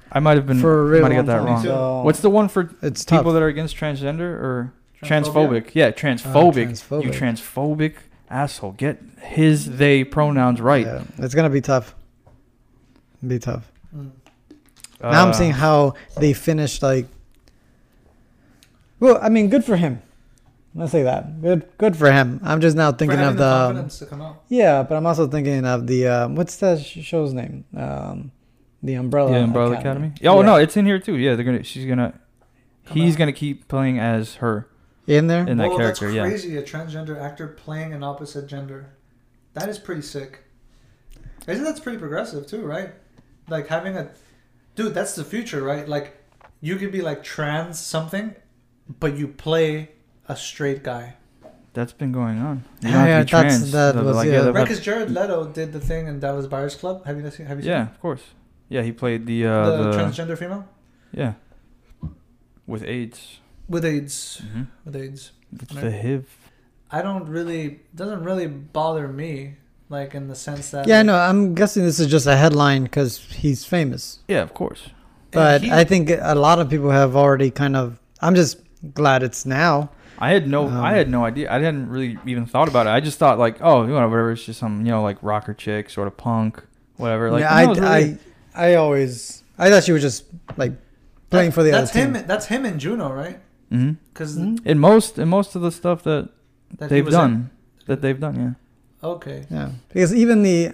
Speaker 3: I might have been.
Speaker 1: For a really
Speaker 3: might have got
Speaker 1: long
Speaker 3: that
Speaker 1: time.
Speaker 3: wrong.
Speaker 1: So
Speaker 3: What's the one for
Speaker 1: it's
Speaker 3: people
Speaker 1: tough.
Speaker 3: that are against transgender or
Speaker 2: Transphobia?
Speaker 3: transphobic? Yeah, transphobic.
Speaker 1: Transphobic.
Speaker 3: You transphobic asshole. Get his, they pronouns right.
Speaker 1: Yeah, it's gonna be tough. Be tough.
Speaker 2: Mm.
Speaker 1: Now I'm seeing how they finished. Like, well, I mean, good for him. Let's say that. Good for him. I'm just now
Speaker 2: For
Speaker 1: thinking
Speaker 2: having
Speaker 1: of
Speaker 2: the
Speaker 1: the.
Speaker 2: confidence to come out.
Speaker 1: Yeah, but I'm also thinking of the what's that show's name? The Umbrella.
Speaker 3: Yeah, Umbrella Academy. Oh
Speaker 1: Yeah.
Speaker 3: no, it's in here too. Yeah, they're gonna. She's gonna.
Speaker 2: Come
Speaker 3: He's
Speaker 2: out.
Speaker 3: gonna keep playing as her
Speaker 1: In there.
Speaker 3: in that
Speaker 2: Whoa,
Speaker 3: character.
Speaker 2: that's
Speaker 3: Yeah.
Speaker 2: crazy. A transgender actor playing an opposite gender. That is pretty sick. Isn't that's pretty progressive too, right? Like having a dude, that's the future, right? Like you could be like trans something, but you play a straight guy.
Speaker 3: That's been going on. You
Speaker 1: Yeah,
Speaker 3: don't have
Speaker 1: yeah,
Speaker 3: to be trans.
Speaker 1: that
Speaker 3: They'll be
Speaker 1: was-
Speaker 3: like,
Speaker 1: yeah.
Speaker 3: they'll
Speaker 2: Right,
Speaker 3: have-
Speaker 2: because Jared Leto did the thing in Dallas Buyers Club. Have you seen?
Speaker 3: yeah, of course. Yeah, he played the
Speaker 2: the transgender female
Speaker 3: yeah, with AIDS.
Speaker 2: with AIDS.
Speaker 3: Mm-hmm.
Speaker 2: With AIDS.
Speaker 3: With
Speaker 2: Right.
Speaker 3: the HIV.
Speaker 2: I don't really doesn't really bother me, like in the sense that
Speaker 1: Yeah, I know. I'm guessing this is just a headline because he's famous.
Speaker 3: Yeah, of course.
Speaker 1: But
Speaker 2: he-
Speaker 1: I think a lot of people have already kind of. I'm just glad it's now.
Speaker 3: I had no idea. I hadn't really even thought about it. I just thought like, oh, you know, whatever. It's just some, you know, like rocker chick, sort of punk, whatever. Like,
Speaker 1: yeah,
Speaker 3: no, it's really-
Speaker 1: I thought she was just like playing for the
Speaker 2: that's
Speaker 1: other
Speaker 2: him.
Speaker 1: team.
Speaker 2: That's him in Juno, right?
Speaker 3: Mhm.
Speaker 2: Because
Speaker 1: Mhm.
Speaker 3: In most of the stuff that
Speaker 2: that he
Speaker 3: they've
Speaker 2: was in.
Speaker 3: done, yeah.
Speaker 2: Okay.
Speaker 1: Yeah, because even the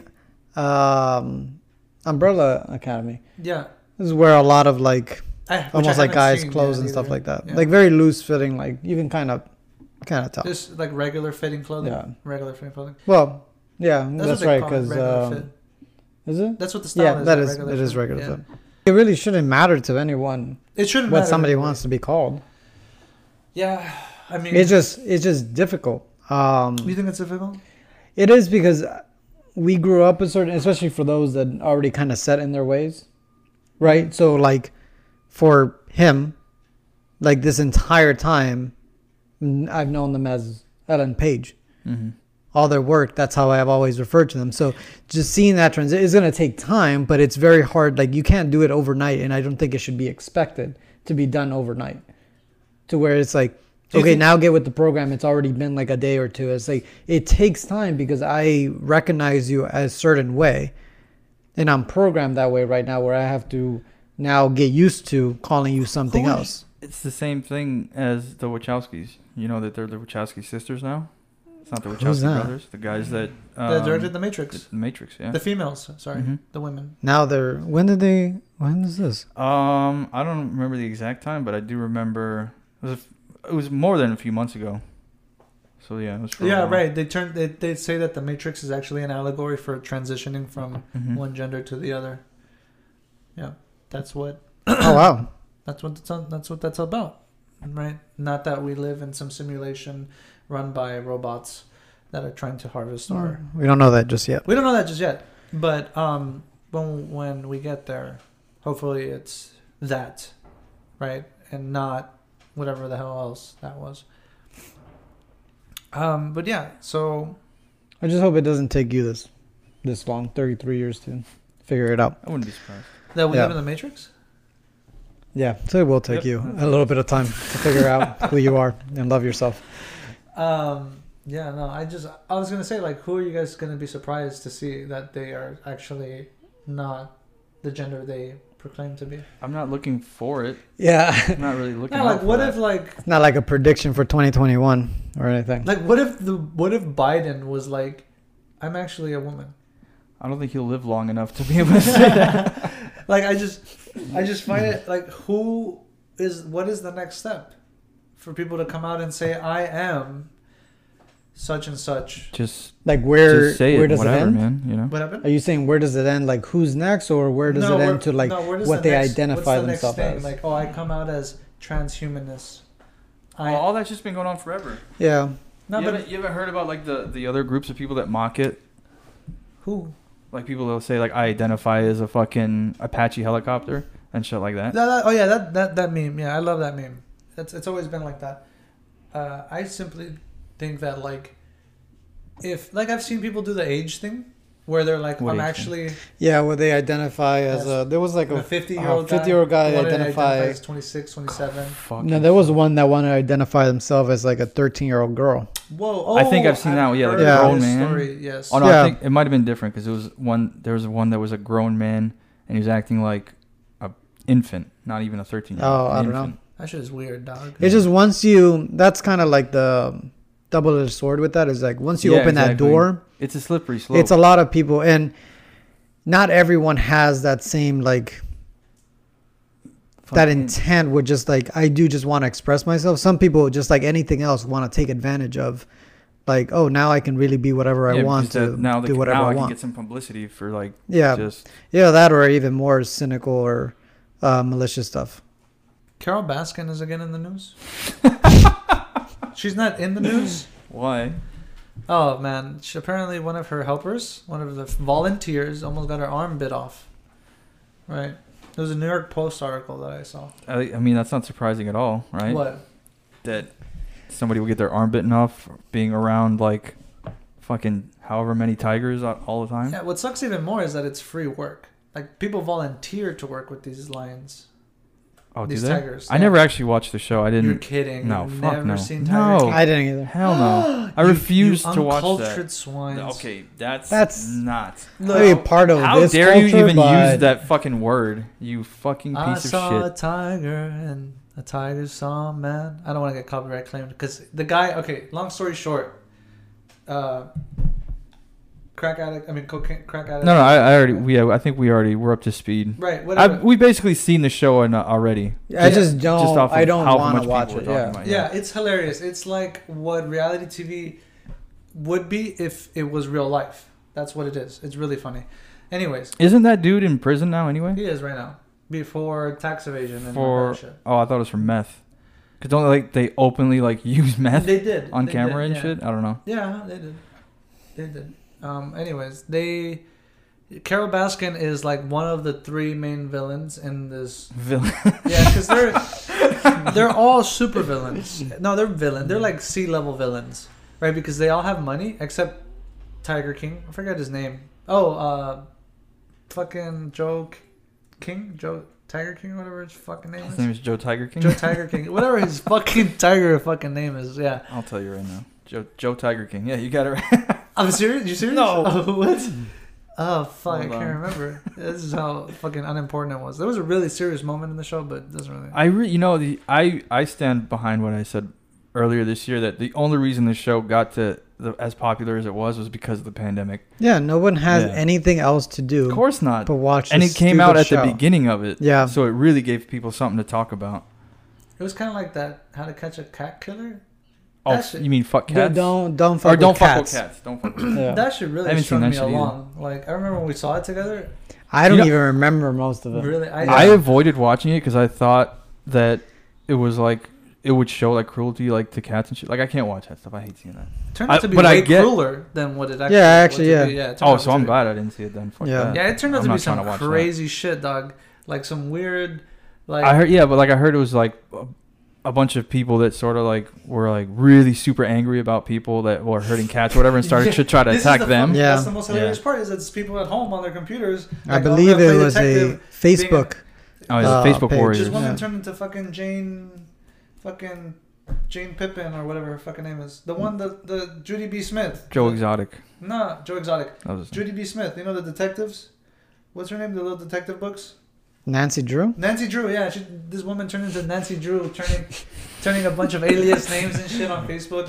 Speaker 1: Umbrella Academy.
Speaker 2: Yeah.
Speaker 1: This is where a lot of like
Speaker 2: Which
Speaker 1: almost
Speaker 2: I
Speaker 1: like
Speaker 2: haven't
Speaker 1: guys'
Speaker 2: seen
Speaker 1: clothes
Speaker 2: yet
Speaker 1: and stuff
Speaker 2: either.
Speaker 1: like that.
Speaker 2: Yeah.
Speaker 1: Like very loose fitting. Like you can kind of tell.
Speaker 2: Just like regular fitting clothing.
Speaker 1: Yeah.
Speaker 2: Regular fitting clothing.
Speaker 1: Well, yeah,
Speaker 2: That's,
Speaker 1: that's
Speaker 2: what they
Speaker 1: right.
Speaker 2: call it,
Speaker 1: Because
Speaker 2: regular fit.
Speaker 1: is it?
Speaker 2: That's what the style
Speaker 1: Yeah,
Speaker 2: is.
Speaker 1: that
Speaker 2: like
Speaker 1: is.
Speaker 2: regular
Speaker 1: It is
Speaker 2: fit.
Speaker 1: regular
Speaker 2: Yeah.
Speaker 1: fit. It really shouldn't matter to anyone
Speaker 2: It shouldn't
Speaker 1: what
Speaker 2: matter
Speaker 1: somebody
Speaker 2: anyway.
Speaker 1: wants to be called.
Speaker 2: Yeah. I mean,
Speaker 1: It's just difficult.
Speaker 2: you think it's difficult?
Speaker 1: It is because we grew up a certain, especially for those that already kind of set in their ways, right? So like for him, like this entire time, I've known them as Ellen Page.
Speaker 3: Mm-hmm.
Speaker 1: All their work, that's how I've always referred to them. So just seeing that transition is going to take time, but it's very hard. Like you can't do it overnight, and I don't think it should be expected to be done overnight. To where it's like,
Speaker 2: Do you
Speaker 1: okay,
Speaker 2: think-
Speaker 1: now get with the program. It's already been like a day or two. It's like it takes time because I recognize you as a certain way, and I'm programmed that way right now, where I have to now get used to calling you something
Speaker 2: Who is-
Speaker 1: else.
Speaker 3: It's the same thing as the Wachowskis. You know that they're the Wachowski sisters now. It's not the
Speaker 1: Who's
Speaker 3: Wachowski
Speaker 1: that?
Speaker 3: brothers. The guys that
Speaker 2: That directed The Matrix.
Speaker 3: The Matrix. Yeah.
Speaker 2: The females. Sorry.
Speaker 3: Mhm.
Speaker 2: The women.
Speaker 1: Now they're when is this?
Speaker 3: I don't remember the exact time, but I do remember it was more than a few months ago. So yeah, it was. For a
Speaker 2: Yeah,
Speaker 3: while.
Speaker 2: right. They say that The Matrix is actually an allegory for transitioning from
Speaker 3: Mhm.
Speaker 2: one gender to the other. Yeah, that's what
Speaker 1: Oh wow.
Speaker 2: that's what that's about, right? Not that we live in some simulation run by robots that are trying to harvest our.
Speaker 1: We don't know that just yet.
Speaker 2: We don't know that just yet, but when we get there, hopefully it's that, right, and not whatever the hell else that was. But yeah, so
Speaker 1: I just hope it doesn't take you this long, 33 years to figure it out.
Speaker 3: I wouldn't be surprised.
Speaker 2: that we
Speaker 1: Yeah.
Speaker 2: live in the Matrix.
Speaker 1: Yeah, so it will take
Speaker 3: Yep.
Speaker 1: you a little bit of time to figure out who you are and love yourself.
Speaker 2: Yeah, no, I was gonna say, like, who are you guys gonna be surprised to see that they are actually not the gender they proclaim to be?
Speaker 3: I'm not looking for it.
Speaker 1: Yeah,
Speaker 3: I'm not really looking.
Speaker 2: Yeah,
Speaker 3: out
Speaker 2: like,
Speaker 3: for
Speaker 2: what
Speaker 3: that.
Speaker 2: if, like,
Speaker 1: it's not like a prediction for 2021 or anything.
Speaker 2: what if Biden was like, I'm actually a woman?
Speaker 3: I don't think he'll live long enough to be able to say that.
Speaker 2: Like, I just find it like, what is the next step for people to come out and say, I am such and such?
Speaker 3: Just
Speaker 1: Like where
Speaker 3: say
Speaker 1: where
Speaker 3: it,
Speaker 1: does
Speaker 3: whatever,
Speaker 1: it end?
Speaker 3: man. You know.
Speaker 2: What happened?
Speaker 1: Are you saying where does it end? Like who's next, or where does it end to like
Speaker 2: where does
Speaker 1: what
Speaker 2: the
Speaker 1: they
Speaker 2: next-
Speaker 1: identify
Speaker 2: what's the next
Speaker 1: themselves
Speaker 2: thing?
Speaker 1: as?
Speaker 2: Like, oh, I come out as transhumanist.
Speaker 3: All that's just been going on forever.
Speaker 1: Yeah,
Speaker 2: No,
Speaker 3: you,
Speaker 2: but
Speaker 3: haven't, you haven't heard about like the other groups of people that mock it?
Speaker 2: who?
Speaker 3: Like people that'll say like I identify as a fucking Apache helicopter and shit like that.
Speaker 2: That meme. Yeah, I love that meme. It's always been like that. I simply think that, like, if, like, I've seen people do the age thing, where they're like,
Speaker 3: What
Speaker 2: I'm
Speaker 3: age
Speaker 2: actually
Speaker 1: Yeah, where they identify as
Speaker 2: Yes.
Speaker 1: there was like
Speaker 2: a
Speaker 1: a
Speaker 2: 50-year-old
Speaker 1: 50-year-old guy
Speaker 2: wanted to
Speaker 1: identify.
Speaker 2: as 26, 27.
Speaker 3: Fuck.
Speaker 1: No, there was one that wanted to identify themselves as like a 13-year-old girl.
Speaker 2: Whoa! Oh,
Speaker 3: I think I've seen that one, yeah,
Speaker 2: heard
Speaker 3: like
Speaker 1: a
Speaker 2: of
Speaker 1: grown
Speaker 2: this
Speaker 3: man.
Speaker 2: Story, yes.
Speaker 3: Oh no,
Speaker 1: Yeah.
Speaker 3: I think it might have been different because it was one. There was one that was a grown man and he was acting like a infant, not even a 13-year-old.
Speaker 1: Oh, I don't know.
Speaker 2: That shit is weird, dog.
Speaker 1: It's just once you, that's kind of like the double-edged sword with that. Is like once you
Speaker 3: Yeah,
Speaker 1: open that
Speaker 3: exactly.
Speaker 1: door,
Speaker 3: It's a slippery slope.
Speaker 1: it's a lot of people, and not everyone has that same like that
Speaker 3: Fucking-
Speaker 1: intent. With just like I do just want to express myself. Some people just like anything else want to take advantage of. Like, oh, now I can really be whatever I
Speaker 3: Yeah,
Speaker 1: want
Speaker 3: because
Speaker 1: to
Speaker 3: now
Speaker 1: do whatever
Speaker 3: now
Speaker 1: I
Speaker 3: can
Speaker 1: want.
Speaker 3: get some publicity for like
Speaker 1: Yeah,
Speaker 3: just
Speaker 1: yeah, that or even more cynical or malicious stuff.
Speaker 2: Carol Baskin is again in the news. She's not in the news.
Speaker 3: why?
Speaker 2: Oh man! Apparently, one of her helpers, one of the volunteers, almost got her arm bit off. Right. There was a New York Post article that I saw.
Speaker 3: I mean, that's not surprising at all, right?
Speaker 2: What?
Speaker 3: That somebody will get their arm bitten off being around like fucking however many tigers all the time.
Speaker 2: Yeah. What sucks even more is that it's free work. Like people volunteer to work with these lions.
Speaker 3: Oh, do
Speaker 2: These
Speaker 3: they?
Speaker 2: tigers.
Speaker 3: I never actually watched the show. I
Speaker 2: You're
Speaker 3: didn't.
Speaker 2: kidding.
Speaker 3: No,
Speaker 2: You've
Speaker 3: fuck
Speaker 2: never
Speaker 3: no.
Speaker 2: seen
Speaker 3: No.
Speaker 2: Tiger King?
Speaker 1: I didn't either.
Speaker 3: Hell no. I
Speaker 2: You-
Speaker 3: refuse
Speaker 2: you
Speaker 3: to watch
Speaker 2: uncultured
Speaker 3: that.
Speaker 2: swines.
Speaker 3: Okay, that's
Speaker 1: That's-
Speaker 3: not.
Speaker 1: Maybe part of
Speaker 3: How
Speaker 1: this
Speaker 3: dare you
Speaker 1: culture,
Speaker 3: even
Speaker 1: but
Speaker 3: use that fucking word? You fucking
Speaker 2: I
Speaker 3: piece of
Speaker 2: saw a
Speaker 3: shit.
Speaker 2: tiger and a tiger saw a man. I don't want to get copyright claimed because the guy. Okay, long story short, crack addict. I mean, cocaine crack addict.
Speaker 3: No, I already. I think we're up to speed.
Speaker 2: Right. Whatever.
Speaker 3: We basically seen the show already.
Speaker 1: I just don't.
Speaker 3: Just off of
Speaker 1: I don't
Speaker 3: how
Speaker 1: want
Speaker 3: much
Speaker 1: to watch
Speaker 3: people
Speaker 1: it.
Speaker 3: were talking
Speaker 1: Yeah.
Speaker 3: about
Speaker 2: yeah, it's hilarious. It's like what reality TV would be if it was real life. That's what it is. It's really funny. Anyways,
Speaker 3: Isn't that dude in prison now anyway?
Speaker 2: he is right now before tax evasion and all
Speaker 3: For
Speaker 2: that shit.
Speaker 3: I thought it was for meth. Cause don't they openly like use meth
Speaker 2: They did
Speaker 3: on
Speaker 2: They
Speaker 3: camera
Speaker 2: did,
Speaker 3: and
Speaker 2: yeah.
Speaker 3: shit? I don't know.
Speaker 2: Yeah, they did. They did. Anyways, Carol Baskin is like one of the three main villains in this.
Speaker 3: Villain.
Speaker 2: Yeah, because they're all super villains. No, they're villain. They're like C-level villains, right? Because they all have money except Tiger King. I forgot his name. Oh, fucking Joe Tiger King, whatever his fucking name
Speaker 3: His
Speaker 2: is.
Speaker 3: name is Joe Tiger King.
Speaker 2: Joe Tiger King, whatever his fucking tiger fucking name is. Yeah,
Speaker 3: I'll tell you right now. Joe Tiger King. Yeah, you got it right.
Speaker 2: I'm serious. You serious?
Speaker 3: No.
Speaker 2: Oh, what? Oh fuck!
Speaker 3: Hold
Speaker 2: I can't
Speaker 3: on.
Speaker 2: remember. This is how fucking unimportant it was. There was a really serious moment in the show, but it doesn't really.
Speaker 3: I stand behind what I said earlier this year that the only reason the show got to as popular as it was because of the pandemic.
Speaker 1: Yeah, no one has
Speaker 3: Yeah.
Speaker 1: anything else to do
Speaker 3: Of course not.
Speaker 1: but watch.
Speaker 3: And
Speaker 1: this
Speaker 3: it came out
Speaker 1: stupid
Speaker 3: at
Speaker 1: show.
Speaker 3: the beginning of it.
Speaker 1: Yeah.
Speaker 3: So it really gave people something to talk about.
Speaker 2: It was kind of like that. How to Catch a Cat Killer.
Speaker 3: Oh,
Speaker 2: That shit-
Speaker 3: you mean fuck cats?
Speaker 1: Don't fuck
Speaker 3: or
Speaker 1: with
Speaker 3: don't fuck
Speaker 1: cats.
Speaker 3: with cats. Don't fuck with
Speaker 1: Yeah.
Speaker 2: That shit
Speaker 3: I
Speaker 2: really
Speaker 3: haven't
Speaker 2: strung
Speaker 3: seen
Speaker 2: me
Speaker 3: that shit either.
Speaker 2: along. Like I remember when we saw it together.
Speaker 1: I don't
Speaker 3: You know-
Speaker 1: even remember most of it.
Speaker 2: Really,
Speaker 3: I avoided watching it because I thought that it was like it would show like cruelty like to cats and shit. Like I can't watch that stuff. I hate seeing that.
Speaker 2: turned out to be
Speaker 3: but I
Speaker 2: way
Speaker 3: get-
Speaker 2: crueler than what it actually.
Speaker 1: Yeah, actually,
Speaker 2: what it be.
Speaker 1: yeah.
Speaker 2: It turned
Speaker 3: Oh,
Speaker 2: out
Speaker 3: so
Speaker 2: to
Speaker 3: I'm
Speaker 2: be-
Speaker 3: glad I didn't see it then. Fuck
Speaker 1: Yeah.
Speaker 3: that.
Speaker 2: Yeah, it turned out
Speaker 3: I'm
Speaker 2: to be
Speaker 3: not trying
Speaker 2: some
Speaker 3: to watch that.
Speaker 2: crazy shit, dog. Like some weird, like
Speaker 3: I heard, yeah, but like I heard it was like a bunch of people that sort of like were like really super angry about people that were hurting cats or whatever and started
Speaker 2: Yeah,
Speaker 3: to try to
Speaker 2: this is
Speaker 3: attack
Speaker 2: the
Speaker 3: them.
Speaker 2: fun-
Speaker 1: Yeah.
Speaker 2: That's the most hilarious part is it's people at home on their computers.
Speaker 1: I
Speaker 2: like, oh,
Speaker 1: believe
Speaker 2: I'm gonna
Speaker 1: it
Speaker 2: play
Speaker 1: was a
Speaker 2: detective.
Speaker 1: Facebook.
Speaker 3: Oh, it's Facebook
Speaker 1: page.
Speaker 3: Warriors.
Speaker 2: This woman
Speaker 1: Yeah.
Speaker 2: turned into fucking fucking Jane Pippin or whatever her fucking name is. The one, the Judy B. Smith.
Speaker 3: Joe Exotic.
Speaker 2: Nah, Joe Exotic.
Speaker 3: That was his
Speaker 2: Judy B. Smith. You know the detectives? What's her name? The little detective books?
Speaker 1: Nancy Drew.
Speaker 2: Nancy Drew, yeah. This woman turned into Nancy Drew, turning a bunch of alias names and shit on Facebook.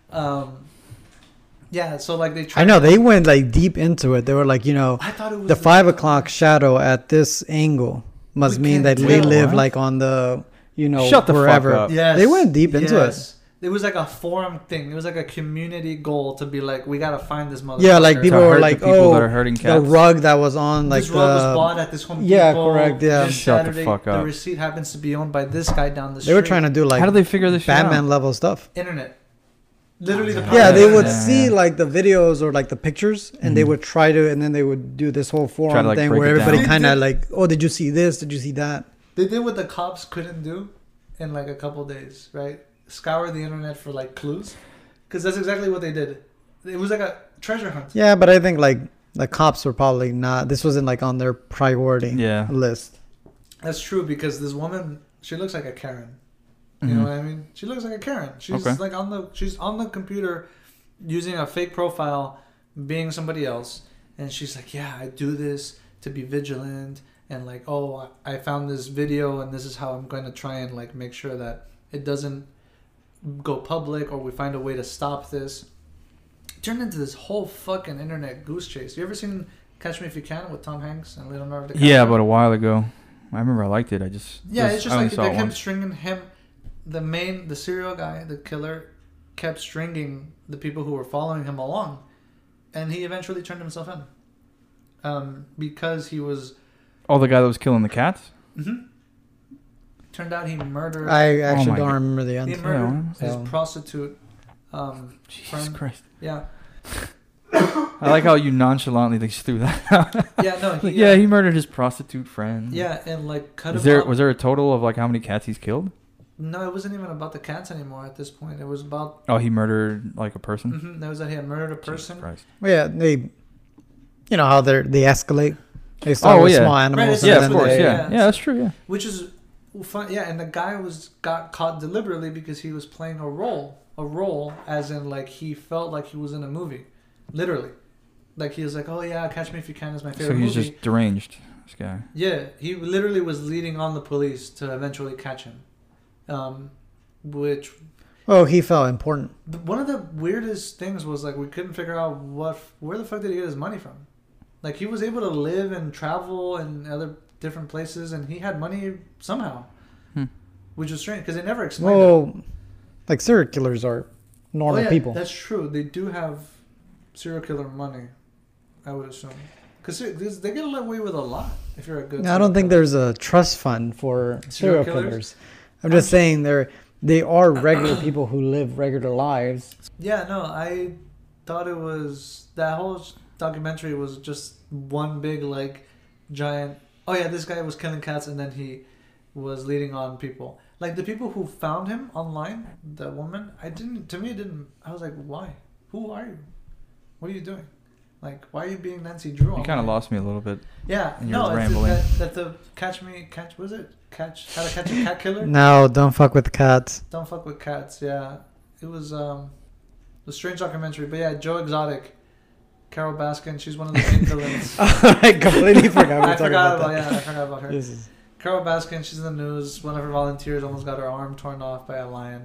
Speaker 2: Yeah, so like they tried.
Speaker 1: I know they went like deep into it. They were like,
Speaker 2: I thought it was
Speaker 1: the 5 o'clock shadow at this angle must
Speaker 2: We
Speaker 1: mean that
Speaker 2: can't
Speaker 1: they
Speaker 2: tell.
Speaker 1: live
Speaker 3: What?
Speaker 1: like on the,
Speaker 3: Shut the fuck
Speaker 1: wherever.
Speaker 3: up.
Speaker 2: Yes.
Speaker 1: They went deep into
Speaker 2: yes. It was like a forum thing. It was like a community goal to be like, we gotta find this motherfucker.
Speaker 1: Yeah, like
Speaker 3: To
Speaker 1: people
Speaker 3: hurt
Speaker 1: were
Speaker 3: the
Speaker 1: like,
Speaker 3: people that are
Speaker 1: oh,
Speaker 3: hurting
Speaker 1: the
Speaker 3: cats.
Speaker 1: rug that was on like
Speaker 2: this rug was
Speaker 1: the.
Speaker 2: bought at this Home
Speaker 1: Yeah,
Speaker 2: Depot
Speaker 1: correct, yeah.
Speaker 2: this
Speaker 3: Shut the
Speaker 2: Saturday.
Speaker 3: fuck up.
Speaker 2: The receipt happens to be owned by this guy down the street.
Speaker 1: They were trying to do like
Speaker 3: How do they figure this shit out?
Speaker 1: Batman level stuff.
Speaker 2: internet. Literally the power
Speaker 1: Yeah,
Speaker 2: of
Speaker 1: they
Speaker 2: the
Speaker 1: would
Speaker 2: internet.
Speaker 1: see like the videos or like the pictures, and they
Speaker 3: Mhm.
Speaker 1: would try to, and then they would do this whole forum
Speaker 3: like,
Speaker 1: thing
Speaker 3: break
Speaker 1: where
Speaker 3: it
Speaker 1: everybody
Speaker 3: down.
Speaker 1: kind
Speaker 2: They
Speaker 1: of
Speaker 2: did-
Speaker 1: like, oh, did you see this? Did you see that?
Speaker 2: They did what the cops couldn't do in like a couple days, right? Scour the internet for like clues, because that's exactly what they did. It was like a treasure hunt.
Speaker 1: Yeah, but I think like The cops were probably not. This wasn't like on their priority
Speaker 3: Yeah.
Speaker 1: list.
Speaker 2: That's true because this woman, she looks like a Karen. You know what I mean? She looks like a Karen. She's
Speaker 3: Okay.
Speaker 2: like she's on the computer using a fake profile, being somebody else, and she's like, "Yeah, I do this to be vigilant, and like, oh, I found this video, and this is how I'm going to try and like make sure that it doesn't go public, or we find a way to stop this." It turned into this whole fucking internet goose chase. You ever seen Catch Me If You Can with Tom Hanks and Leonardo DiCaprio?
Speaker 3: Yeah, but a while ago. I remember I liked it. It's
Speaker 2: just
Speaker 3: I only
Speaker 2: like
Speaker 3: saw
Speaker 2: they
Speaker 3: it
Speaker 2: kept
Speaker 3: once.
Speaker 2: stringing him. The serial guy, the killer, kept stringing the people who were following him along, and he eventually turned himself in, because he was.
Speaker 3: Oh, the guy that was killing the cats?
Speaker 2: Turned out he murdered.
Speaker 1: I actually
Speaker 3: my
Speaker 1: don't
Speaker 3: God.
Speaker 1: remember the
Speaker 2: He
Speaker 1: end.
Speaker 2: murdered his
Speaker 1: So-
Speaker 2: prostitute.
Speaker 3: Jesus
Speaker 2: friend.
Speaker 3: Christ.
Speaker 2: Yeah,
Speaker 3: I like how you nonchalantly just threw that out.
Speaker 2: yeah, no,
Speaker 3: Like, yeah, he murdered his prostitute friend.
Speaker 2: yeah, and like cut
Speaker 3: Was
Speaker 2: him
Speaker 3: there
Speaker 2: up.
Speaker 3: was there a total of like how many cats he's killed?
Speaker 2: No, it wasn't even about the cats anymore at this point. It was about.
Speaker 3: Oh, he murdered like a person.
Speaker 2: That was that he had murdered a
Speaker 3: Jesus
Speaker 2: person.
Speaker 3: Christ.
Speaker 1: Well, yeah, you know how they escalate. They start
Speaker 3: Oh,
Speaker 1: with
Speaker 3: yeah.
Speaker 1: small animals.
Speaker 2: Right,
Speaker 3: Yeah,
Speaker 1: and
Speaker 3: of
Speaker 1: then
Speaker 3: course.
Speaker 1: they-
Speaker 3: Yeah, yeah, that's true. Yeah.
Speaker 2: Which is fun. Yeah, and the guy got caught deliberately because he was playing a role as in like he felt like he was in a movie, literally. Like he was like, "Oh yeah, Catch Me If You Can is my favorite
Speaker 3: So he's
Speaker 2: movie."
Speaker 3: just deranged. This guy.
Speaker 2: Yeah, he literally was leading on the police to eventually catch him. Which
Speaker 1: Oh, he felt important.
Speaker 2: one of the weirdest things was like we couldn't figure out where the fuck did he get his money from? Like he was able to live and travel in other different places, and he had money somehow, which was strange because they never explained it.
Speaker 1: Well, like serial killers are normal people.
Speaker 2: That's true. They do have serial killer money, I would assume, because they get away with a lot if you're a good.
Speaker 1: I don't think there's a trust fund for serial
Speaker 2: killers?
Speaker 1: killers. I'm just saying they are regular people who live regular lives.
Speaker 2: Yeah, no, I thought it was that whole documentary was just one big like giant. Oh yeah, this guy was killing cats, and then he was leading on people. Like the people who found him online, that woman. I was like, why? Who are you? What are you doing? Like, why are you being Nancy Drew?
Speaker 3: You kind of
Speaker 2: online?
Speaker 3: lost me a little bit.
Speaker 2: Yeah,
Speaker 3: and you're
Speaker 2: no, it's
Speaker 3: rambling.
Speaker 2: that the was it how to catch a cat killer?
Speaker 1: No, don't fuck with cats.
Speaker 2: Don't fuck with cats. Yeah, it was a strange documentary. But yeah, Joe Exotic, Carol Baskin. She's one of the main villains.
Speaker 1: I completely forgot.
Speaker 2: I forgot about her.
Speaker 1: This is-
Speaker 2: Carol Baskin. She's in the news. One of her volunteers almost got her arm torn off by a lion.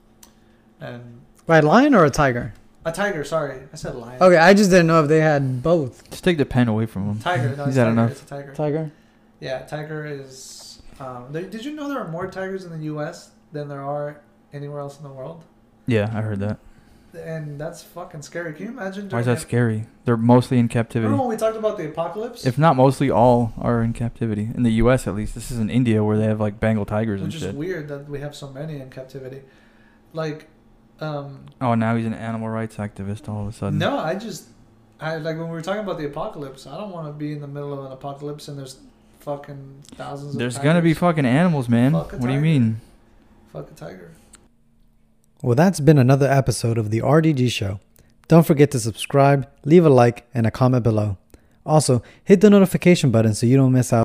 Speaker 2: And
Speaker 1: By a lion or a tiger?
Speaker 2: a tiger. Sorry, I said lion.
Speaker 1: Okay, I just didn't know if they had both.
Speaker 3: Just take the pen away from him.
Speaker 2: Tiger. No,
Speaker 3: He's
Speaker 2: it's
Speaker 3: had
Speaker 2: tiger.
Speaker 3: enough.
Speaker 2: It's a tiger.
Speaker 1: Tiger?
Speaker 2: Yeah, tiger is. Did you know there are more tigers in the U.S. than there are anywhere else in the world?
Speaker 3: Yeah, I heard that.
Speaker 2: And that's fucking scary. Can you imagine?
Speaker 3: Why is that scary? They're mostly in captivity.
Speaker 2: Remember when we talked about the apocalypse?
Speaker 3: If not mostly, all are in captivity. In the U.S. at least. This is in India where they have like Bengal tigers and
Speaker 2: Which is
Speaker 3: shit.
Speaker 2: weird that we have so many in captivity. Like,
Speaker 3: Oh, now he's an animal rights activist all of a sudden.
Speaker 2: no, I like when we were talking about the apocalypse, I don't want to be in the middle of an apocalypse and there's fucking thousands of
Speaker 3: There's
Speaker 2: tigers.
Speaker 3: gonna be fucking animals, man.
Speaker 2: Fuck a
Speaker 3: What do you
Speaker 2: tiger.
Speaker 3: mean?
Speaker 2: Fuck a tiger.
Speaker 1: Well, that's been another episode of the RDG Show. Don't forget to subscribe, leave a like, and a comment below. Also, hit the notification button so you don't miss out